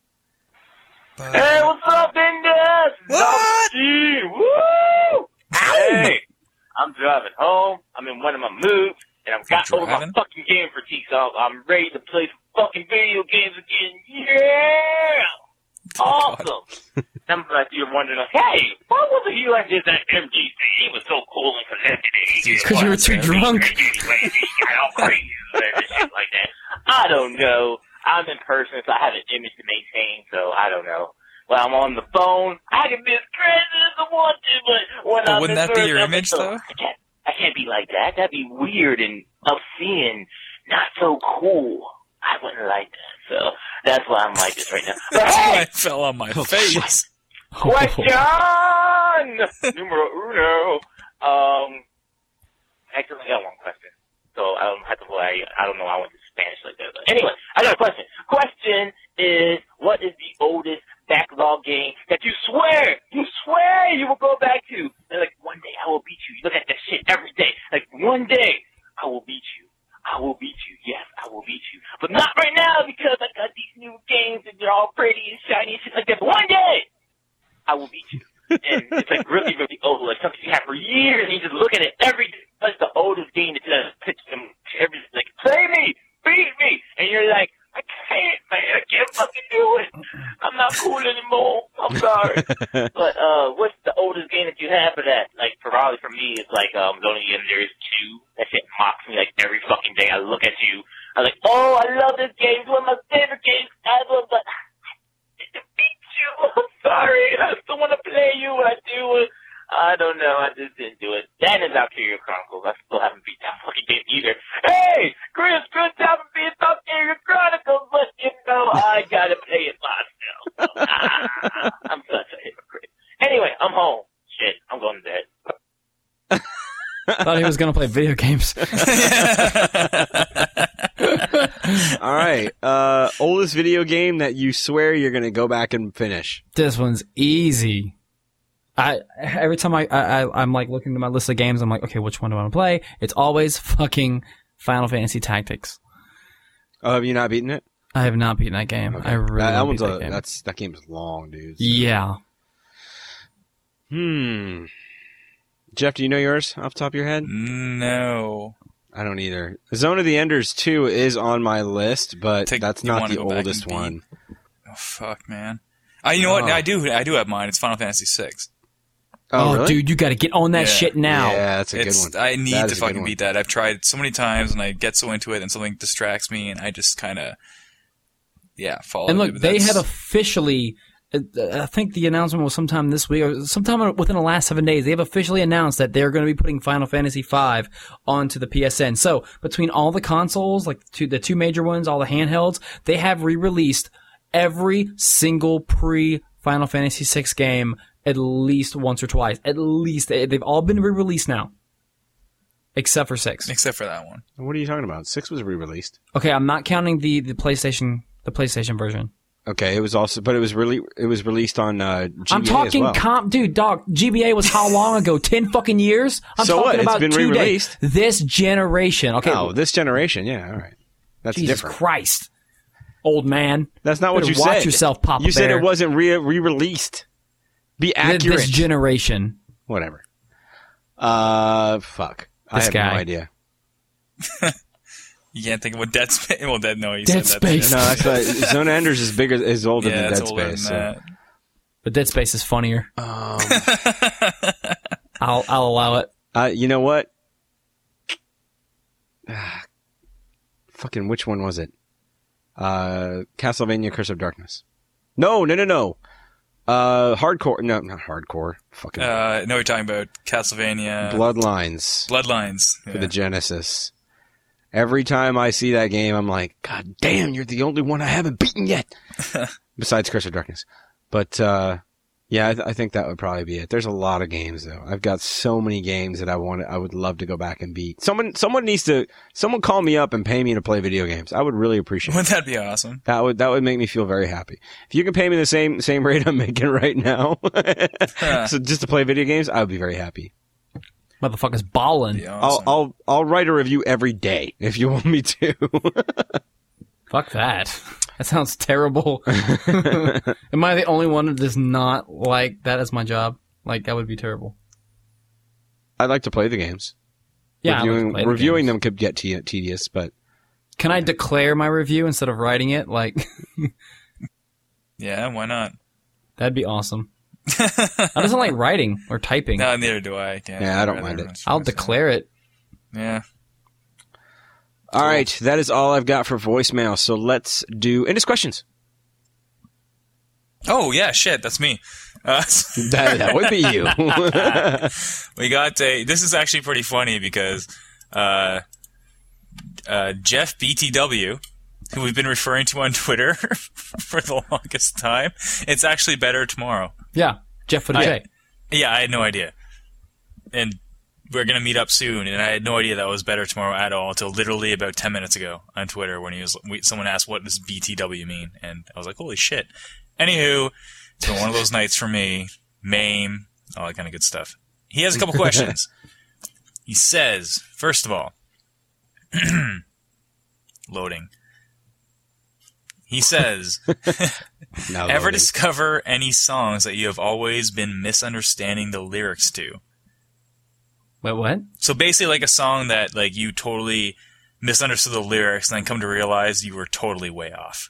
Hey, what's up, Bingus? What? Woo! Hey, I'm driving home. I'm in one of my moods, and I've got over my fucking game fatigue, so I'm ready to play some fucking video games again. Yeah! Awesome! Sometimes you're wondering, hey, why wasn't you like this at MGC? He was so cool and collected. Because you were too drunk. He got all crazy and shit like that. I don't know. I'm in person, so I have an image to maintain, so I don't know. When I'm on the phone, I can be as crazy as I want to, but when I'm wouldn't that be your image, though? I can't be like that. That'd be weird and obscene, not so cool. I wouldn't like that, so that's why I'm like this right now. But hey! I fell on my face. Question numero uno. Actually, I got one question. So I don't have to worry. I don't know. I went to Spanish like that. But anyway, I got a question. Question is, what is the oldest backlog game that you swear you will go back to? And like, one day I will beat you. You look at that shit every day. Like, one day I will beat you. I will beat you. Yes, I will beat you. But not right now because I got these new games and they're all pretty and shiny and shit like that. But one day I will beat you. And it's like really, really old. Like something you have for years and you just look at it every day. That's the oldest game that you pitch them every like, play me, beat me. And you're like, I can't, man. I can't fucking do it. I'm not cool anymore. I'm sorry. But what's the oldest game that you have for that? Like, probably for me, it's like Zonny and there is 2. That shit mocks me like every fucking day. I look at you. I'm like, oh, I love this game. It's one of my favorite games ever. But I didn't beat you. I'm sorry. I still want to play you. I do. I don't know. I just didn't do it. That is Valkyria Chronicles. I still haven't beat that fucking game either. Hey, Chris, good job of being Valkyria Chronicles, but you know, I gotta play it myself. Anyway, I'm home. Shit, I'm going to bed. Thought he was going to play video games. All right. Oldest video game that you swear you're going to go back and finish. This one's easy. Every time I'm like looking at my list of games, I'm like, okay, which one do I want to play? It's always fucking Final Fantasy Tactics. Oh, have you not beaten it? I have not beaten that game. Okay. I really that game. That game is long, dude. So. Yeah. Jeff, do you know yours off the top of your head? No. I don't either. Zone of the Enders 2 is on my list, but that's not the oldest one. Oh, fuck, man. You know what? I do have mine. It's Final Fantasy 6. Oh, really? Dude, you got to get on that shit now. Yeah, that's a good one. I need to fucking beat that. I've tried so many times, and I get so into it, and something distracts me, and I just kind of, fall. And look, they have officially, I think the announcement was sometime this week, or sometime within the last 7 days, they have officially announced that they're going to be putting Final Fantasy V onto the PSN. So, between all the consoles, like the two major ones, all the handhelds, they have re-released every single pre-Final Fantasy VI game at least once or twice. At least. They've all been re-released now. Except for 6. Except for that one. What are you talking about? 6 was re-released. Okay, I'm not counting the PlayStation version. Okay, it was released on GBA I'm talking as well. dude, dog. GBA was how long ago? 10 fucking years? I'm so talking what? about It's been re-released. This generation. Okay. Oh, this generation. Yeah, all right. That's Jesus different. Christ, old man. That's not what you said. Watch yourself, Papa You said Bear. it wasn't re-released. Be accurate. This generation. Whatever. Fuck. I have guy. no idea. You can't think of what Dead Space. Well, you Dead said Space. No, that's not, Zone of Enders is older than Dead Space. Than But Dead Space is funnier. I'll allow it. You know what? Fucking which one was it? Castlevania Curse of Darkness. No. Hardcore. No, not hardcore. Fucking. No, you're talking about Castlevania. Bloodlines. For the Genesis. Every time I see that game, I'm like, God damn, you're the only one I haven't beaten yet. Besides Curse of Darkness. But, I think that would probably be it. There's a lot of games though. I've got so many games that I would love to go back and beat. Someone call me up and pay me to play video games. I would really appreciate it. Wouldn't that be awesome? That would make me feel very happy. If you can pay me the same rate I'm making right now, so just to play video games, I would be very happy. Motherfucker's balling. Awesome. I'll write a review every day if you want me to. Fuck that. That sounds terrible. Am I the only one that does not like that as my job? Like, that would be terrible. I like to play the games. Yeah, reviewing them could get tedious, but... Can I declare my review instead of writing it? Like... Yeah, why not? That'd be awesome. I doesn't like writing or typing. No, neither do I. Yeah, I don't mind it. I'll declare it. Yeah. All right, that is all I've got for voicemail. So let's do Endless Questions. Oh yeah, shit, that's me. That would be you. We got this is actually pretty funny because Jeff BTW, who we've been referring to on Twitter for the longest time, it's actually better tomorrow. Yeah, Jeff with a J. Yeah, I had no idea. And we're going to meet up soon, and I had no idea that was better tomorrow at all until literally about 10 minutes ago on Twitter when someone asked, what does BTW mean? And I was like, holy shit. Anywho, it's been one of those nights for me. MAME, all that kind of good stuff. He has a couple questions. He says, first of all, loading. He says, ever discover any songs that you have always been misunderstanding the lyrics to? Wait, what? So basically like a song that like you totally misunderstood the lyrics and then come to realize you were totally way off.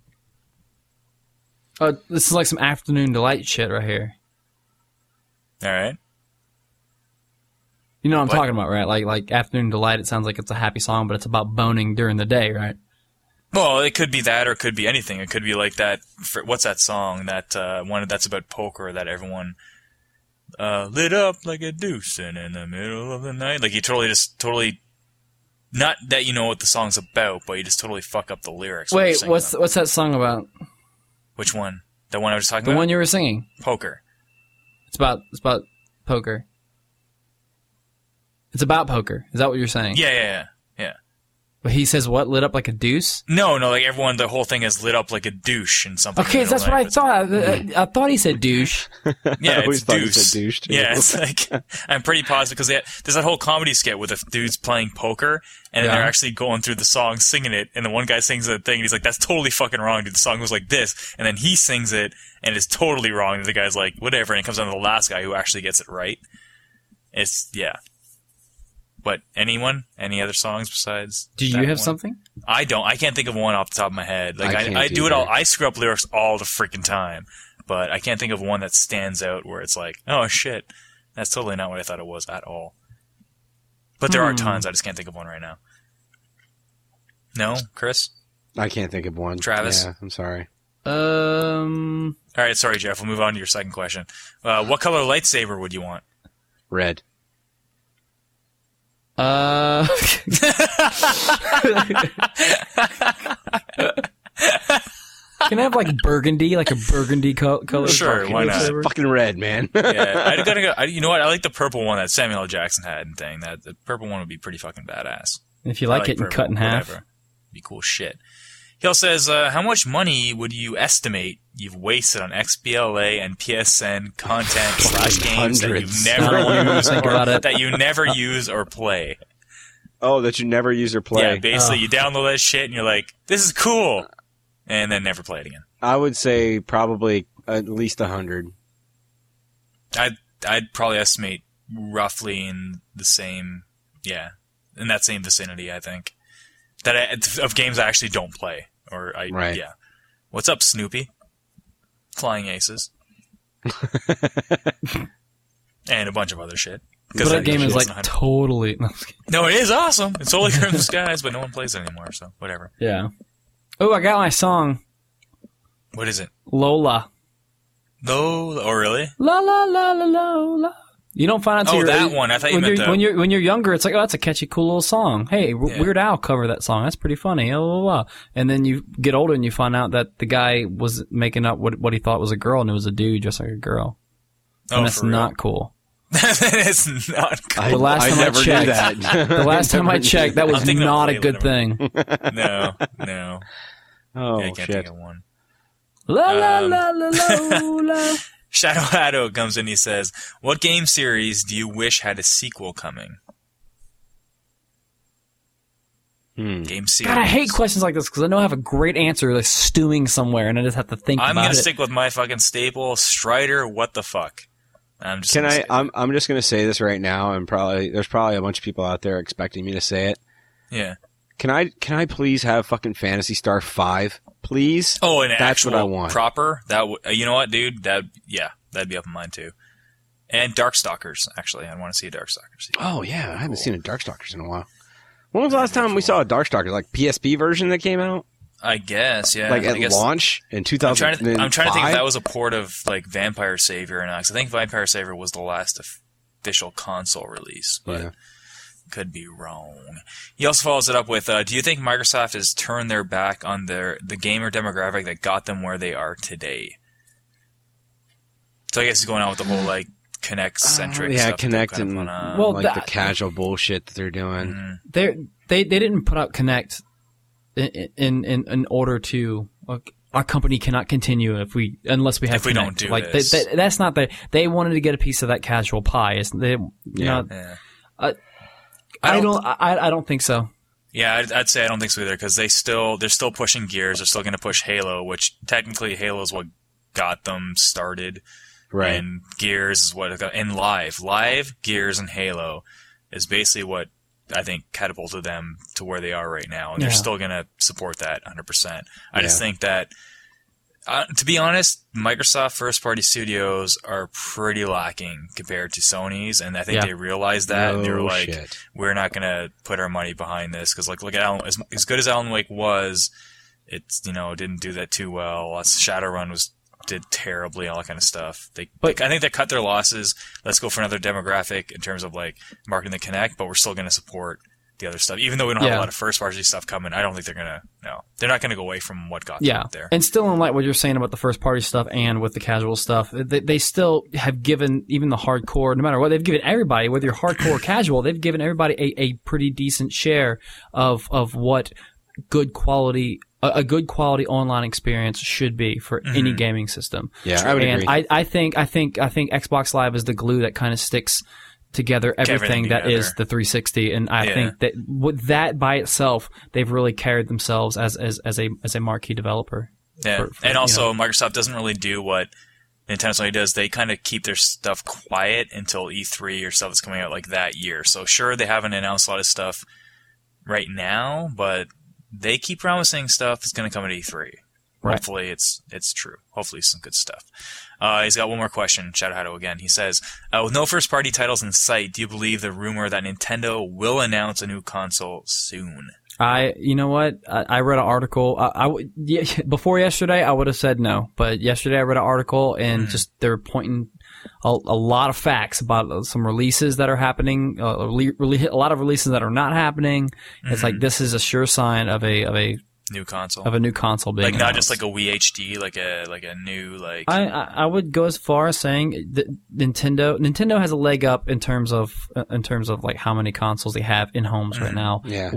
This is like some Afternoon Delight shit right here. All right. You know what I'm talking about, right? Like Afternoon Delight, it sounds like it's a happy song, but it's about boning during the day, right? Well, it could be that, or it could be anything. It could be like that. What's that song? That one that's about poker that everyone lit up like a deuce and in the middle of the night. Like you totally, not that you know what the song's about, but you just totally fuck up the lyrics. Wait, what's that song about? Which one? The one I was talking about? The one you were singing. Poker. It's about poker. It's about poker. Is that what you're saying? Yeah. But he says what? Lit up like a deuce? No, like everyone, the whole thing is lit up like a douche and something. Okay, that's what I thought. I thought he said douche. Yeah, it's deuce. Douche too. Yeah, it's like, I'm pretty positive because there's that whole comedy skit with the dudes playing poker and they're actually going through the song, singing it, and the one guy sings the thing and he's like, that's totally fucking wrong, dude. The song goes like this. And then he sings it and it's totally wrong. And the guy's like, whatever. And it comes down to the last guy who actually gets it right. Yeah. But anyone? Any other songs besides? Do you have something? I don't. I can't think of one off the top of my head. Like I do it all. I screw up lyrics all the freaking time, but I can't think of one that stands out where it's like, oh shit, that's totally not what I thought it was at all. But there are tons. I just can't think of one right now. No, Chris? I can't think of one. Travis? Yeah, I'm sorry. All right, sorry, Jeff. We'll move on to your second question. What color lightsaber would you want? Red. Can I have like burgundy, like a burgundy color? Sure, why not? Fucking red, man. Yeah, I gotta go. You know what? I like the purple one that Samuel L. Jackson had and thing. That the purple one would be pretty fucking badass. If you like it and cut in half, whatever. Be cool shit. He also says, how much money would you estimate you've wasted on XBLA and PSN content / games that you never use that you never use or play? Oh, that you never use or play. Yeah, basically you download that shit and you're like, this is cool, and then never play it again. I would say probably at least 100. I'd probably estimate roughly in the same, in that same vicinity, I think. Of games I actually don't play. Right. Yeah. What's up, Snoopy? Flying Aces. And a bunch of other shit. But that game is like totally... No, it is awesome. It's Holy Crimson Skies, but no one plays it anymore, so whatever. Yeah. Oh, I got my song. What is it? Lola. Lola? Oh, really? La la la la Lola. You don't find out until that one. I thought you meant when you're younger. It's like, oh, that's a catchy, cool little song. Hey, Weird Al covered that song. That's pretty funny. And then you get older and you find out that the guy was making up what he thought was a girl, and it was a dude just like a girl. And that's not cool. It's not cool. The last time I checked, that was not a good thing. No. Oh, I can't think of one. La la la la la. Shadow Haddo comes in, he says, what game series do you wish had a sequel coming? Game series. God, I hate questions like this because I know I have a great answer like stewing somewhere and I just have to think about it. I'm going to stick with my fucking staple, Strider, what the fuck? I'm just going to say this right now, and there's probably a bunch of people out there expecting me to say it. Yeah. Can I please have fucking Phantasy Star 5? Please? Oh, that's what I want. Proper? You know what, dude? That'd be up in mine too. And Darkstalkers, actually. I want to see a Darkstalkers. Oh, yeah. I haven't seen a Darkstalkers in a while. When was the last time we saw a Darkstalkers? Like PSP version that came out? I guess, yeah. Like at launch in 2005? I'm trying to think if that was a port of like Vampire Savior or not. Because I think Vampire Savior was the last official console release. But could be wrong. He also follows it up with, do you think Microsoft has turned their back on the gamer demographic that got them where they are today? So I guess he's going on with the whole like Kinect-centric stuff. Yeah, Kinect and the casual bullshit that they're doing. They didn't put out Kinect in order to our company cannot continue unless we have Kinect. We don't do like this. That's not they wanted to get a piece of that casual pie. I don't think so. Yeah, I'd say I don't think so either because they're still pushing Gears. They're still going to push Halo, which technically Halo is what got them started. Right. And Gears is what and Live, Gears, and Halo is basically what I think catapulted them to where they are right now, and they're still going to support that 100%. I just think that, to be honest, Microsoft first-party studios are pretty lacking compared to Sony's, and I think they realized that, and they were like, we're not going to put our money behind this, because like, look at Alan, as good as Alan Wake was, it's, didn't do that too well. Shadowrun did terribly, all that kind of stuff. I think they cut their losses. Let's go for another demographic in terms of like marketing the Kinect, but we're still going to support the other stuff. Even though we don't have a lot of first-party stuff coming, I don't think they're not going to go away from what got them out there. And still in light what you're saying about the first-party stuff and with the casual stuff, they still have given even the hardcore, no matter what, they've given everybody, whether you're hardcore or casual, they've given everybody a pretty decent share of what good quality a good quality online experience should be for any gaming system. Yeah, I would agree. I think Xbox Live is the glue that kind of sticks together everything that is the 360, and I think that with that by itself, they've really carried themselves as a marquee developer. Yeah, and also Microsoft doesn't really do what Nintendo Sony does. They kind of keep their stuff quiet until E3 or stuff that's coming out like that year. So sure, they haven't announced a lot of stuff right now, but they keep promising stuff that's going to come at E3. Right. Hopefully it's true. Hopefully some good stuff. He's got one more question. Shadow Hatto again. He says, with no first-party titles in sight, do you believe the rumor that Nintendo will announce a new console soon? You know what? I read an article. Before yesterday, I would have said no. But yesterday I read an article and just they're pointing a lot of facts about some releases that are happening, a lot of releases that are not happening. It's like this is a sure sign of a new console. Of a new console being like not announced. just like a Wii HD, like a new like. I would go as far as saying that Nintendo has a leg up in terms of like how many consoles they have in homes right now. Yeah.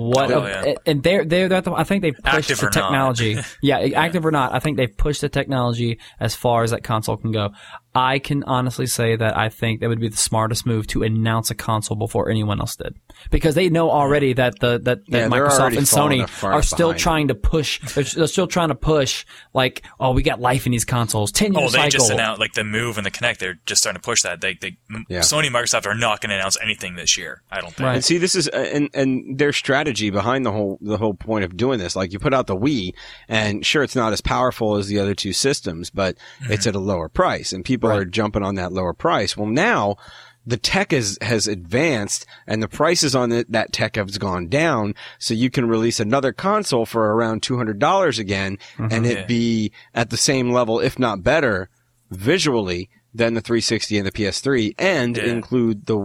And I think they've pushed active the technology. Yeah, active or not, I think they've pushed the technology as far as that console can go. I can honestly say that I think that would be the smartest move to announce a console before anyone else did, because they know already that Microsoft and Sony are still trying to push. They're still trying to push like, oh, we got life in these consoles. 10-year cycle. They just announced like the Move and the Kinect. They're just starting to push that. Sony and Microsoft are not going to announce anything this year. I don't think. Right. And see, this is and their strategy behind the whole point of doing this. Like you put out the Wii, and sure, it's not as powerful as the other two systems, but it's at a lower price, and people are jumping on that lower price. Well, now the tech has advanced and the prices on that tech has gone down, so you can release another console for around $200 again, and it be at the same level, if not better, visually than the 360 and the PS3, and include the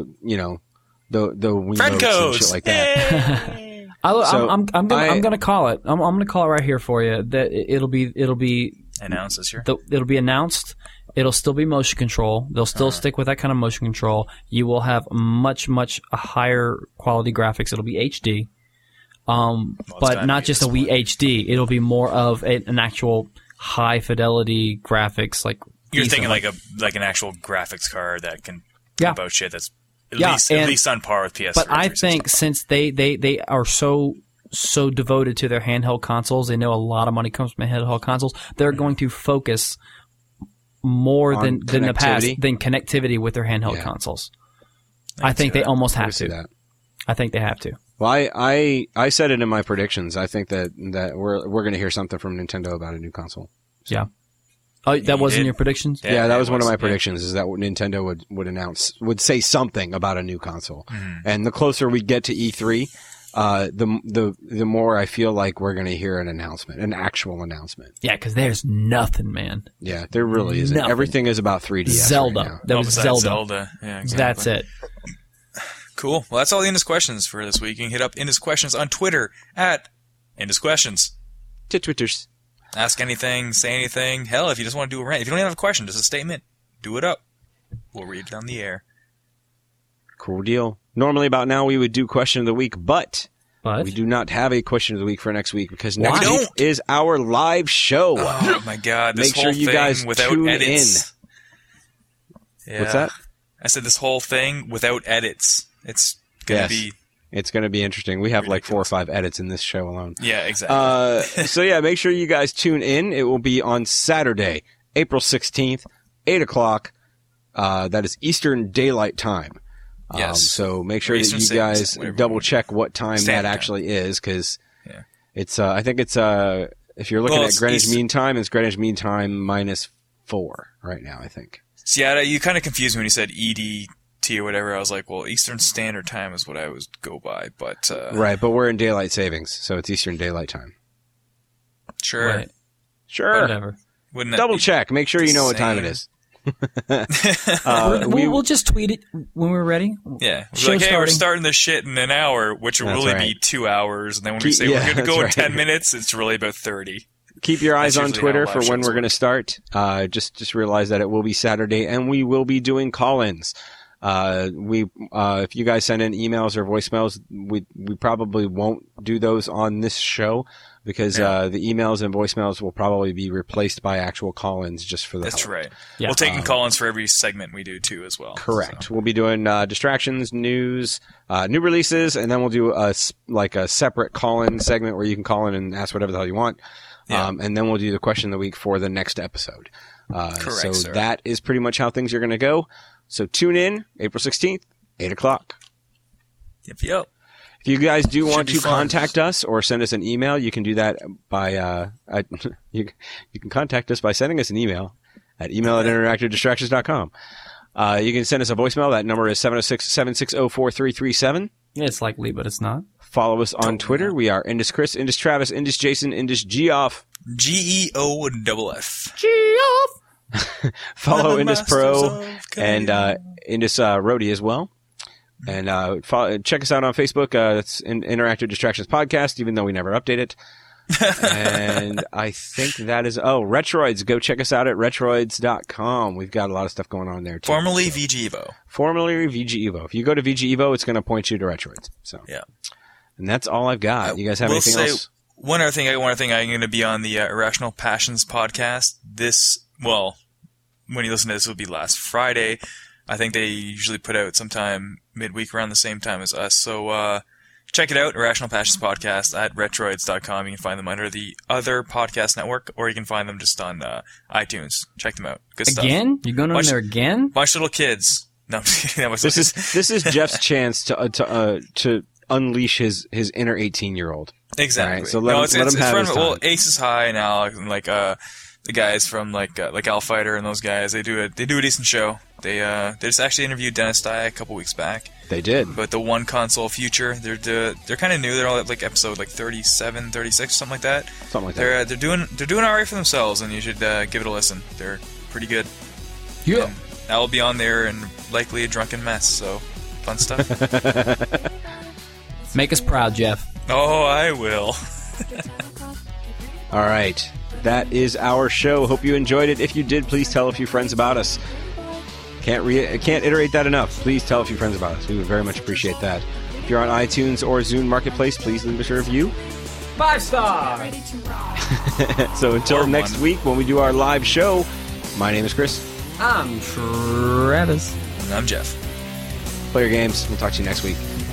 Wiimotes and shit like that. I'm gonna call it. I'm gonna call it right here for you. That it'll be announced this year. It'll be announced. It'll still be motion control. They'll still stick with that kind of motion control. You will have much higher quality graphics. It'll be HD, but not just a Wii HD. It'll be more of an actual high fidelity graphics. Like you're thinking like an actual graphics card that can pump out shit that's at least on par with PS3. But I think since they are so devoted to their handheld consoles, they know a lot of money comes from handheld consoles. They're going to focus more than the past than connectivity with their handheld consoles. I think they almost have to. I think they have to. Well, I said it in my predictions. I think that we're going to hear something from Nintendo about a new console. So. Yeah. Oh, that wasn't your predictions? Yeah, that was one of my predictions. Is that Nintendo would say something about a new console, and the closer we get to E3. The more I feel like we're going to hear an actual announcement. Yeah, because there's nothing, man. Yeah, there really isn't. Nothing. Everything is about 3DS. Zelda. Right now. That was Zelda. Yeah, exactly. That's it. Cool. Well, that's all the Indus Questions for this week. You can hit up Indus Questions on Twitter at Indus Questions. To Twitters. Ask anything, say anything. Hell, if you just want to do a rant. If you don't even have a question, just a statement, do it up. We'll read it on the air. Cool deal. Normally about now we would do question of the week, but we do not have a question of the week for next week because next week is our live show. Oh my god! This Make sure you guys without tune edits. in. Yeah. What's that? I said this whole thing without edits. It's gonna be. It's going to be interesting. We have ridiculous. Like 4 or 5 edits in this show alone. Yeah, exactly. So yeah, make sure you guys tune in. It will be on Saturday, April 16th, 8 o'clock. That is Eastern Daylight Time. Yes. So make sure that you guys double check what time that actually is, because it's. I think it's. If you're looking at Greenwich Mean Time, it's Greenwich Mean Time -4 right now. I think. See, you kind of confused me when you said EDT or whatever. I was like, well, Eastern Standard Time is what I would go by, but right. But we're in daylight savings, so it's Eastern Daylight Time. Sure. Right. Sure. Whatever. Wouldn't that double check. Make sure you know what time it is. We'll just tweet it when we're ready. Yeah. We're hey, we're starting this shit in an hour, which will really be 2 hours. And then when we say we're going to go in 10 minutes, it's really about 30. Keep your eyes on Twitter for when we're going to start. Just realize that it will be Saturday, and we will be doing call-ins. If you guys send in emails or voicemails, we probably won't do those on this show because the emails and voicemails will probably be replaced by actual call-ins just for the That's right. Yeah. We'll take in call-ins for every segment we do too as well. Correct. So. We'll be doing distractions, news, new releases, and then we'll do a separate call-in segment where you can call in and ask whatever the hell you want. Yeah. And then we'll do the question of the week for the next episode. Correct, so that is pretty much how things are going to go. So tune in April 16th, 8 o'clock. Yep. If you guys do want to contact us or send us an email, you can do that by you can contact us by sending us an email at email@interactivedistractions.com. You can send us a voicemail. That number is 706-760-4337. Yeah, it's likely, but it's not. Follow us on Twitter. We are Indus Chris, Indus Travis, Indus Jason, Indus Geoff. GEOFF. Geoff. Follow Indus Pro and Indus Roadie as well. And check us out on Facebook. That's Interactive Distractions Podcast, even though we never update it. And I think that is... Oh, Retroids. Go check us out at Retroids.com. We've got a lot of stuff going on there, too. Formerly VG Evo. Formerly VG Evo. If you go to VG Evo, it's going to point you to Retroids. So yeah. And that's all I've got. You guys have anything else? One other thing. I'm going to be on the Irrational Passions podcast. When you listen to this, it will be last Friday. I think they usually put out sometime midweek around the same time as us. So check it out, Irrational Passions Podcast at Retroids.com. You can find them under the other podcast network, or you can find them just on iTunes. Check them out. Good stuff. Again? You're going on there again? Bunch of little kids. No, I'm just kidding. This is Jeff's chance to unleash his inner 18-year-old. Exactly. Right, so let him have his time. Well, Aces High and Alex and the guys from like Al Fighter and those guys, they do a decent show. They just actually interviewed Dennis Dye a couple weeks back. They did. But the One Console Future, they're kind of new. They're all at like episode like 37, 36, something like that. Something like that. They're doing all right for themselves, and you should give it a listen. They're pretty good. Yeah. And I will be on there and likely a drunken mess. So fun stuff. Make us proud, Jeff. Oh, I will. All right. That is our show. Hope you enjoyed it. If you did, please tell a few friends about us. Can't iterate that enough. Please tell a few friends about us. We would very much appreciate that. If you're on iTunes or Zune Marketplace, please leave us a review. 5 stars! So until next week when we do our live show, my name is Chris. I'm Travis. And I'm Jeff. Play your games. We'll talk to you next week.